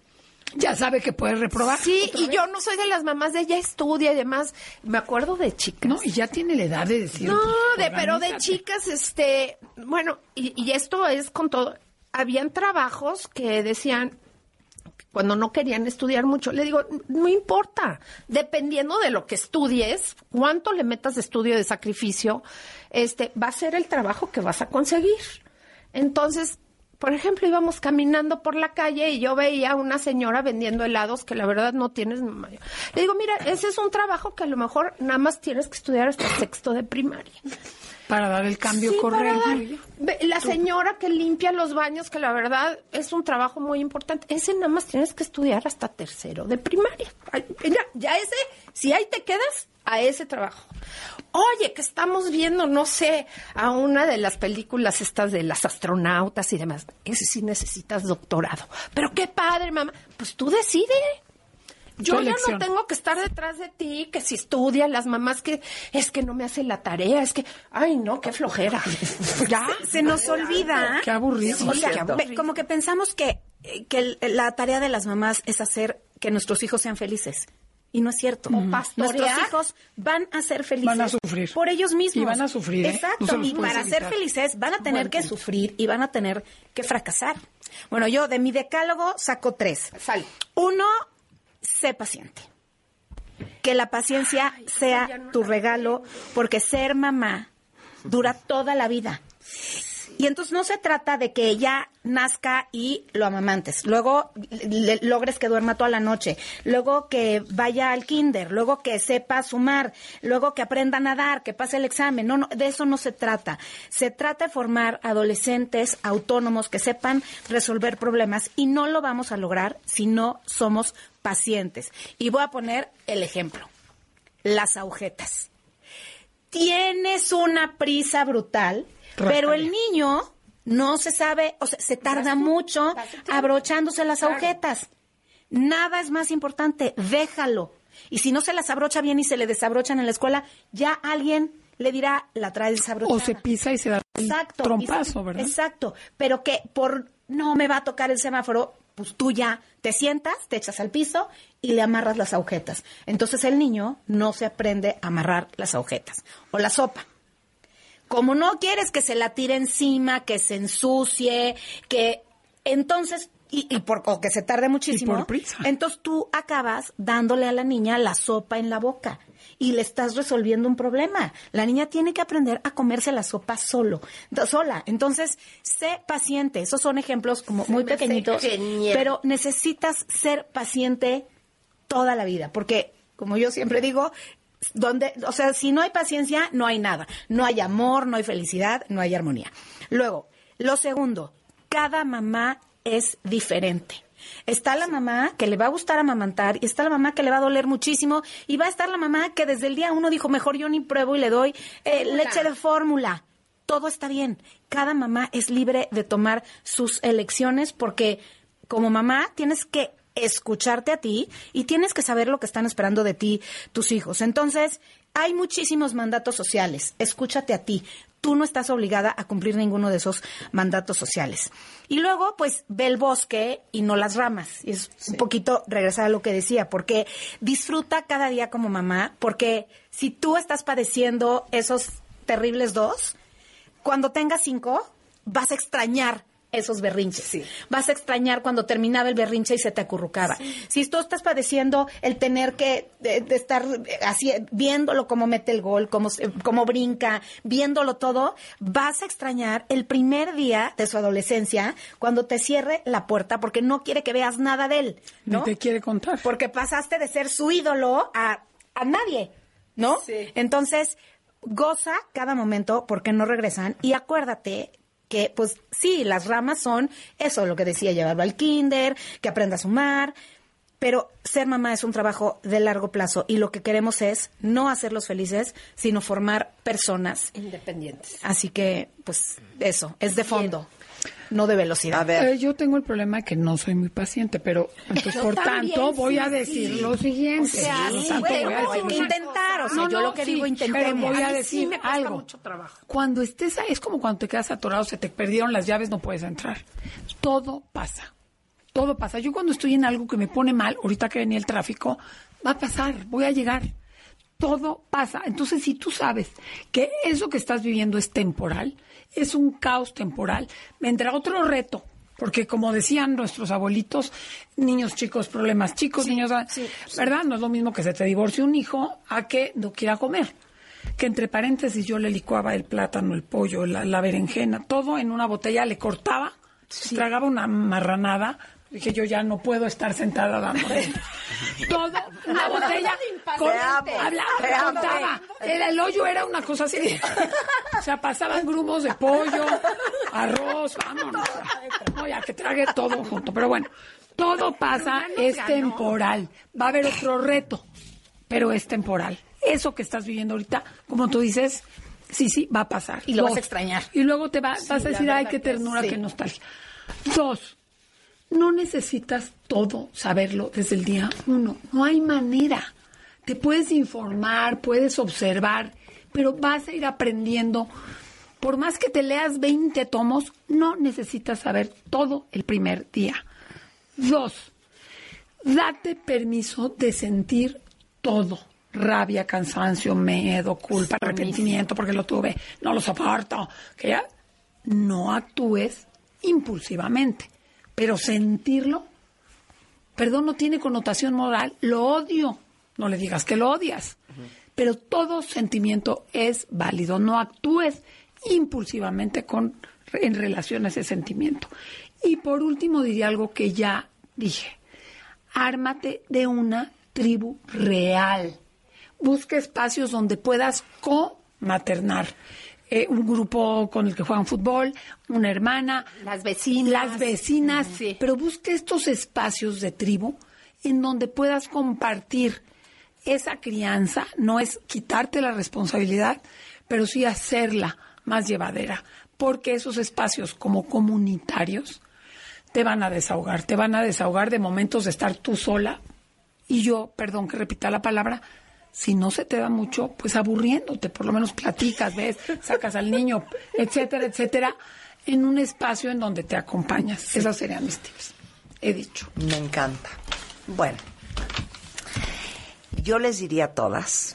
Ya sabe que puede reprobar. Sí, y vez. Yo no soy de las mamás de ella estudia y demás. Me acuerdo de chicas. No, y ya tiene la edad de decir. No, de, pero de chicas, este, bueno, y, y esto es con todo. Habían trabajos que decían, cuando no querían estudiar mucho, le digo, no importa, dependiendo de lo que estudies, cuánto le metas de estudio, de sacrificio, este, va a ser el trabajo que vas a conseguir. Entonces, por ejemplo, íbamos caminando por la calle y yo veía a una señora vendiendo helados que la verdad no tienes. Le digo, mira, ese es un trabajo que a lo mejor nada más tienes que estudiar hasta sexto de primaria. Para dar el cambio sí, correcto. La señora que limpia los baños, que la verdad es un trabajo muy importante, ese nada más tienes que estudiar hasta tercero de primaria. Ya, ya ese, si ahí te quedas, a ese trabajo. Oye, que estamos viendo, no sé, a una de las películas estas de las astronautas y demás. Ese sí necesitas doctorado. Pero qué padre, mamá. Pues tú decide. Yo ya no tengo que estar detrás de ti, que si estudian las mamás, que es que no me hacen la tarea, es que, ay, no, qué flojera. Ya se nos olvida. Qué aburrido. Sí, o sea, qué aburrido. Como que pensamos que, que la tarea de las mamás es hacer que nuestros hijos sean felices. Y no es cierto. Mm. Nuestros hijos van a ser felices. Van a sufrir. Por ellos mismos. Y van a sufrir. ¿eh? Exacto. No y para evitar. Ser felices van a tener Buen que punto. Sufrir y van a tener que fracasar. Bueno, yo de mi decálogo saco tres. Sal. Uno, sé paciente. Que la paciencia Ay, sea no tu regalo, porque ser mamá dura toda la vida. Y entonces no se trata de que ella nazca y lo amamantes, luego le, logres que duerma toda la noche, luego que vaya al kinder, luego que sepa sumar, luego que aprenda a nadar, que pase el examen. No, no, de eso no se trata. Se trata de formar adolescentes autónomos que sepan resolver problemas, y no lo vamos a lograr si no somos pacientes. Y voy a poner el ejemplo. Las agujetas. Tienes una prisa brutal, pero el niño no se sabe, o sea, se tarda mucho abrochándose las agujetas. Nada es más importante, déjalo. Y si no se las abrocha bien y se le desabrochan en la escuela, ya alguien le dirá, la trae desabrochada. O se pisa y se da un exacto, trompazo, ¿verdad? Exacto, pero que por no me va a tocar el semáforo, pues tú ya te sientas, te echas al piso y le amarras las agujetas. Entonces el niño no se aprende a amarrar las agujetas. O la sopa. Como no quieres que se la tire encima, que se ensucie, que entonces, y, y por o que se tarde muchísimo, y por prisa. Entonces tú acabas dándole a la niña la sopa en la boca y le estás resolviendo un problema. La niña tiene que aprender a comerse la sopa solo, sola. Entonces, sé paciente. Esos son ejemplos como muy pequeñitos, pero necesitas ser paciente toda la vida, porque, como yo siempre digo, donde, o sea, si no hay paciencia, no hay nada. No hay amor, no hay felicidad, no hay armonía. Luego, lo segundo, cada mamá es diferente. Está la mamá que le va a gustar amamantar y está la mamá que le va a doler muchísimo y va a estar la mamá que desde el día uno dijo, mejor yo ni pruebo y le doy eh, leche de fórmula. Todo está bien. Cada mamá es libre de tomar sus elecciones, porque como mamá tienes que escucharte a ti y tienes que saber lo que están esperando de ti tus hijos. Entonces, hay muchísimos mandatos sociales. Escúchate a ti. Tú no estás obligada a cumplir ninguno de esos mandatos sociales. Y luego, pues, ve el bosque y no las ramas. Y es sí. un poquito regresar a lo que decía, porque disfruta cada día como mamá, porque si tú estás padeciendo esos terribles dos, cuando tengas cinco, vas a extrañar esos berrinches. Sí. Vas a extrañar cuando terminaba el berrinche y se te acurrucaba. Sí. Si tú estás padeciendo el tener que de, de estar así, viéndolo cómo mete el gol, cómo, cómo brinca, viéndolo todo, vas a extrañar el primer día de su adolescencia cuando te cierre la puerta porque no quiere que veas nada de él, ¿no? Ni te quiere contar. Porque pasaste de ser su ídolo a, a nadie, ¿no? Sí. Entonces, goza cada momento porque no regresan y acuérdate que, pues, sí, las ramas son eso, lo que decía, llevarlo al kinder, que aprenda a sumar, pero ser mamá es un trabajo de largo plazo y lo que queremos es no hacerlos felices, sino formar personas independientes. Así que, pues, eso, es de fondo, no de velocidad. A ver. Eh, yo tengo el problema que no soy muy paciente, pero entonces, Yo por también, tanto, sí, voy a sí. decir lo siguiente. O sea, Por sí, tanto, güey, voy a no, decir hay que una- intentar, o sea, No, yo no, lo que sí, digo, pero intentemos. voy a mí sí decir me cuesta algo. mucho trabajo. Cuando estés ahí, es como cuando te quedas atorado, se te perdieron las llaves, no puedes entrar. Todo pasa. Todo pasa. Yo cuando estoy en algo que me pone mal, ahorita que venía el tráfico, va a pasar, voy a llegar. Todo pasa. Entonces, si tú sabes que eso que estás viviendo es temporal, es un caos temporal, vendrá otro reto. Porque como decían nuestros abuelitos, niños chicos, problemas chicos, Sí, niños, sí, ¿verdad? No es lo mismo que se te divorcie un hijo a que no quiera comer. Que entre paréntesis yo le licuaba el plátano, el pollo, la, la berenjena, todo en una botella, le cortaba, se tragaba una marranada. Dije, yo ya no puedo estar sentada dándole. Todo, una botella, con, Te amo, hablaba, te amo. contaba. Era, el hoyo era una cosa así. O sea, pasaban grumos de pollo, arroz, vámonos. No, ya que trague todo junto. Pero bueno, todo pasa, es temporal. Va a haber otro reto, pero es temporal. Eso que estás viviendo ahorita, como tú dices, sí, sí, va a pasar. Y lo vas Dos. a extrañar. Y luego te va, vas a decir, ay, qué ternura, sí. qué nostalgia. Dos, no necesitas todo saberlo desde el día uno. No hay manera. Te puedes informar, puedes observar, pero vas a ir aprendiendo. Por más que te leas veinte tomos, no necesitas saber todo el primer día. Dos, date permiso de sentir todo. Rabia, cansancio, miedo, culpa, arrepentimiento porque lo tuve, no lo soporto. Que ya no actúes impulsivamente, pero sentirlo, perdón, no tiene connotación moral, lo odio. No le digas que lo odias, uh-huh. Pero todo sentimiento es válido. No actúes impulsivamente con, en relación a ese sentimiento. Y por último diría algo que ya dije. Ármate de una tribu real. Busca espacios donde puedas co-maternar. Eh, un grupo con el que juegan fútbol, una hermana. Las vecinas. Las vecinas. Uh-huh. Sí. Pero busca estos espacios de tribu en donde puedas compartir esa crianza. No es quitarte la responsabilidad, pero sí hacerla más llevadera. Porque esos espacios como comunitarios te van a desahogar. Te van a desahogar de momentos de estar tú sola. Y yo, perdón que repita la palabra, si no se te da mucho, pues aburriéndote, por lo menos platicas, ves, sacas al niño, etcétera, etcétera, en un espacio en donde te acompañas. Sí. Esos serían mis tips. He dicho. Me encanta. Bueno, yo les diría a todas.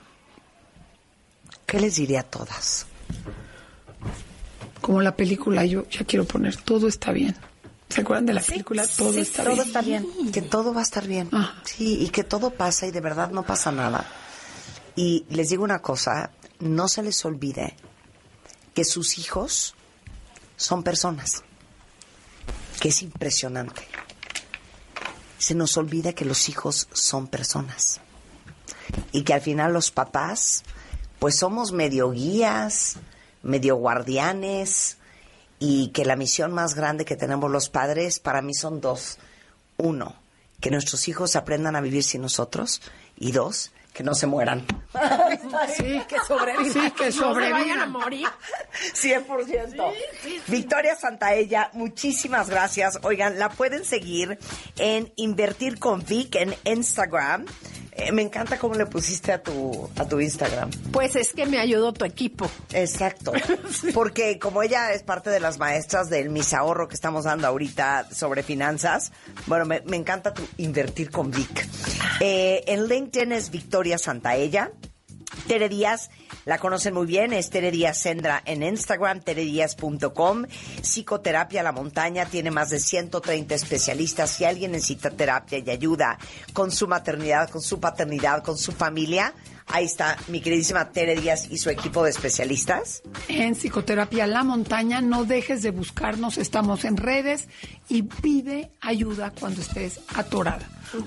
¿Qué les diría a todas? Como la película, yo ya quiero poner, todo está bien. ¿Se acuerdan de la película? Sí, todo sí, está todo bien. está bien. Que todo va a estar bien. Ah. Sí, y que todo pasa y de verdad no pasa nada. Y les digo una cosa, no se les olvide que sus hijos son personas. Que es impresionante. Se nos olvida que los hijos son personas. Y que al final los papás, pues somos medio guías, medio guardianes, y que la misión más grande que tenemos los padres para mí son dos. Uno, que nuestros hijos aprendan a vivir sin nosotros, y dos, que no se mueran. Sí, que sobrevivan. Sí, que sobrevivan. No se vayan a morir. cien por ciento. Sí, sí, sí. Victoria Santaella, muchísimas gracias. Oigan, la pueden seguir en Invertir con Vic en Instagram. Eh, me encanta cómo le pusiste a tu, a tu Instagram. Pues es que me ayudó tu equipo. Exacto. Porque como ella es parte de las maestras del Mis Ahorro que estamos dando ahorita sobre finanzas, bueno, me, me encanta tu Invertir con Vic. Eh, en LinkedIn es Victoria Santaella. Tere Díaz, La conocen muy bien, es Tere Díaz Sendra en Instagram, tere díaz punto com. Psicoterapia La Montaña tiene más de ciento treinta especialistas. Si alguien necesita terapia y ayuda con su maternidad, con su paternidad, con su familia, ahí está mi queridísima Tere Díaz y su equipo de especialistas. En Psicoterapia La Montaña, no dejes de buscarnos, estamos en redes y pide ayuda cuando estés atorada.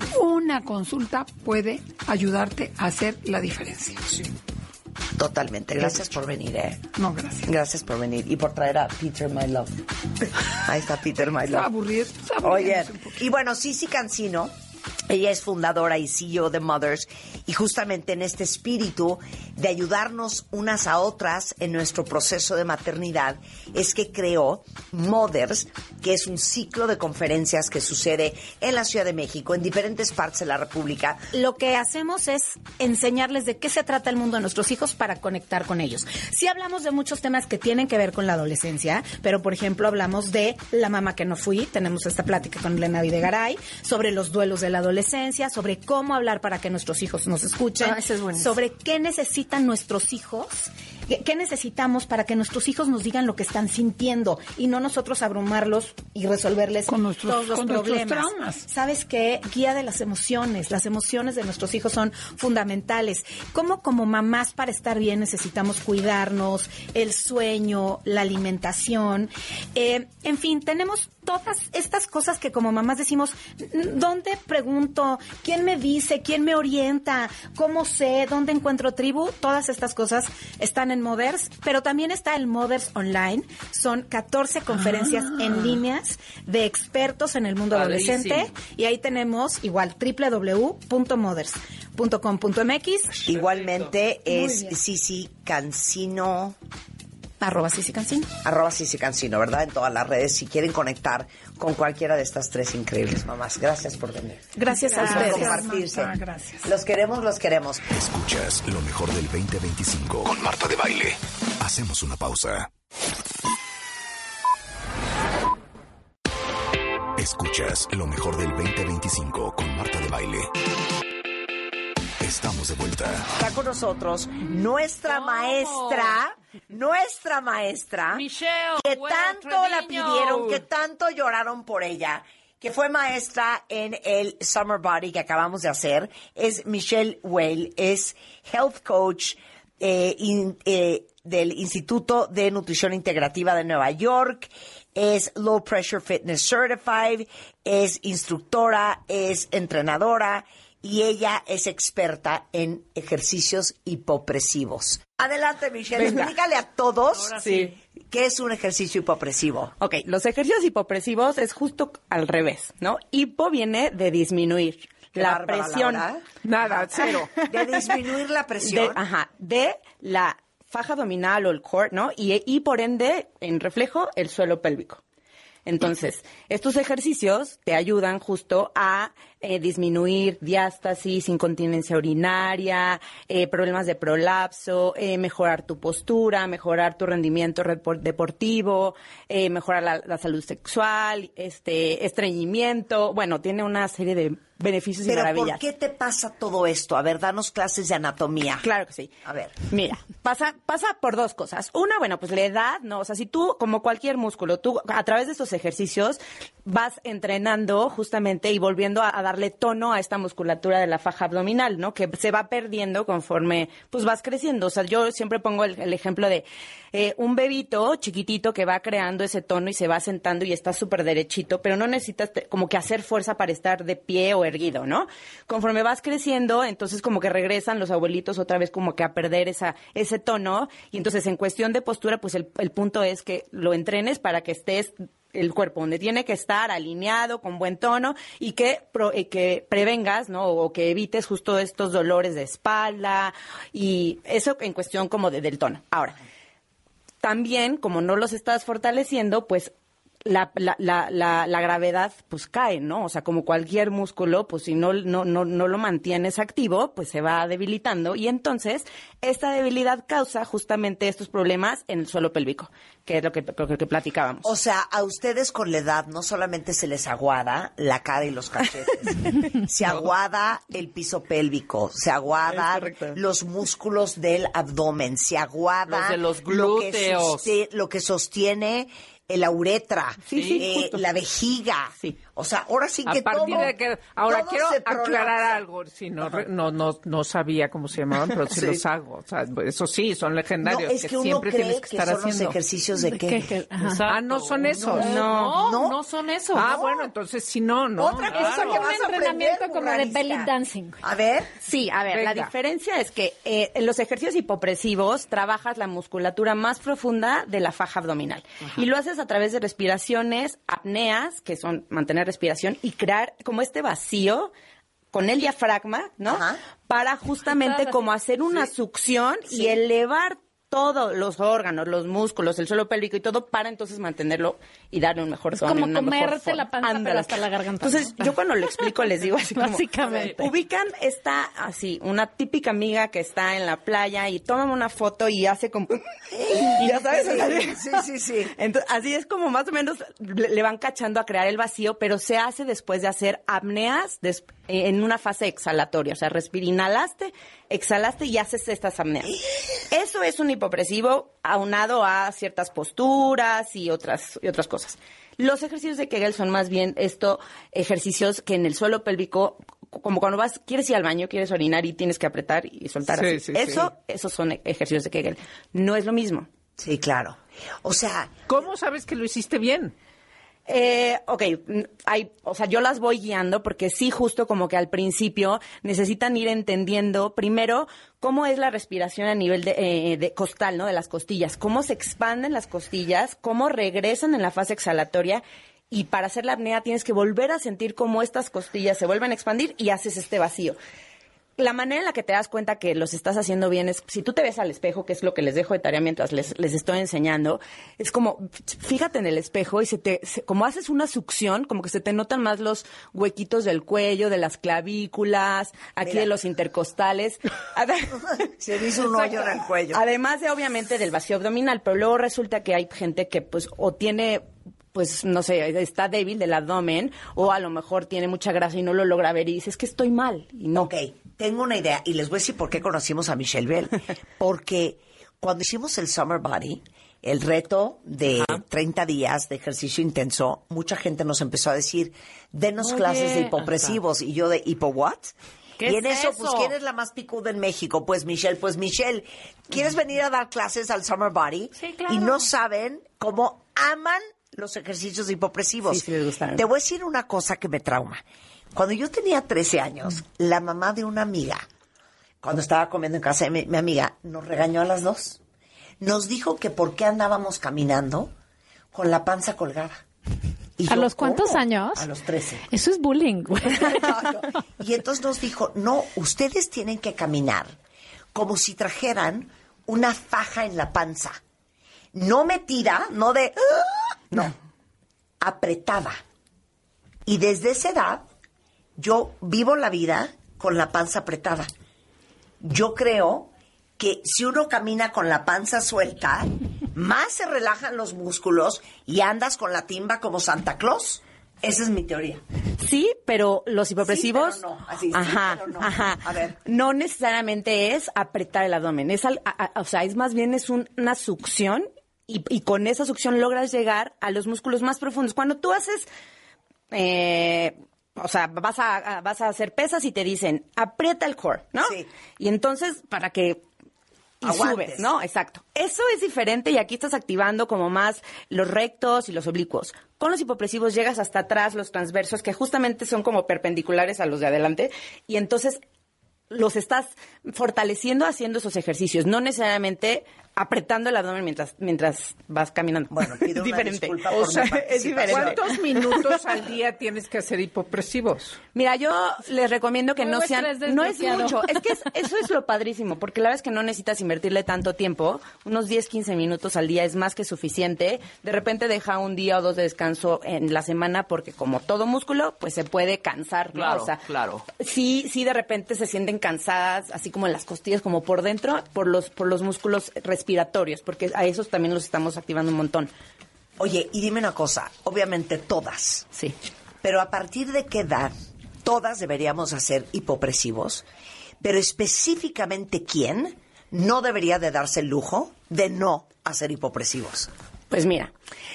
Una consulta puede ayudarte a hacer la diferencia. Sí. Totalmente. Gracias por venir, ¿eh? No, gracias. Gracias por venir y por traer a Peter My Love. Ahí está Peter My Love. Está aburrido. Está aburrido. Oye, y bueno, Sisi Cancino, ella es fundadora y C E O de Mothers, y justamente en este espíritu de ayudarnos unas a otras en nuestro proceso de maternidad es que creó Mothers, que es un ciclo de conferencias que sucede en la Ciudad de México, en diferentes partes de la República. Lo que hacemos es enseñarles de qué se trata el mundo de nuestros hijos para conectar con ellos. Sí hablamos de muchos temas que tienen que ver con la adolescencia, pero por ejemplo hablamos de La mamá que no fui, tenemos esta plática con Elena Videgaray, sobre los duelos de la adolescencia, sobre cómo hablar para que nuestros hijos nos escuchen, Ah, ese es buenísimo. sobre qué necesitan nuestros hijos, qué, qué necesitamos para que nuestros hijos nos digan lo que están sintiendo y no nosotros abrumarlos y resolverles Con nuestros- todos los con nuestros problemas. traumas. ¿Sabes qué? Guía de las emociones. Las emociones de nuestros hijos son fundamentales. ¿Cómo como mamás para estar bien necesitamos cuidarnos? El sueño, la alimentación. Eh, en fin, tenemos todas estas cosas que como mamás decimos, ¿dónde pregunto? ¿Quién me dice? ¿Quién me orienta? ¿Cómo sé? ¿Dónde encuentro tribu? Todas estas cosas están en Mothers, pero también está el Mothers Online. Son catorce conferencias Ah. en líneas de expertos en el mundo Padrísimo. adolescente. Y ahí tenemos igual doble u doble u doble u punto mothers punto com punto m x, Igualmente es bien. Sisi Cancino, arroba Sisi Cancino. arroba Sisi Cancino, ¿verdad? En todas las redes, si quieren conectar con cualquiera de estas tres increíbles mamás. Gracias por venir. Gracias a Por ustedes. compartirse. Marta, gracias. Los queremos, los queremos. Escuchas lo mejor del veinte veinticinco con Marta de Baile. Hacemos una pausa. Escuchas lo mejor del veinte veinticinco con Marta de Baile. Estamos de vuelta. Está con nosotros nuestra ¿Cómo? maestra, nuestra maestra, Michelle que Well tanto la Trevino. pidieron, que tanto lloraron por ella, que fue maestra en el Summer Body que acabamos de hacer. Es Michelle Well, es health coach eh, in- eh, del Instituto de Nutrición Integrativa de Nueva York, es Low Pressure Fitness Certified, es instructora, es entrenadora y ella es experta en ejercicios hipopresivos. Adelante, Michelle, Venga. explícale a todos Ahora sí. qué es un ejercicio hipopresivo. Ok, los ejercicios hipopresivos es justo al revés, ¿no? Hipo viene de disminuir Qué la bárbara, presión. Laura. Nada, cero. De disminuir la De, presión. ajá, de la faja abdominal o el core, ¿no? Y, y por ende, en reflejo, el suelo pélvico. Entonces, estos ejercicios te ayudan justo a eh, disminuir diástasis, incontinencia urinaria, eh, problemas de prolapso, eh, mejorar tu postura, mejorar tu rendimiento repor- deportivo, eh, mejorar la, la salud sexual, este estreñimiento. Bueno, tiene una serie de beneficios y Pero maravillas. ¿por qué te pasa todo esto? A ver, danos clases de anatomía. Claro que sí. A ver. Mira, pasa, pasa por dos cosas. Una, bueno, pues la edad, ¿no? O sea, si tú, como cualquier músculo, tú a través de estos ejercicios vas entrenando justamente y volviendo a, a darle tono a esta musculatura de la faja abdominal, ¿no? Que se va perdiendo conforme, pues vas creciendo. O sea, yo siempre pongo el, el ejemplo de eh, un bebito chiquitito que va creando ese tono y se va sentando y está súper derechito, pero no necesitas te- como que hacer fuerza para estar de pie o erguido, ¿no? Conforme vas creciendo, entonces como que regresan los abuelitos otra vez como que a perder esa ese tono y entonces en cuestión de postura, pues el, el punto es que lo entrenes para que estés el cuerpo donde tiene que estar alineado, con buen tono y que, pro- eh, que prevengas, ¿no? O que evites justo estos dolores de espalda y eso en cuestión como de, del tono. Ahora, también, como no los estás fortaleciendo, pues La, la, la, la, la gravedad pues cae, ¿no? O sea, como cualquier músculo, pues si no, no, no, no lo mantienes activo, pues se va debilitando y entonces esta debilidad causa justamente estos problemas en el suelo pélvico, que es lo que, lo que platicábamos. O sea, a ustedes con la edad no solamente se les aguada la cara y los cachetes, se aguada el piso pélvico, se aguadan los músculos del abdomen, se aguada los de los lo que glúteos, sostiene, lo que sostiene la uretra, sí, sí, eh, la vejiga. Sí. O sea, ahora sí que a partir todo, de que ahora todo quiero se aclarar prolapsa. algo, si no, re- no no no sabía cómo se llamaban, pero sí, Sí. los hago, o sea, eso sí, son legendarios No, es que uno siempre cree tienes que que estar son los haciendo. ejercicios de qué. ¿Qué? Ajá. Exacto. Ah, no son esos. No, No. no, son esos. Ah, No. bueno, entonces si no, no. Otra cosa Son que un vas a entrenamiento aprender, como de belly burralista. dancing. A ver, Sí, a ver, la Venga. diferencia es que eh, en los ejercicios hipopresivos trabajas la musculatura más profunda de la faja abdominal. Y lo haces a través de respiraciones, apneas, que son mantener respiración, y crear como este vacío con el diafragma, ¿no? Ajá. Para justamente como hacer una succión y elevar todos los órganos, los músculos, el suelo pélvico y todo para entonces mantenerlo y darle un mejor Es tono y como una mejor comerte forma. la panza, pero Ándale. hasta la garganta. Entonces, yo cuando lo explico les digo así como... Básicamente. Ubican esta, así, una típica amiga que está en la playa y toma una foto y hace como... ya sabes, así. sí, sí, sí. Entonces, así es como más o menos le, le van cachando a crear el vacío, pero se hace después de hacer apneas des- en una fase exhalatoria. O sea, respira, inhalaste, exhalaste y haces estas apneas. Eso es un hipopresivo aunado a ciertas posturas y otras, y otras cosas. Los ejercicios de Kegel son más bien esto, ejercicios que en el suelo pélvico, como cuando vas, quieres ir al baño, quieres orinar y tienes que apretar y soltar Sí, así. sí, Eso, sí. esos son ejercicios de Kegel. No es lo mismo. Sí, claro. O sea, ¿Cómo sabes que lo hiciste bien? Eh, ok, mm, hay, o sea, yo las voy guiando porque sí, justo como que al principio necesitan ir entendiendo primero cómo es la respiración a nivel de, eh, de costal, ¿no? De las costillas, cómo se expanden las costillas, cómo regresan en la fase exhalatoria. Y para hacer la apnea tienes que volver a sentir cómo estas costillas se vuelven a expandir y haces este vacío. La manera en la que te das cuenta que los estás haciendo bien es, si tú te ves al espejo, que es lo que les dejo de tarea mientras les, les estoy enseñando, es como, fíjate en el espejo y se te, se- como haces una succión, como que se te notan más los huequitos del cuello, de las clavículas, aquí Mira. de los intercostales. se me hizo un hoyo en el cuello. Además de, obviamente, del vacío abdominal, pero luego resulta que hay gente que, pues, o tiene... pues, no sé, está débil del abdomen o a lo mejor tiene mucha grasa y no lo logra ver y dices que estoy mal y no. Ok, tengo una idea y les voy a decir por qué conocimos a Michelle Bell. Porque cuando hicimos el Summer Body, el reto de treinta días de ejercicio intenso, mucha gente nos empezó a decir, denos Oye, clases de hipopresivos. Y yo de, ¿hipo what? ¿Qué Y en es eso, eso? pues, ¿quién es la más picuda en México? Pues Michelle, pues Michelle, ¿quieres venir a dar clases al Summer Body? Sí, claro. Y no saben cómo aman los ejercicios hipopresivos. Sí, sí les gustaron. Te voy a decir una cosa que me trauma. Cuando yo tenía trece años, la mamá de una amiga, cuando estaba comiendo en casa de mi, mi amiga, nos regañó a las dos. Nos dijo que por qué andábamos caminando con la panza colgada. Y ¿A yo, los cuántos ¿cómo? años? A los trece. Eso es bullying, güey. Y entonces nos dijo, no, ustedes tienen que caminar como si trajeran una faja en la panza. No metida, no de... ¡ah! No, apretada. Y desde esa edad, yo vivo la vida con la panza apretada. Yo creo que si uno camina con la panza suelta, más se relajan los músculos y andas con la timba como Santa Claus. Esa es mi teoría. Sí, pero los hipopresivos, Sí, pero no. Así, sí, ajá, pero no. ajá, A ver. no necesariamente es apretar el abdomen, es, al- a- a- o sea, es más bien es un- una succión y, y con esa succión logras llegar a los músculos más profundos. Cuando tú haces, eh, o sea, vas a, a- vas a hacer pesas y te dicen aprieta el core, ¿no? Sí. Y entonces para que y Aguantes. subes, ¿no? Exacto. Eso es diferente y aquí estás activando como más los rectos y los oblicuos. Con los hipopresivos llegas hasta atrás, los transversos, que justamente son como perpendiculares a los de adelante, y entonces los estás fortaleciendo haciendo esos ejercicios, no necesariamente apretando el abdomen mientras mientras vas caminando. Bueno, pido diferente. Una disculpa por o sea, mi es diferente. ¿Cuántos minutos al día tienes que hacer hipopresivos? Mira, yo les recomiendo que no Nuevo sean... estrés No es desbloqueado. mucho. Es que es- eso es lo padrísimo, porque la verdad es que no necesitas invertirle tanto tiempo. Unos diez, quince minutos al día es más que suficiente. De repente deja un día o dos de descanso en la semana, porque como todo músculo, pues se puede cansar, ¿no? Claro, O sea, claro. Sí, sí, de repente se sienten cansadas, así como en las costillas, como por dentro, por los, por los músculos respiratorios, porque a esos también los estamos activando un montón. Oye, y dime una cosa, obviamente todas, Sí. pero ¿a partir de qué edad todas deberíamos hacer hipopresivos? Pero específicamente, ¿quién no debería de darse el lujo de no hacer hipopresivos? Pues mira,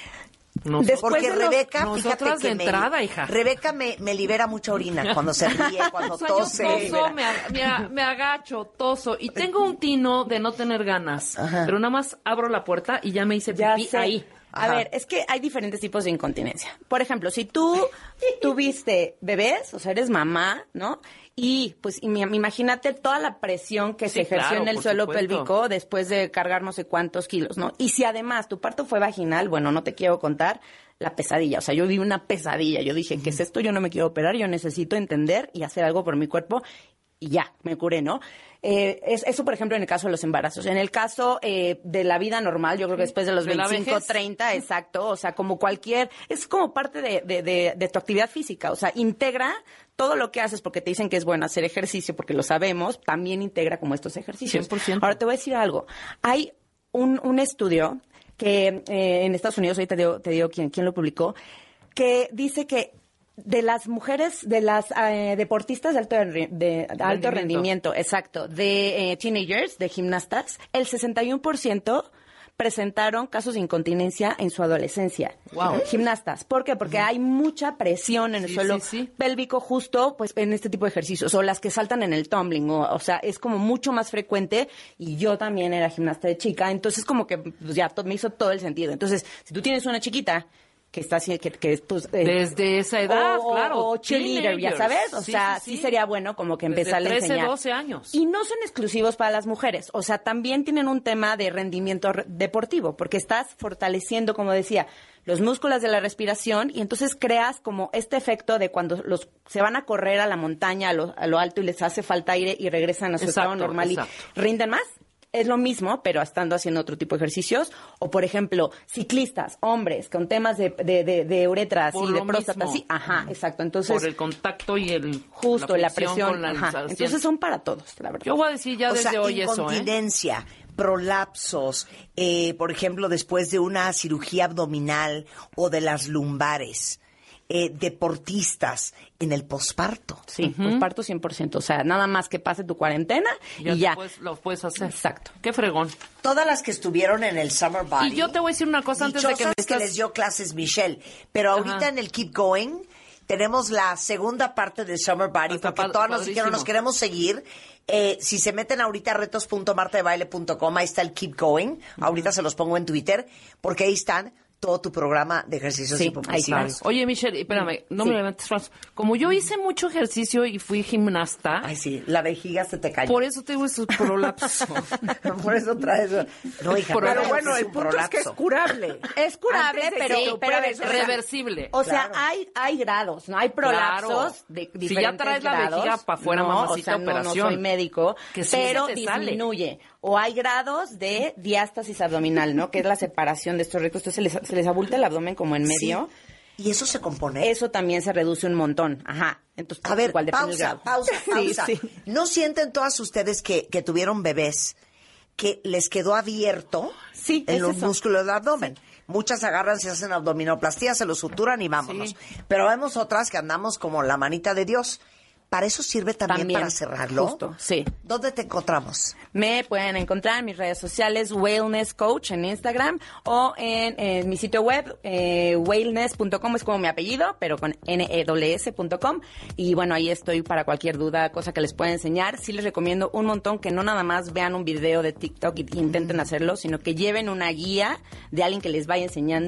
Nos- Después Porque de los- Rebeca, nosotras fíjate que de me- entrada, hija. Rebeca me, me libera mucha orina cuando se ríe, cuando O sea, tose. yo toso, me, ag- me a- me agacho, toso y tengo un tino de no tener ganas, Ajá. pero nada más abro la puerta y ya me hice Ya pipí sé. ahí. A Ajá. ver, es que hay diferentes tipos de incontinencia. Por ejemplo, si tú tuviste bebés, o sea, eres mamá, ¿no? Y pues y mi- imagínate toda la presión que se Sí, ejerció claro, en el por suelo supuesto. pélvico después de cargar no sé cuántos kilos, ¿no? Y si además tu parto fue vaginal, bueno, no te quiero contar la pesadilla. O sea, yo vi una pesadilla. Yo dije, ¿qué es esto? Yo no me quiero operar, yo necesito entender y hacer algo por mi cuerpo. Y ya, me curé, ¿no? Eh, es, eso, por ejemplo, en el caso de los embarazos. En el caso eh, de la vida normal, yo creo que después de los De la veinticinco, vejez. treinta, exacto, o sea, como cualquier, es como parte de, de, de, de tu actividad física, o sea, integra todo lo que haces porque te dicen que es bueno hacer ejercicio, porque lo sabemos, también integra como estos ejercicios. cien por ciento. Ahora te voy a decir algo, hay un, un estudio que eh, en Estados Unidos, ahorita te digo, te digo quién, quién lo publicó, que dice que de las mujeres, de las eh, deportistas de alto, re- de alto rendimiento. Rendimiento. exacto, de eh, teenagers, de gimnastas, el sesenta y uno por ciento presentaron casos de incontinencia en su adolescencia. Wow. Gimnastas. ¿Por qué? Porque hay mucha presión en el Sí, suelo sí, sí. pélvico justo pues en este tipo de ejercicios, o las que saltan en el tumbling, o, o sea, es como mucho más frecuente, y yo también era gimnasta de chica, entonces como que pues, ya to- me hizo todo el sentido. Entonces, si tú tienes una chiquita que está así, que, que pues, eh, Desde esa edad, o, claro. o cheerleader, ya teenagers. sabes, o Sí, sea, sí, sí, sí. sería bueno como que Desde empezarle a trece, enseñar. doce años. Y no son exclusivos para las mujeres, o sea, también tienen un tema de rendimiento re- deportivo, porque estás fortaleciendo, como decía, los músculos de la respiración, y entonces creas como este efecto de cuando los se van a correr a la montaña, a lo, a lo alto, y les hace falta aire y regresan a su Exacto, estado normal exacto. y rinden más. Es lo mismo, pero estando haciendo otro tipo de ejercicios. O, por ejemplo, ciclistas, hombres, con temas de, de, de, de uretras Por y de lo próstata. mismo. Sí, ajá, exacto. Entonces, Por el contacto y el justo la presión. con la ajá. al cien. Entonces son para todos, la verdad. Yo voy a decir ya O desde sea, hoy eso, ¿eh? incontinencia, prolapsos, eh, por ejemplo, después de una cirugía abdominal o de las lumbares, eh, deportistas en el posparto. Sí, posparto cien por ciento. O sea, nada más que pase tu cuarentena Ya y te ya. puedes- lo puedes hacer. Exacto. Qué fregón. Todas las que estuvieron en el Summer Body. Y yo te voy a decir una cosa antes de que me dichosas estás... les dio clases Michelle. Pero ahorita Ajá. en el Keep Going tenemos la segunda parte del Summer Body, Está porque pa- todas nos padrísimo. dijeron, nos queremos seguir. Eh, si se meten ahorita a retos punto marta de baile punto com, ahí está el Keep Going. Ahorita se los pongo en Twitter, porque ahí están todo tu programa de ejercicios Sí, ahí hipopresivos. está. Oye, Michelle, espérame, no Sí. me levantes más. Como yo hice mucho ejercicio y fui gimnasta, Ay, sí, la vejiga se te cayó. por eso tengo esos prolapsos. Por eso traes... No, hija, Pero no, bueno, es el un punto es que es prolapso. curable. Es curable, Antes de pero, que te pero a ver, operes, o sea, reversible. O sea, Claro. hay, hay grados, ¿no? Hay prolapsos Claro. de Si diferentes ya traes la grados. vejiga pa' fuera, no, mamacita, o sea, no, operación. no soy médico, Que sí pero se te sale. disminuye. O hay grados de diástasis abdominal, ¿no? Que es la separación de estos ricos. Entonces se les, se les abulta el abdomen como en medio. Sí. Y eso se compone. Eso también se reduce un montón. Ajá. Entonces, A ver, igual depende del pausa, grado. pausa, Sí, pausa. sí. ¿No sienten todas ustedes que, que tuvieron bebés que les quedó abierto Sí, en es los eso. músculos del abdomen? Muchas agarran, se hacen abdominoplastia, se lo suturan y vámonos. Sí. Pero vemos otras que andamos como la manita de Dios. ¿Para eso sirve también, También, para cerrarlo? justo, sí. ¿Dónde te encontramos? Me pueden encontrar en mis redes sociales, Wellness Coach en Instagram, o en, en mi sitio web, eh, wellness punto com, es como mi apellido, pero con N E W S punto com. Y bueno, ahí estoy para cualquier duda, cosa que les pueda enseñar. Sí les recomiendo un montón que no nada más vean un video de TikTok y intenten hacerlo, sino que lleven una guía de alguien que les vaya enseñando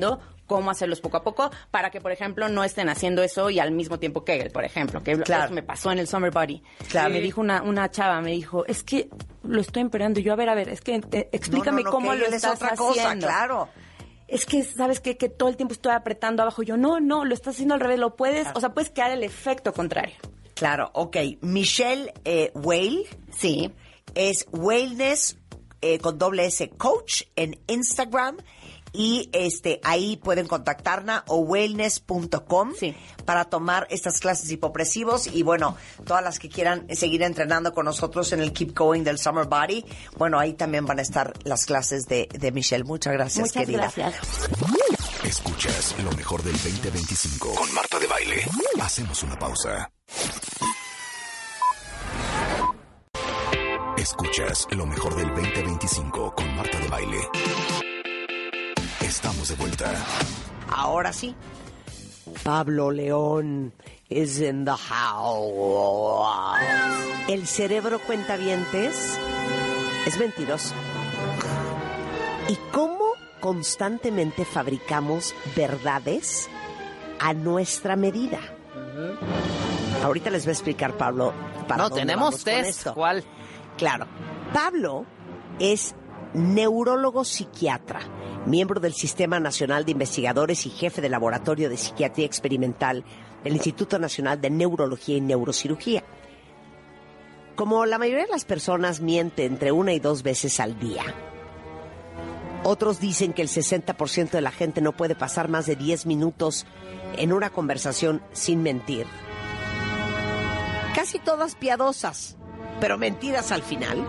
cómo hacerlos poco a poco para que, por ejemplo, no estén haciendo eso y al mismo tiempo Kegel, por ejemplo, que claro. eso me pasó en el Summer Body. Claro. Me dijo una, una chava, me dijo, es que lo estoy empeorando. Y yo, a ver, a ver, es que eh, explícame no, no, no, cómo lo Kegel estás es otra haciendo. cosa, claro. Es que, ¿sabes qué? Que todo el tiempo estoy apretando abajo. Yo, no, no, lo estás haciendo al revés, lo puedes, claro. o sea, puedes crear el efecto contrario. Claro, ok. Michelle eh, Whale. Sí. Es Wellness eh, con doble S Coach en Instagram. Y este ahí pueden contactarla o wellness punto com sí. para tomar estas clases hipopresivos y bueno, todas las que quieran seguir entrenando con nosotros en el Keep Going del Summer Body, bueno, ahí también van a estar las clases de, de Michelle. Muchas gracias, Muchas querida. gracias. Escuchas lo mejor del veinte veinticinco con Marta de Baile. Hacemos una pausa. Escuchas lo mejor del veinte veinticinco con Marta de Baile. Estamos de vuelta. Ahora sí. Pablo León is in the house. El cerebro cuentavientes es mentiroso. ¿Y cómo constantemente fabricamos verdades a nuestra medida? Uh-huh. Ahorita les voy a explicar, Pablo, para no, dónde tenemos vamos con test. esto. ¿Cuál? Claro. Pablo es neurólogo psiquiatra, miembro del Sistema Nacional de Investigadores y jefe del Laboratorio de Psiquiatría Experimental del Instituto Nacional de Neurología y Neurocirugía. Como la mayoría de las personas miente entre una y dos veces al día, otros dicen que el sesenta por ciento de la gente no puede pasar más de diez minutos en una conversación sin mentir. Casi todas piadosas, pero mentiras al final.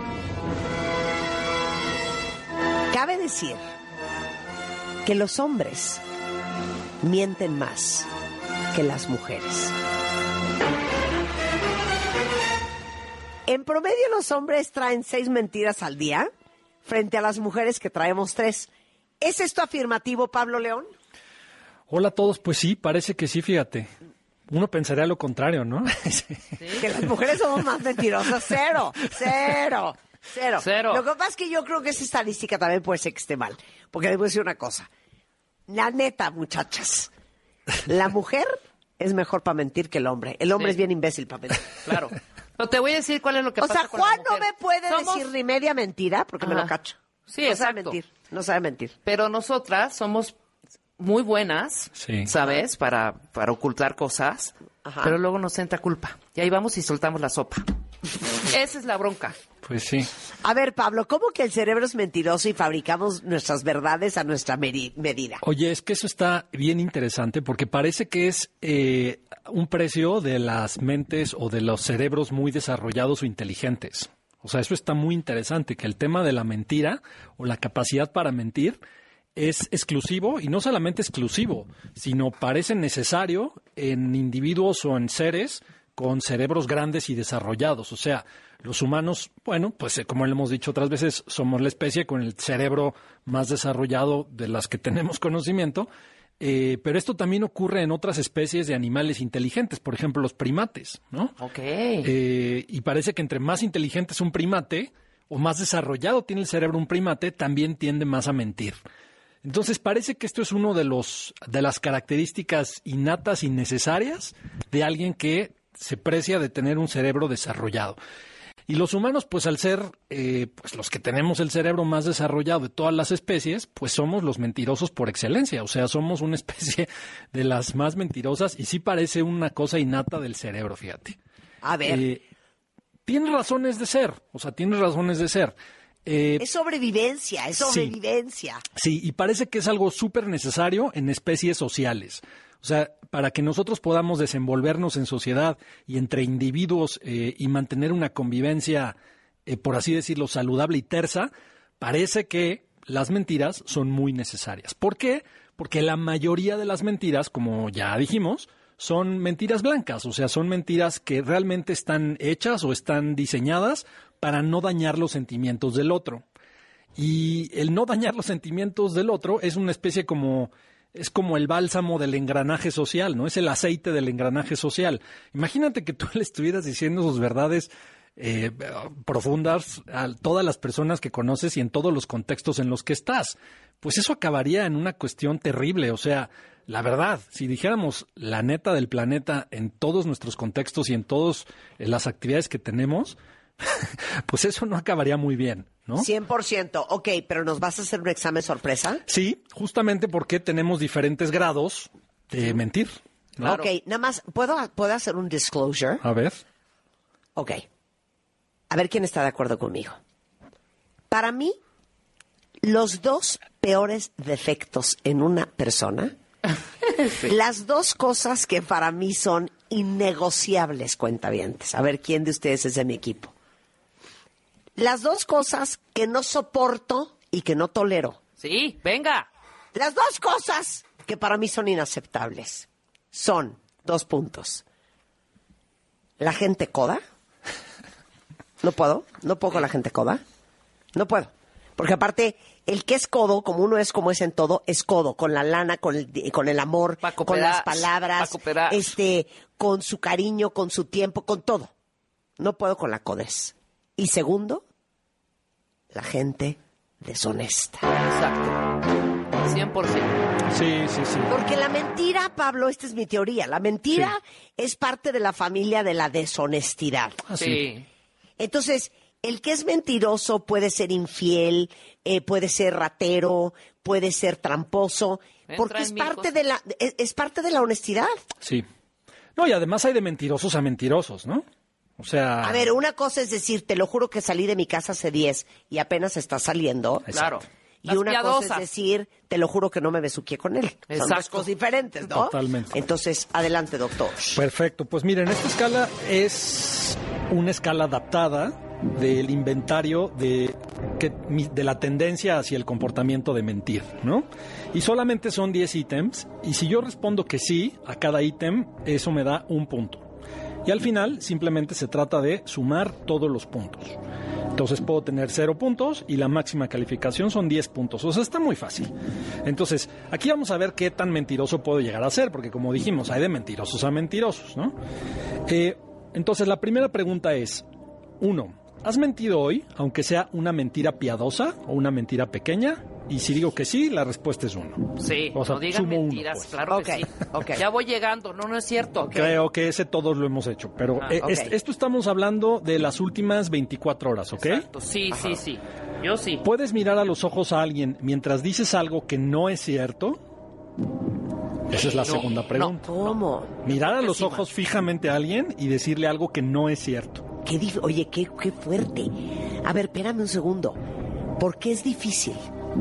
Cabe decir que los hombres mienten más que las mujeres. En promedio los hombres traen seis mentiras al día frente a las mujeres que traemos tres. ¿Es esto afirmativo, Pablo León? Hola a todos, pues sí, parece que sí, fíjate. Uno pensaría lo contrario, ¿no? ¿Sí? Que las mujeres somos más mentirosas. Cero, cero. Cero. Cero. Lo que pasa es que yo creo que esa estadística también puede ser que esté mal. Porque les voy a decir una cosa. La neta, muchachas. La mujer es mejor para mentir que el hombre. El hombre Sí. es bien imbécil para mentir. Claro. Pero te voy a decir cuál es lo que O pasa sea, con la Juan no mujer. me puede Somos- decir ni media mentira porque me Ajá. lo cacho. Sí, no exacto. sabe mentir. No sabe mentir. Pero nosotras somos muy buenas, Sí. ¿sabes? Para, para ocultar cosas. Ajá. Pero luego nos entra culpa. Y ahí vamos y soltamos la sopa. Esa es la bronca. Pues sí. A ver, Pablo, ¿cómo que el cerebro es mentiroso y fabricamos nuestras verdades a nuestra meri- medida? Oye, es que eso está bien interesante porque parece que es eh, un precio de las mentes o de los cerebros muy desarrollados o inteligentes. O sea, eso está muy interesante, que el tema de la mentira o la capacidad para mentir es exclusivo, y no solamente exclusivo, sino parece necesario en individuos o en seres con cerebros grandes y desarrollados. O sea, los humanos, bueno, pues eh, como le hemos dicho otras veces, somos la especie con el cerebro más desarrollado de las que tenemos conocimiento, eh, pero esto también ocurre en otras especies de animales inteligentes, por ejemplo, los primates, ¿no? Ok. Eh, y parece que entre más inteligente es un primate, o más desarrollado tiene el cerebro un primate, también tiende más a mentir. Entonces parece que esto es uno de los de las características innatas y necesarias de alguien que se precia de tener un cerebro desarrollado. Y los humanos, pues al ser eh, pues los que tenemos el cerebro más desarrollado de todas las especies, pues somos los mentirosos por excelencia. O sea, somos una especie de las más mentirosas y sí parece una cosa innata del cerebro, fíjate. A ver, Eh, tiene razones de ser, o sea, tiene razones de ser. Eh, es sobrevivencia, es sí. sobrevivencia. Sí, y parece que es algo súper necesario en especies sociales. O sea, para que nosotros podamos desenvolvernos en sociedad y entre individuos eh, y mantener una convivencia, eh, por así decirlo, saludable y tersa, parece que las mentiras son muy necesarias. ¿Por qué? Porque la mayoría de las mentiras, como ya dijimos, son mentiras blancas, o sea, son mentiras que realmente están hechas o están diseñadas para no dañar los sentimientos del otro. Y el no dañar los sentimientos del otro es una especie como... es como el bálsamo del engranaje social, ¿no? Es el aceite del engranaje social. Imagínate que tú le estuvieras diciendo sus verdades eh, profundas a todas las personas que conoces y en todos los contextos en los que estás. Pues eso acabaría en una cuestión terrible. O sea, la verdad, si dijéramos la neta del planeta en todos nuestros contextos y en todas las actividades que tenemos, pues eso no acabaría muy bien, ¿no? cien por ciento. Ok, pero ¿nos vas a hacer un examen sorpresa? Sí, justamente porque tenemos diferentes grados de mentir, ¿no? Claro. Ok, nada más, ¿puedo, ¿puedo hacer un disclosure? A ver. Ok. A ver quién está de acuerdo conmigo. Para mí, los dos peores defectos en una persona, las dos cosas que para mí son innegociables, cuentavientes. A ver quién de ustedes es de mi equipo. Las dos cosas que no soporto y que no tolero. Sí, venga. Las dos cosas que para mí son inaceptables son, dos puntos, la gente coda. No puedo, no puedo con la gente coda. No puedo. Porque aparte, el que es codo, como uno es como es en todo, es codo, con la lana, con el, con el amor, Paco con Peraz, las palabras, Paco Peraz. este, con su cariño, con su tiempo, con todo. No puedo con la codez. Y segundo, la gente deshonesta. Exacto. cien por ciento. Sí, sí, sí. Porque la mentira, Pablo, esta es mi teoría, la mentira Sí. es parte de la familia de la deshonestidad. Sí. Entonces, el que es mentiroso puede ser infiel, eh, puede ser ratero, puede ser tramposo, Entra porque en es mil parte cosas. de la es, es parte de la honestidad. Sí. No, y además hay de mentirosos a mentirosos, ¿no? O sea... A ver, una cosa es decir, te lo juro que salí de mi casa hace diez y apenas está saliendo. Claro. Y Las una cosa piadosas. es decir, te lo juro que no me besuqué con él. Son dos Exacto. cosas diferentes, ¿no? Totalmente. Entonces, adelante, doctor. Perfecto. Pues miren, esta escala es una escala adaptada del inventario de, que, de la tendencia hacia el comportamiento de mentir, ¿no? Y solamente son diez ítems, y si yo respondo que sí a cada ítem, eso me da un punto. Y al final simplemente se trata de sumar todos los puntos. Entonces puedo tener cero puntos y la máxima calificación son diez puntos. O sea, está muy fácil. Entonces, aquí vamos a ver qué tan mentiroso puedo llegar a ser, porque como dijimos, hay de mentirosos a mentirosos, ¿no? Eh, entonces, la primera pregunta es, uno, ¿has mentido hoy, aunque sea una mentira piadosa o una mentira pequeña? Y si digo que sí, la respuesta es uno. Sí, O sea, no digan sumo uno, mentiras, pues. claro Ok, que sí. ok. Ya voy llegando, no, no es cierto. Creo que ese todos lo hemos hecho, pero Ah, eh, ok. es- esto estamos hablando de las últimas veinticuatro horas, ¿ok? Exacto, sí, sí, sí. Yo sí. ¿Puedes mirar a los ojos a alguien mientras dices algo que no es cierto? Esa es la No, segunda pregunta. ¿Cómo? Mirar a los Pésima. ojos fijamente a alguien y decirle algo que no es cierto. Qué dif- Oye, qué, qué fuerte. A ver, espérame un segundo. ¿Por qué es difícil?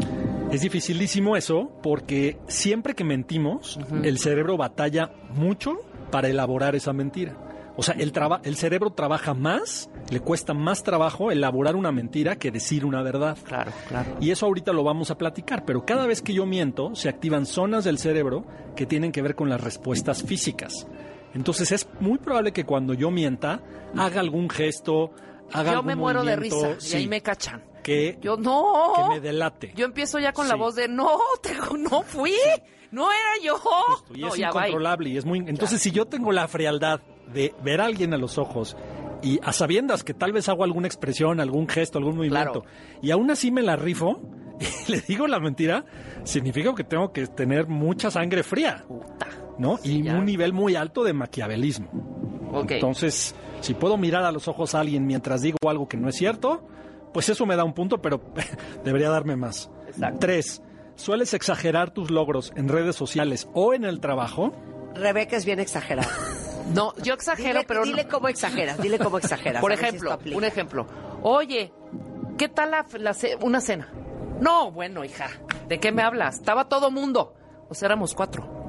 Es dificilísimo eso porque siempre que mentimos, el cerebro batalla mucho para elaborar esa mentira. O sea, el, traba- el cerebro trabaja más, le cuesta más trabajo elaborar una mentira que decir una verdad. Claro, claro. Y eso ahorita lo vamos a platicar, pero cada vez que yo miento, se activan zonas del cerebro que tienen que ver con las respuestas físicas. Entonces es muy probable que cuando yo mienta, haga algún gesto, haga Yo algún me muero de movimiento, risa y ahí sí, me cachan. que, Yo no. que me delate. Yo empiezo ya con la Sí. voz de no, te, no fui, no era yo. Y No, es ya va. incontrolable y es muy... Entonces, si yo tengo la frialdad de ver a alguien a los ojos y a sabiendas que tal vez hago alguna expresión, algún gesto, algún movimiento, y aún así me la rifo y le digo la mentira, significa que tengo que tener mucha sangre fría, ¿no? Sí, y ya. un nivel muy alto de maquiavelismo. Ok. Entonces, si puedo mirar a los ojos a alguien mientras digo algo que no es cierto, pues eso me da un punto, pero debería darme más. Exacto. Tres, ¿sueles exagerar tus logros en redes sociales o en el trabajo? Rebeca es bien exagerada. No, yo exagero, Dile, pero dile no. cómo exageras, dile cómo exageras. Por a ver si ejemplo, esto aplica. un ejemplo. Oye, ¿qué tal la, la ce- una cena? No, bueno, hija, ¿de qué me hablas? Estaba todo mundo. O sea, éramos cuatro.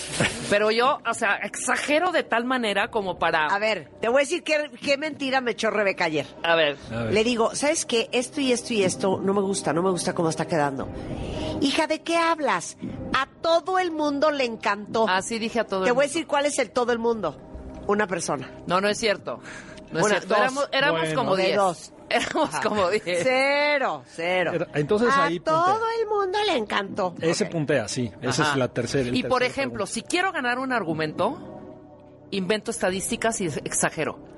Pero yo, o sea, exagero de tal manera como para... A ver, te voy a decir qué, qué mentira me echó Rebeca ayer. A ver. A ver. Le digo, ¿sabes qué? Esto y esto y esto no me gusta, no me gusta cómo está quedando. Hija, ¿de qué hablas? A todo el mundo le encantó. Así dije a todo Te el voy a mundo. decir cuál es el todo el mundo. Una persona. No, no es cierto. No es Una, cierto. dos. Éramos, éramos Bueno. como De diez. dos. Éramos Ajá. como diez. Cero, cero. Era- entonces a ahí todo puntea. el mundo le encantó. Ese Ok. puntea, sí. Esa Ajá. es la tercera. el Y por tercer ejemplo, pregunta. si quiero ganar un argumento, invento estadísticas y exagero.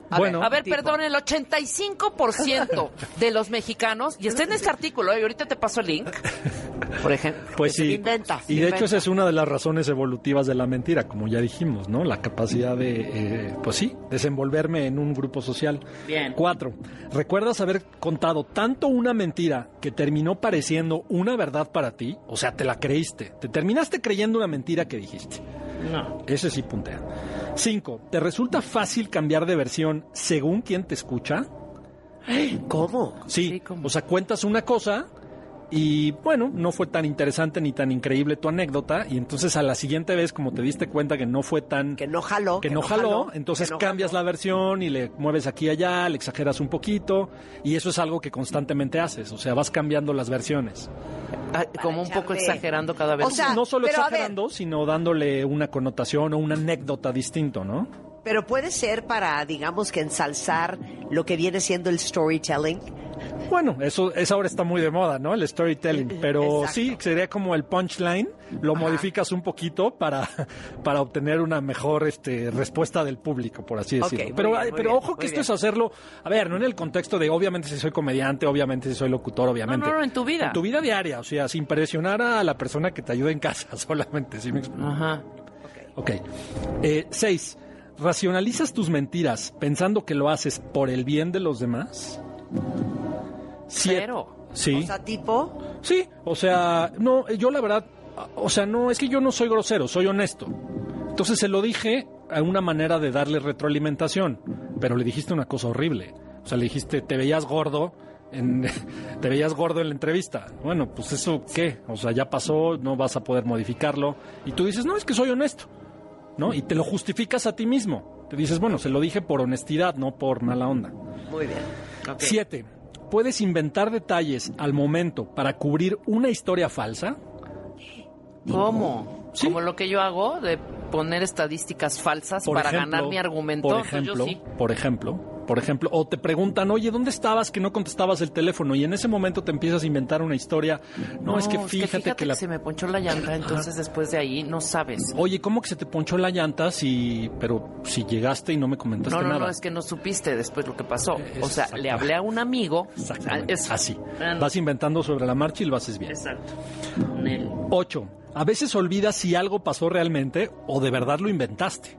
A Bueno, A ver, tipo. perdón, el ochenta y cinco por ciento de los mexicanos, y está en este artículo, y ahorita te paso el link, por ejemplo. Pues Se sí. inventa, se y de inventa. hecho esa es una de las razones evolutivas de la mentira, como ya dijimos, ¿no? La capacidad de, eh, pues sí, desenvolverme en un grupo social. Bien. Cuatro, ¿recuerdas haber contado tanto una mentira que terminó pareciendo una verdad para ti? O sea, te la creíste. Te terminaste creyendo una mentira que dijiste. No. Ese sí puntea. Cinco, ¿te resulta fácil cambiar de versión según quien te escucha? ¿Cómo? Sí, Sí, ¿cómo? o sea, cuentas una cosa y, bueno, no fue tan interesante ni tan increíble tu anécdota y entonces a la siguiente vez, como te diste cuenta que no fue tan... Que no jaló. que no jaló, entonces que no cambias jaló. la versión y le mueves aquí y allá, le exageras un poquito y eso es algo que constantemente haces, o sea, vas cambiando las versiones. Ah, como un poco echarle- exagerando cada vez. O sea, no solo pero a exagerando, sino dándole una connotación o una anécdota distinto, ¿no? Pero puede ser para, digamos, que ensalzar lo que viene siendo el storytelling. Bueno, eso, eso ahora está muy de moda, ¿no? El storytelling. Pero Exacto. sí, sería como el punchline. Lo Ajá. modificas un poquito para, para obtener una mejor este, respuesta del público, por así Ok, decirlo. muy pero bien, ay, muy pero bien, ojo que muy esto bien. es hacerlo, a ver, no en el contexto de obviamente si soy comediante, obviamente si soy locutor, obviamente. No, no, no, en tu vida. En tu vida diaria, o sea, sin presionar a la persona que te ayuda en casa solamente, ¿sí me explico? Ajá. Ok. Eh, seis, ¿racionalizas tus mentiras pensando que lo haces por el bien de los demás? Siete. Cero. Sí. O sea, tipo... Sí, o sea, no, yo la verdad, o sea, no, es que yo no soy grosero, soy honesto. Entonces se lo dije a una manera de darle retroalimentación, pero le dijiste una cosa horrible. O sea, le dijiste, te veías gordo, en, te veías gordo en la entrevista. Bueno, pues eso, ¿qué? O sea, ya pasó, no vas a poder modificarlo. Y tú dices, no, es que soy honesto, ¿no? Y te lo justificas a ti mismo. Te dices, bueno, se lo dije por honestidad, no por mala onda. Muy bien. Siete, ¿puedes inventar detalles al momento para cubrir una historia falsa? ¿Cómo? Sí. Como lo que yo hago de poner estadísticas falsas Por para ejemplo, ganar mi argumento. Por Pues yo ejemplo, sí. por ejemplo, por ejemplo, o te preguntan, oye, ¿dónde estabas que no contestabas el teléfono? Y en ese momento te empiezas a inventar una historia. No, es que fíjate que, la... se me ponchó la llanta, entonces después de ahí no sabes. Oye, ¿cómo que se te ponchó la llanta si, pero si llegaste y no me comentaste No, no, nada? no, es que no supiste después lo que pasó. Es O sea, exacto. le hablé a un amigo. Exactamente, Eso. así. Ah, no. Vas inventando sobre la marcha y lo haces bien. Exacto. Nel. Ocho, a veces olvidas si algo pasó realmente o de verdad lo inventaste.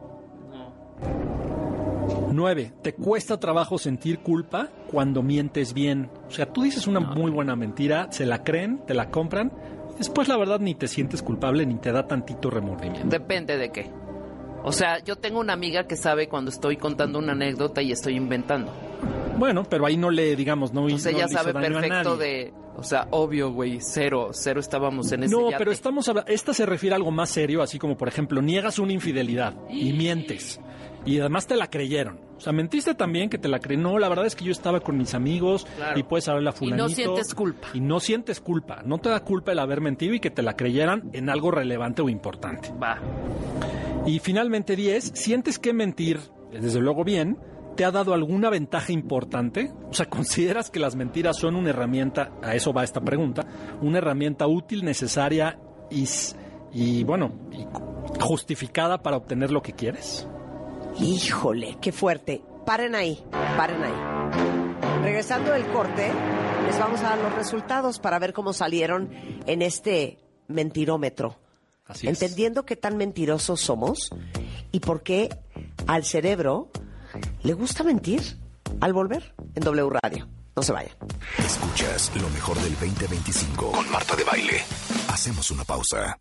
Nueve, ¿te cuesta trabajo sentir culpa cuando mientes bien? O sea, tú dices una muy buena mentira, se la creen, te la compran, después la verdad ni te sientes culpable ni te da tantito remordimiento. Depende de qué. O sea, yo tengo una amiga que sabe cuando estoy contando una anécdota y estoy inventando. Bueno, pero ahí no le, digamos, no, O sea, no ella le hizo sabe daño a perfecto nadie. de... O sea, obvio, güey, cero, cero estábamos en ese No, yate. pero estamos hablando, esta se refiere a algo más serio, así como, por ejemplo, niegas una infidelidad y mientes. Y además te la creyeron. O sea, mentiste también que te la creyeron. No, la verdad es que yo estaba con mis amigos Claro. y puedes hablarle a Y fulanito. no sientes culpa. Y no sientes culpa. No te da culpa el haber mentido y que te la creyeran en algo relevante o importante. Va. Y finalmente, diez, ¿sientes que mentir, desde luego bien, te ha dado alguna ventaja importante? O sea, ¿consideras que las mentiras son una herramienta, a eso va esta pregunta, una herramienta útil, necesaria y, s- y bueno, y justificada para obtener lo que quieres? Híjole, qué fuerte. Paren ahí, paren ahí. Regresando del corte, les vamos a dar los resultados para ver cómo salieron en este mentirómetro. Así es. Entendiendo qué tan mentirosos somos y por qué al cerebro le gusta mentir al volver en W Radio. No se vayan. Escuchas lo mejor del veinte veinticinco con Marta de Baile. Hacemos una pausa.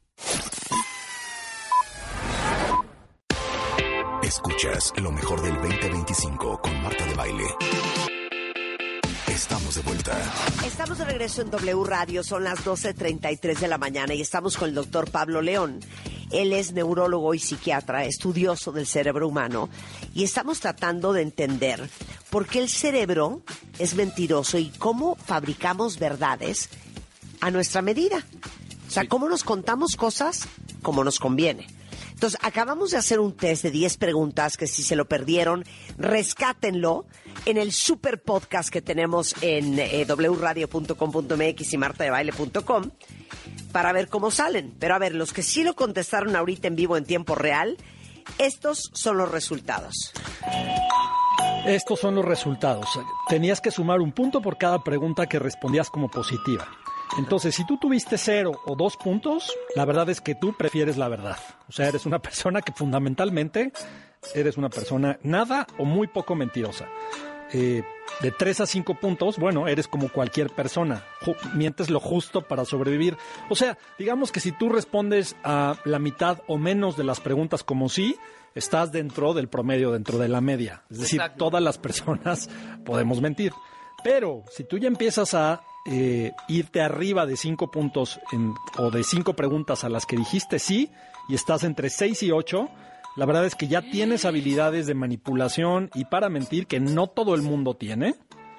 Escuchas lo mejor del veinte veinticinco con Marta de Baile. Estamos de vuelta. Estamos de regreso en W Radio, son las doce treinta y tres de la mañana y estamos con el doctor Pablo León. Él es neurólogo y psiquiatra, estudioso del cerebro humano, y estamos tratando de entender por qué el cerebro es mentiroso y cómo fabricamos verdades a nuestra medida. O sea, cómo nos contamos cosas como nos conviene. Entonces, acabamos de hacer un test de diez preguntas que si se lo perdieron, rescátenlo en el super podcast que tenemos en eh, w radio punto com punto m x y marta de baile punto com para ver cómo salen. Pero a ver, los que sí lo contestaron ahorita en vivo en tiempo real, Estos son los resultados. Estos son los resultados. Tenías que sumar un punto por cada pregunta que respondías como positiva. Entonces, si tú tuviste cero o dos puntos, la verdad es que tú prefieres la verdad. O sea, eres una persona que fundamentalmente eres una persona nada o muy poco mentirosa. Eh, de tres a cinco puntos, bueno, eres como cualquier persona. Ju- mientes lo justo para sobrevivir. O sea, digamos que si tú respondes a la mitad o menos de las preguntas como sí, estás dentro del promedio, dentro de la media. Es decir, Exacto. todas las personas podemos mentir. Pero si tú ya empiezas a eh, irte arriba de cinco puntos en, o de cinco preguntas a las que dijiste sí y estás entre seis y ocho, la verdad es que ya tienes habilidades de manipulación y para mentir que no todo el mundo tiene.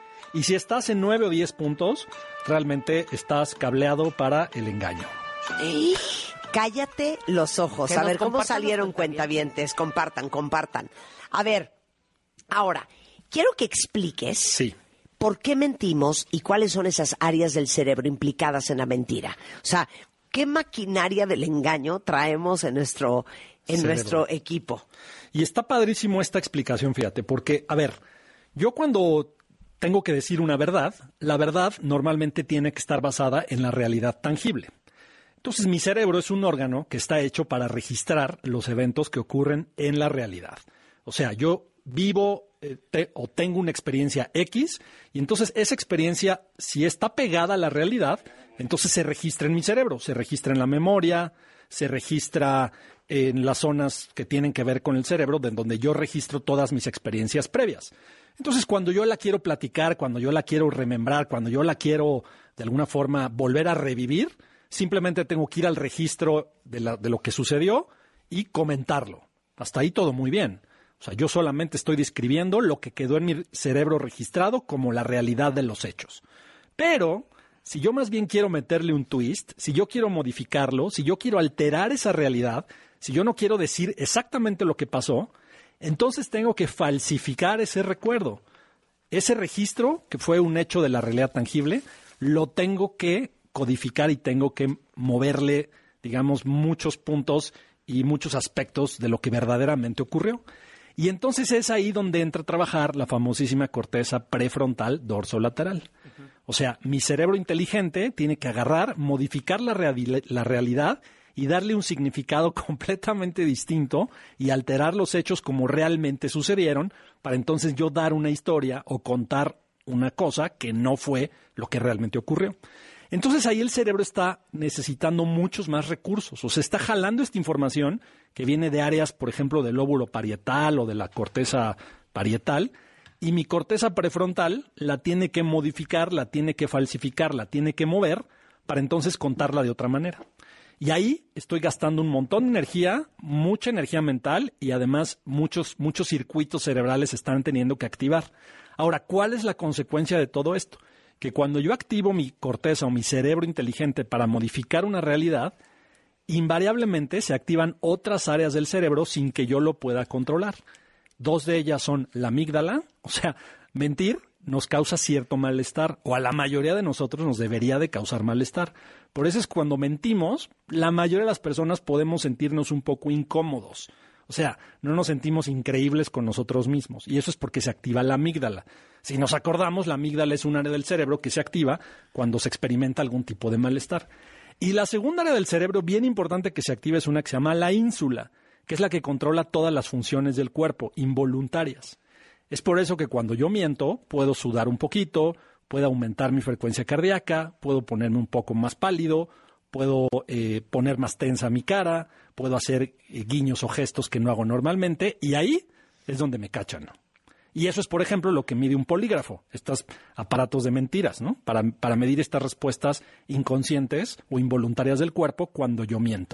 Y si estás en nueve o diez puntos, realmente estás cableado para el engaño. ¡Ey! Cállate los ojos. A ver, ¿cómo salieron cuentavientes? Compartan, compartan. A ver, ahora, quiero que expliques sí. por qué mentimos y cuáles son esas áreas del cerebro implicadas en la mentira. O sea, ¿qué maquinaria del engaño traemos en nuestro, en cerebro. nuestro equipo? Y está padrísimo esta explicación, fíjate, porque, a ver, yo cuando tengo que decir una verdad, la verdad normalmente tiene que estar basada en la realidad tangible. Entonces, mi cerebro es un órgano que está hecho para registrar los eventos que ocurren en la realidad. O sea, yo vivo eh, te, o tengo una experiencia X y entonces esa experiencia, si está pegada a la realidad, entonces se registra en mi cerebro, se registra en la memoria, se registra en las zonas que tienen que ver con el cerebro, de donde yo registro todas mis experiencias previas. Entonces, cuando yo la quiero platicar, cuando yo la quiero remembrar, cuando yo la quiero de alguna forma volver a revivir, simplemente tengo que ir al registro de, la, de lo que sucedió y comentarlo. Hasta ahí todo muy bien. O sea, yo solamente estoy describiendo lo que quedó en mi cerebro registrado como la realidad de los hechos. Pero si yo más bien quiero meterle un twist, si yo quiero modificarlo, si yo quiero alterar esa realidad, si yo no quiero decir exactamente lo que pasó, entonces tengo que falsificar ese recuerdo. Ese registro, que fue un hecho de la realidad tangible, lo tengo que codificar y tengo que moverle, digamos, muchos puntos y muchos aspectos de lo que verdaderamente ocurrió. Y entonces es ahí donde entra a trabajar la famosísima corteza prefrontal dorsolateral. Uh-huh. O sea, mi cerebro inteligente tiene que agarrar, modificar la, reali- la realidad y darle un significado completamente distinto y alterar los hechos como realmente sucedieron para entonces yo dar una historia o contar una cosa que no fue lo que realmente ocurrió. Entonces ahí el cerebro está necesitando muchos más recursos, o sea, está jalando esta información que viene de áreas, por ejemplo, del lóbulo parietal o de la corteza parietal, y mi corteza prefrontal la tiene que modificar, la tiene que falsificar, la tiene que mover para entonces contarla de otra manera. Y ahí estoy gastando un montón de energía, mucha energía mental y además muchos, muchos circuitos cerebrales están teniendo que activar. Ahora, ¿cuál es la consecuencia de todo esto? Que cuando yo activo mi corteza o mi cerebro inteligente para modificar una realidad, invariablemente se activan otras áreas del cerebro sin que yo lo pueda controlar. Dos de ellas son la amígdala, o sea, mentir nos causa cierto malestar, o a la mayoría de nosotros nos debería de causar malestar. Por eso es cuando mentimos, la mayoría de las personas podemos sentirnos un poco incómodos. O sea, no nos sentimos increíbles con nosotros mismos. Y eso es porque se activa la amígdala. Si nos acordamos, la amígdala es un área del cerebro que se activa cuando se experimenta algún tipo de malestar. Y la segunda área del cerebro bien importante que se activa es una que se llama la ínsula, que es la que controla todas las funciones del cuerpo, involuntarias. Es por eso que cuando yo miento, puedo sudar un poquito, puedo aumentar mi frecuencia cardíaca, puedo ponerme un poco más pálido, puedo eh, poner más tensa mi cara, puedo hacer eh, guiños o gestos que no hago normalmente, y ahí es donde me cachan. Y eso es, por ejemplo, lo que mide un polígrafo, estos aparatos de mentiras, ¿no? Para, para medir estas respuestas inconscientes o involuntarias del cuerpo cuando yo miento.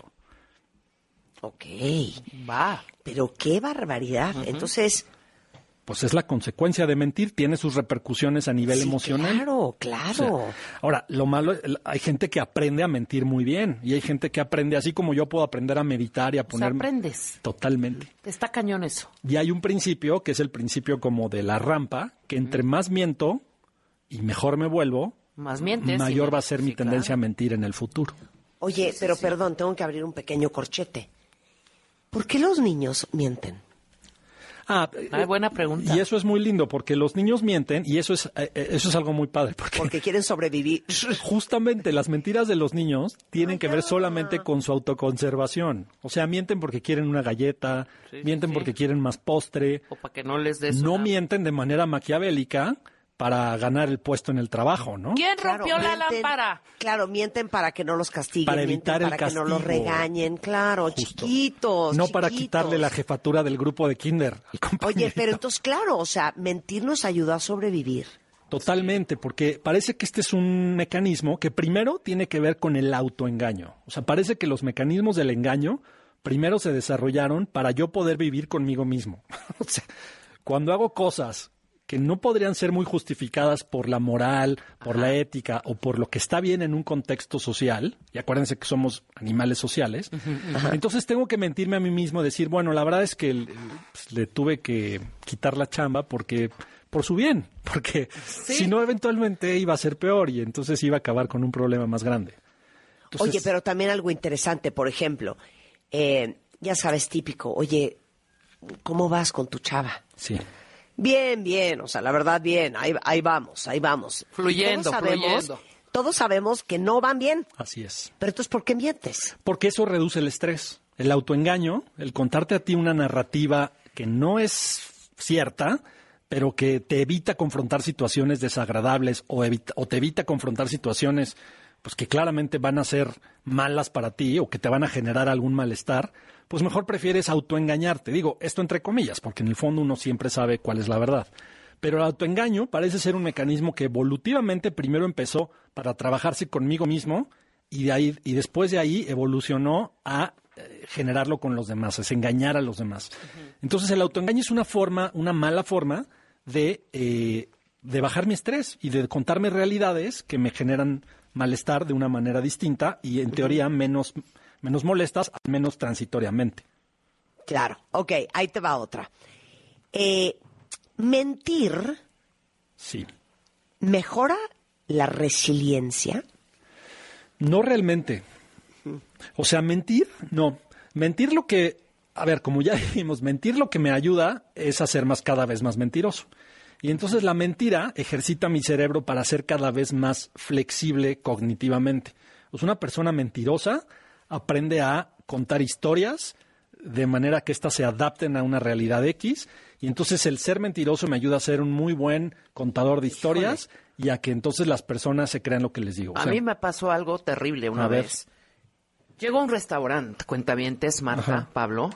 Ok, va, pero qué barbaridad. Uh-huh. Entonces, pues es la consecuencia de mentir, tiene sus repercusiones a nivel sí, emocional. Claro, claro. O sea, ahora, lo malo, hay gente que aprende a mentir muy bien y hay gente que aprende, así como yo puedo aprender a meditar y a poner... O sea, aprendes. Totalmente. Está cañón eso. Y hay un principio, que es el principio como de la rampa, que entre mm. más miento y mejor me vuelvo, más mientes, mayor sí, va a ser sí, mi tendencia claro. a mentir en el futuro. Oye, sí, pero sí. perdón, tengo que abrir un pequeño corchete. ¿Por qué los niños mienten? Ah, Ay, buena pregunta. Y eso es muy lindo porque los niños mienten y eso es eh, eso es algo muy padre porque, Porque quieren sobrevivir. justamente las mentiras de los niños tienen que ver solamente con su autoconservación. O sea, mienten porque quieren una galleta, Sí, mienten sí. porque quieren más postre, O para que no les des no una- mienten de manera maquiavélica para ganar el puesto en el trabajo, ¿no? ¿Quién Claro, rompió la mienten- lámpara? Claro, mienten para que no los castiguen, Para mienten evitar el para que no los castigo. regañen, claro, Justo. chiquitos. No para chiquitos. quitarle la jefatura del grupo de kinder al compañerito. Oye, pero entonces, claro, o sea, mentir nos ayuda a sobrevivir. Totalmente, porque parece que este es un mecanismo que primero tiene que ver con el autoengaño. O sea, parece que los mecanismos del engaño primero se desarrollaron para yo poder vivir conmigo mismo. O sea, cuando hago cosas que no podrían ser muy justificadas por la moral, por la ética o por lo que está bien en un contexto social, y acuérdense que somos animales sociales, entonces tengo que mentirme a mí mismo, decir, bueno, la verdad es que el- pues, le tuve que quitar la chamba porque por su bien, porque si no eventualmente iba a ser peor y entonces iba a acabar con un problema más grande. Entonces, Oye, pero también algo interesante, por ejemplo, eh, ya sabes, típico, oye, ¿cómo vas con tu chava? sí. Bien, bien, o sea, la verdad, bien, ahí, ahí vamos, ahí vamos. Y Fluyendo, todos sabemos, fluyendo. Todos sabemos que no van bien, Así es. pero entonces, ¿por qué mientes? Porque eso reduce el estrés. El autoengaño, el contarte a ti una narrativa que no es cierta, pero que te evita confrontar situaciones desagradables o, evita- o te evita confrontar situaciones pues que claramente van a ser malas para ti o que te van a generar algún malestar, pues mejor prefieres autoengañarte. Digo, esto entre comillas, porque en el fondo uno siempre sabe cuál es la verdad. Pero el autoengaño parece ser un mecanismo que evolutivamente primero empezó para trabajarse conmigo mismo y de ahí y después de ahí evolucionó a eh, generarlo con los demás, es engañar a los demás. Entonces el autoengaño es una forma, una mala forma de, eh, de bajar mi estrés y de contarme realidades que me generan malestar de una manera distinta y en teoría menos, menos molestas, al menos transitoriamente. Claro, ok, ahí te va otra. Eh, mentir Sí. mejora la resiliencia. No realmente. O sea, mentir, no. Mentir lo que, a ver, como ya dijimos, mentir lo que me ayuda es a ser más cada vez más mentiroso. Y entonces la mentira ejercita mi cerebro para ser cada vez más flexible cognitivamente. Pues una persona mentirosa aprende a contar historias de manera que éstas se adapten a una realidad X. Y entonces el ser mentiroso me ayuda a ser un muy buen contador de historias y a que entonces las personas se crean lo que les digo. O A sea, mí me pasó algo terrible una A ver. vez. Llego a un restaurante, cuentavientes, Marta, Ajá. Pablo,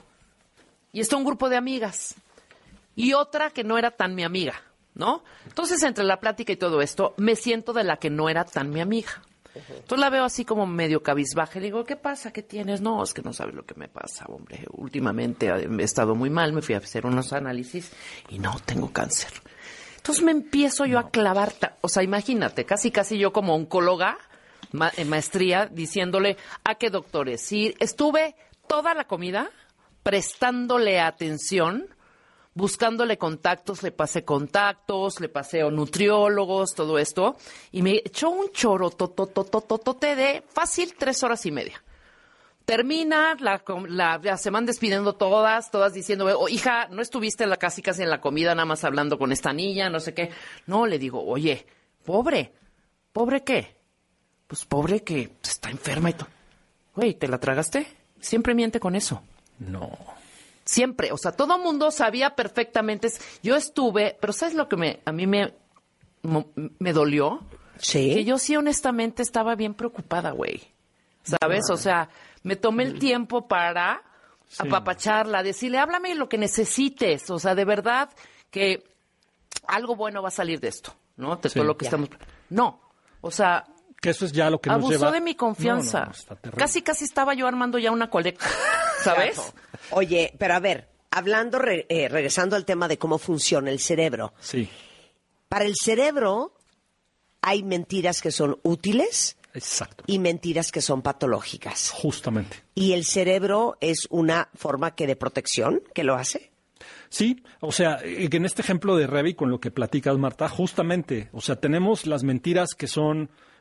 y está un grupo de amigas. Y otra que no era tan mi amiga, ¿no? Entonces, entre la plática y todo esto, me siento de la que no era tan mi amiga. Entonces la veo así como medio cabizbaja y le digo, ¿qué pasa? ¿Qué tienes? No, es que no sabes lo que me pasa, hombre. Últimamente he estado muy mal, me fui a hacer unos análisis y no, tengo cáncer. Entonces me empiezo yo a clavar, ta- o sea, imagínate, casi casi yo como oncóloga, ma- en maestría, diciéndole a qué doctores ir. Estuve toda la comida prestándole atención, buscándole contactos, le pasé contactos, le pasé a nutriólogos, todo esto, y me echó un choro tototototote de fácil tres horas y media. Termina, la, com- la- ya se van despidiendo todas, todas diciendo, oh, hija, no estuviste en la, casi casi en la comida, nada más hablando con esta niña, no sé qué. No, le digo, oye, pobre, ¿pobre qué? Pues pobre que está enferma y todo. Güey, ¿te la tragaste? Siempre miente con eso. no. Siempre, o sea, todo mundo sabía perfectamente. Yo estuve, pero ¿sabes lo que me a mí me, mo- me dolió? Sí. Que yo sí honestamente estaba bien preocupada, güey. ¿Sabes? O sea, me tomé el tiempo para Sí. apapacharla, decirle, háblame lo que necesites. O sea, de verdad que algo bueno va a salir de esto, ¿no? De Sí. todo lo que Ya. estamos... No, o sea, Que eso es ya lo que nos abusó lleva... de mi confianza. No, no, está terrible. casi, casi estaba yo armando ya una colecta, ¿sabes? Oye, pero a ver, hablando, re- eh, regresando al tema de cómo funciona el cerebro. Sí, Para el cerebro hay mentiras que son útiles exacto. y mentiras que son patológicas. Justamente. ¿Y el cerebro es una forma que de protección que lo hace? Sí, o sea, eh, que en este ejemplo de Revi, con lo que platicas, Marta, justamente, o sea, tenemos las mentiras que son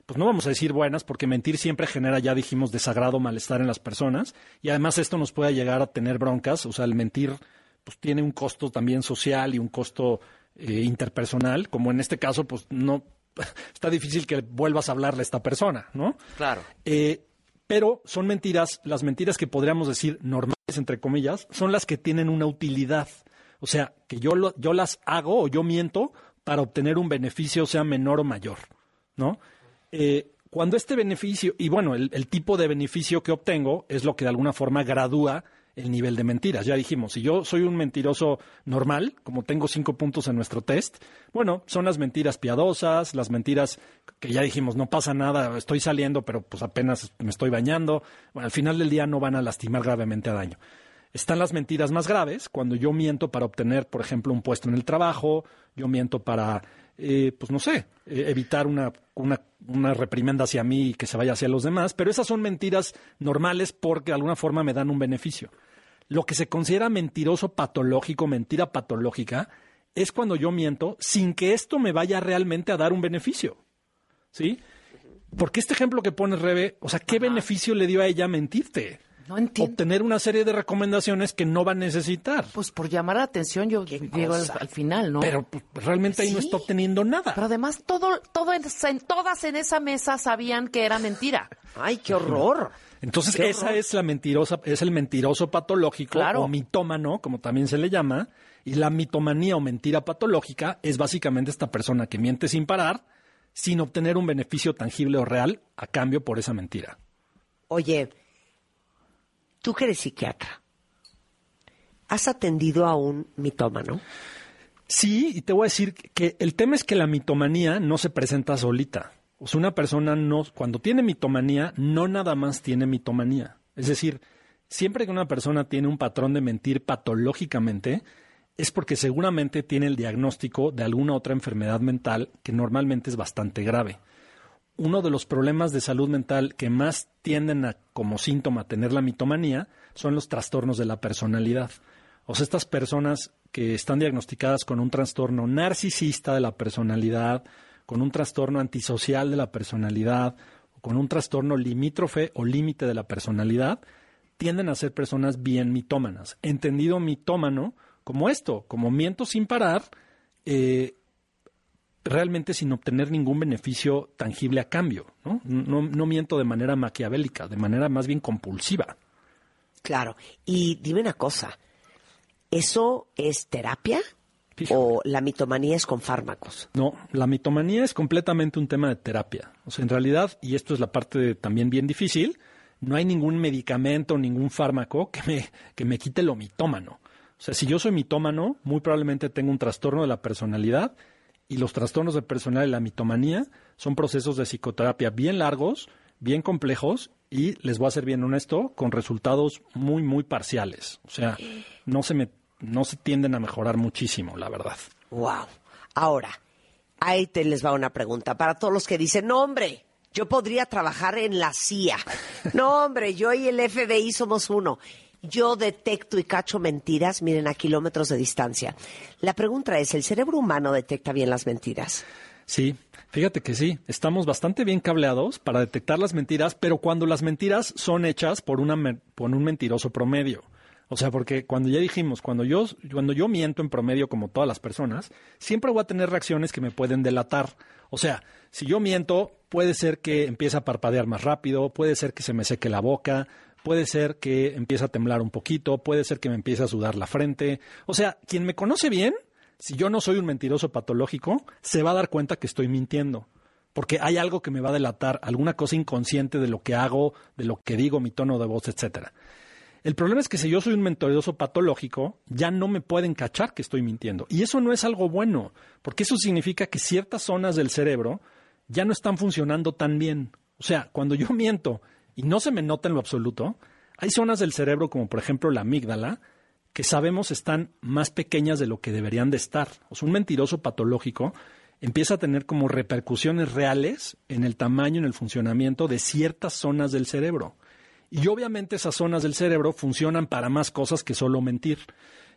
pues no vamos a decir buenas, porque mentir siempre genera, ya dijimos, desagrado, malestar en las personas, y además esto nos puede llegar a tener broncas. O sea, el mentir pues tiene un costo también social y un costo eh, interpersonal, como en este caso, pues no, está difícil que vuelvas a hablarle a esta persona, ¿no? Claro. Eh, pero son mentiras, las mentiras que podríamos decir normales, entre comillas, son las que tienen una utilidad. O sea, que yo, lo, yo las hago o yo miento para obtener un beneficio, sea menor o mayor, ¿no? Eh, cuando este beneficio, y bueno, el, el tipo de beneficio que obtengo es lo que de alguna forma gradúa el nivel de mentiras. Ya dijimos, si yo soy un mentiroso normal, como tengo cinco puntos en nuestro test, bueno, son las mentiras piadosas, las mentiras que ya dijimos, no pasa nada, estoy saliendo, pero pues apenas me estoy bañando. Bueno, al final del día no van a lastimar gravemente a daño. Están las mentiras más graves, cuando yo miento para obtener, por ejemplo, un puesto en el trabajo, yo miento para, eh, pues no sé, eh, evitar una, una, una reprimenda hacia mí y que se vaya hacia los demás, pero esas son mentiras normales porque de alguna forma me dan un beneficio. Lo que se considera mentiroso patológico, mentira patológica, es cuando yo miento sin que esto me vaya realmente a dar un beneficio, ¿sí? Porque este ejemplo que pones, Rebe, o sea, ¿qué Ajá. beneficio le dio a ella mentirte? No entiendo. Obtener una serie de recomendaciones que no va a necesitar. Pues por llamar la atención yo llego al, al final, ¿no? Pero pues, realmente ahí sí. no está obteniendo nada. Pero además todo, todo en, en, todas en esa mesa sabían que era mentira. ¡Ay, qué horror! Entonces qué esa horror. es la mentirosa, es el mentiroso patológico claro. o mitómano, como también se le llama. Y la mitomanía o mentira patológica es básicamente esta persona que miente sin parar, sin obtener un beneficio tangible o real a cambio por esa mentira. Oye, tú que eres psiquiatra, ¿has atendido a un mitómano? Sí, y te voy a decir que el tema es que la mitomanía no se presenta solita. O sea, una persona no, cuando tiene mitomanía, no nada más tiene mitomanía. Es decir, siempre que una persona tiene un patrón de mentir patológicamente, es porque seguramente tiene el diagnóstico de alguna otra enfermedad mental que normalmente es bastante grave. Uno de los problemas de salud mental que más tienden a, como síntoma, tener la mitomanía son los trastornos de la personalidad. O sea, estas personas que están diagnosticadas con un trastorno narcisista de la personalidad, con un trastorno antisocial de la personalidad, o con un trastorno limítrofe o límite de la personalidad, tienden a ser personas bien mitómanas. Entendido mitómano como esto, como miento sin parar, eh, realmente sin obtener ningún beneficio tangible a cambio, ¿no? No, no miento de manera maquiavélica, de manera más bien compulsiva. Claro. Y dime una cosa, ¿eso es terapia? Fíjate. ¿O la mitomanía es con fármacos? No, la mitomanía es completamente un tema de terapia. O sea, en realidad, y esto es la parte también bien difícil, no hay ningún medicamento, ningún fármaco que me, que me quite lo mitómano. O sea, si yo soy mitómano, muy probablemente tengo un trastorno de la personalidad, y los trastornos de personalidad y la mitomanía son procesos de psicoterapia bien largos, bien complejos, y les voy a ser bien honesto, con resultados muy, muy parciales. O sea, no se me no se tienden a mejorar muchísimo, la verdad. Wow. Ahora, ahí te les va una pregunta para todos los que dicen, no, hombre, yo podría trabajar en la C I A. No, hombre, yo y el F B I somos uno. Yo detecto y cacho mentiras, miren, a kilómetros de distancia. La pregunta es, ¿el cerebro humano detecta bien las mentiras? Sí, fíjate que sí. Estamos bastante bien cableados para detectar las mentiras, pero cuando las mentiras son hechas por, una, por un mentiroso promedio. O sea, porque cuando ya dijimos, cuando yo, cuando yo miento en promedio como todas las personas, siempre voy a tener reacciones que me pueden delatar. O sea, si yo miento, puede ser que empiece a parpadear más rápido, puede ser que se me seque la boca, puede ser que empiece a temblar un poquito, puede ser que me empiece a sudar la frente. O sea, quien me conoce bien, si yo no soy un mentiroso patológico, se va a dar cuenta que estoy mintiendo. Porque hay algo que me va a delatar, alguna cosa inconsciente de lo que hago, de lo que digo, mi tono de voz, etcétera. El problema es que si yo soy un mentiroso patológico, ya no me pueden cachar que estoy mintiendo. Y eso no es algo bueno, porque eso significa que ciertas zonas del cerebro ya no están funcionando tan bien. O sea, cuando yo miento y no se me nota en lo absoluto, hay zonas del cerebro, como por ejemplo la amígdala, que sabemos están más pequeñas de lo que deberían de estar. O sea, un mentiroso patológico empieza a tener como repercusiones reales en el tamaño, en el funcionamiento de ciertas zonas del cerebro. Y obviamente esas zonas del cerebro funcionan para más cosas que solo mentir.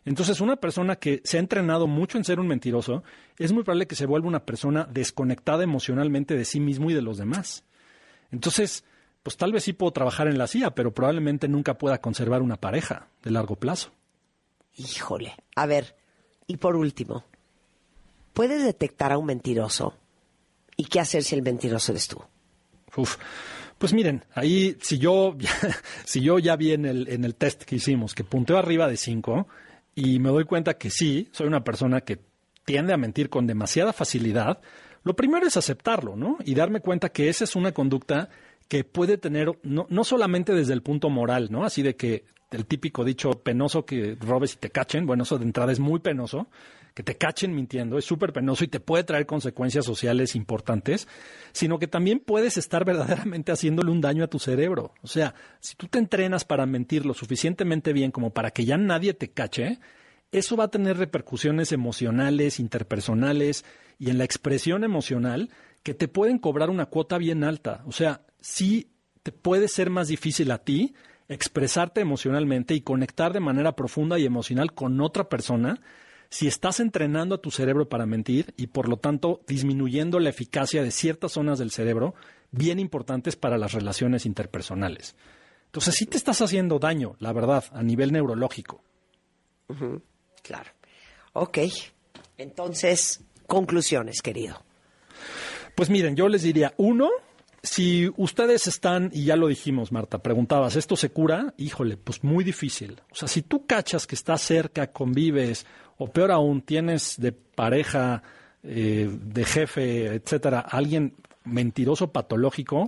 Entonces, una persona que se ha entrenado mucho en ser un mentiroso, es muy probable que se vuelva una persona desconectada emocionalmente de sí mismo y de los demás. Entonces, pues tal vez sí puedo trabajar en la C I A, pero probablemente nunca pueda conservar una pareja de largo plazo. Híjole. A ver, y por último, ¿puedes detectar a un mentiroso? ¿Y qué hacer si el mentiroso eres tú? Uf. Pues miren, ahí si yo, si yo ya vi en el, en el test que hicimos que punteo arriba de cinco y me doy cuenta que sí, soy una persona que tiende a mentir con demasiada facilidad, lo primero es aceptarlo, ¿no? Y darme cuenta que esa es una conducta que puede tener, no, no solamente desde el punto moral, ¿no? Así de que el típico dicho penoso que robes y te cachen, bueno, eso de entrada es muy penoso, que te cachen mintiendo, es súper penoso y te puede traer consecuencias sociales importantes, sino que también puedes estar verdaderamente haciéndole un daño a tu cerebro. O sea, si tú te entrenas para mentir lo suficientemente bien como para que ya nadie te cache, eso va a tener repercusiones emocionales, interpersonales y en la expresión emocional que te pueden cobrar una cuota bien alta. O sea, sí te puede ser más difícil a ti expresarte emocionalmente y conectar de manera profunda y emocional con otra persona si estás entrenando a tu cerebro para mentir y, por lo tanto, disminuyendo la eficacia de ciertas zonas del cerebro bien importantes para las relaciones interpersonales. Entonces, sí te estás haciendo daño, la verdad, a nivel neurológico. Uh-huh. Claro. Ok. Entonces, conclusiones, querido. Pues miren, yo les diría, uno, si ustedes están, y ya lo dijimos, Marta, preguntabas, ¿esto se cura? Híjole, pues muy difícil. O sea, si tú cachas que estás cerca, convives, o peor aún, tienes de pareja, eh, de jefe, etcétera, alguien mentiroso patológico,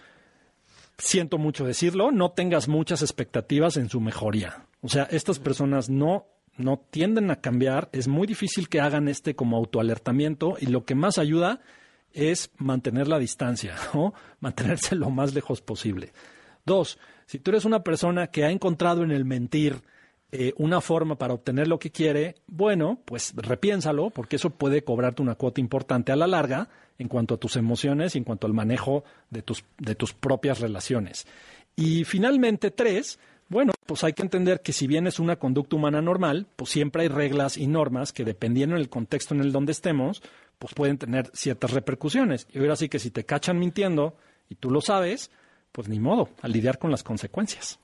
siento mucho decirlo, no tengas muchas expectativas en su mejoría. O sea, estas personas no, no tienden a cambiar, es muy difícil que hagan este como autoalertamiento y lo que más ayuda es mantener la distancia, ¿no? Mantenerse lo más lejos posible. Dos, si tú eres una persona que ha encontrado en el mentir eh, una forma para obtener lo que quiere, bueno, pues repiénsalo, porque eso puede cobrarte una cuota importante a la larga en cuanto a tus emociones y en cuanto al manejo de tus, de tus propias relaciones. Y finalmente, tres, bueno, pues hay que entender que si bien es una conducta humana normal, pues siempre hay reglas y normas que, dependiendo del contexto en el donde estemos, pues pueden tener ciertas repercusiones. Y ahora sí que si te cachan mintiendo y tú lo sabes, pues ni modo, a lidiar con las consecuencias.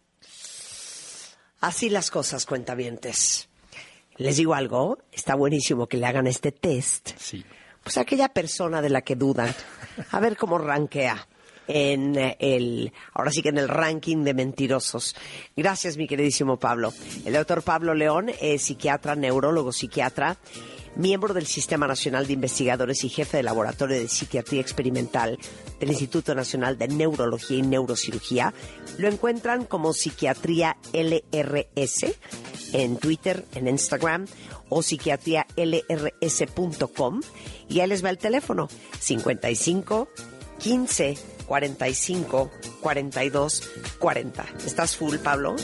Así las cosas, cuentavientes. Les digo algo, está buenísimo que le hagan este test. Sí. Pues aquella persona de la que dudan, a ver cómo rankea en el, ahora sí que en el ranking de mentirosos. Gracias, mi queridísimo Pablo. El doctor Pablo León es psiquiatra, neurólogo psiquiatra, miembro del Sistema Nacional de Investigadores y jefe del Laboratorio de Psiquiatría Experimental del Instituto Nacional de Neurología y Neurocirugía. Lo encuentran como Psiquiatría L R S en Twitter, en Instagram o psiquiatría l r s punto com. Y ahí les va el teléfono cincuenta y cinco, quince, cuarenta y cinco, cuarenta y dos, cuarenta. ¿Estás full, Pablo?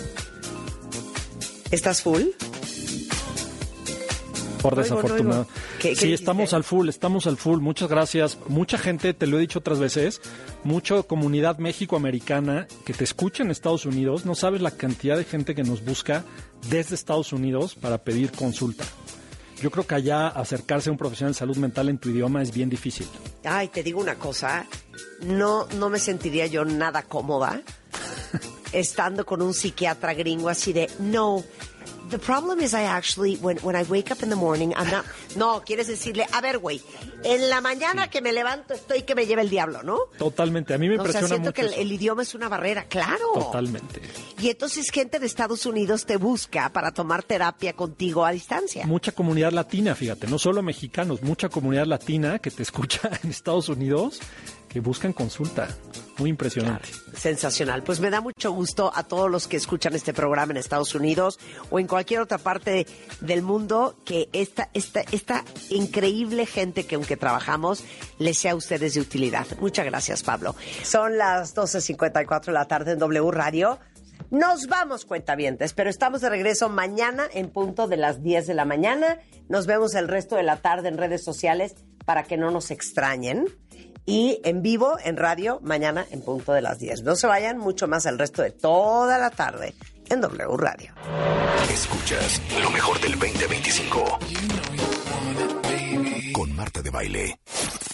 ¿Estás full? Por desafortunado. ¿Qué, qué sí, dijiste? estamos al full, estamos al full. Muchas gracias. Mucha gente, te lo he dicho otras veces, mucha comunidad méxico-americana que te escucha en Estados Unidos. No sabes la cantidad de gente que nos busca desde Estados Unidos para pedir consulta. Yo creo que allá acercarse a un profesional de salud mental en tu idioma es bien difícil. Ay, te digo una cosa, no, no me sentiría yo nada cómoda estando con un psiquiatra gringo así de, no, the problem is I actually, when, when I wake up in the morning, I'm not... No, quieres decirle, a ver, güey, en la mañana sí. que me levanto estoy que me lleva el diablo, ¿no? Totalmente, a mí me o impresiona sea, siento mucho que el, eso. el idioma es una barrera, claro. Totalmente. Y entonces gente de Estados Unidos te busca para tomar terapia contigo a distancia. Mucha comunidad latina, fíjate, no solo mexicanos, mucha comunidad latina que te escucha en Estados Unidos, que buscan consulta. Muy impresionante. Claro, sensacional. Pues me da mucho gusto a todos los que escuchan este programa en Estados Unidos o en cualquier otra parte del mundo, que esta, esta, esta increíble gente que aunque trabajamos les sea a ustedes de utilidad. Muchas gracias, Pablo. Son las doce cincuenta y cuatro de la tarde en W Radio. Nos vamos, cuentavientes, pero estamos de regreso mañana en punto de las diez de la mañana. Nos vemos el resto de la tarde en redes sociales para que no nos extrañen. Y en vivo, en radio, mañana en punto de las diez. No se vayan, mucho más el resto de toda la tarde en W Radio. Escuchas lo mejor del veinte veinticinco. Con Marta de Baile.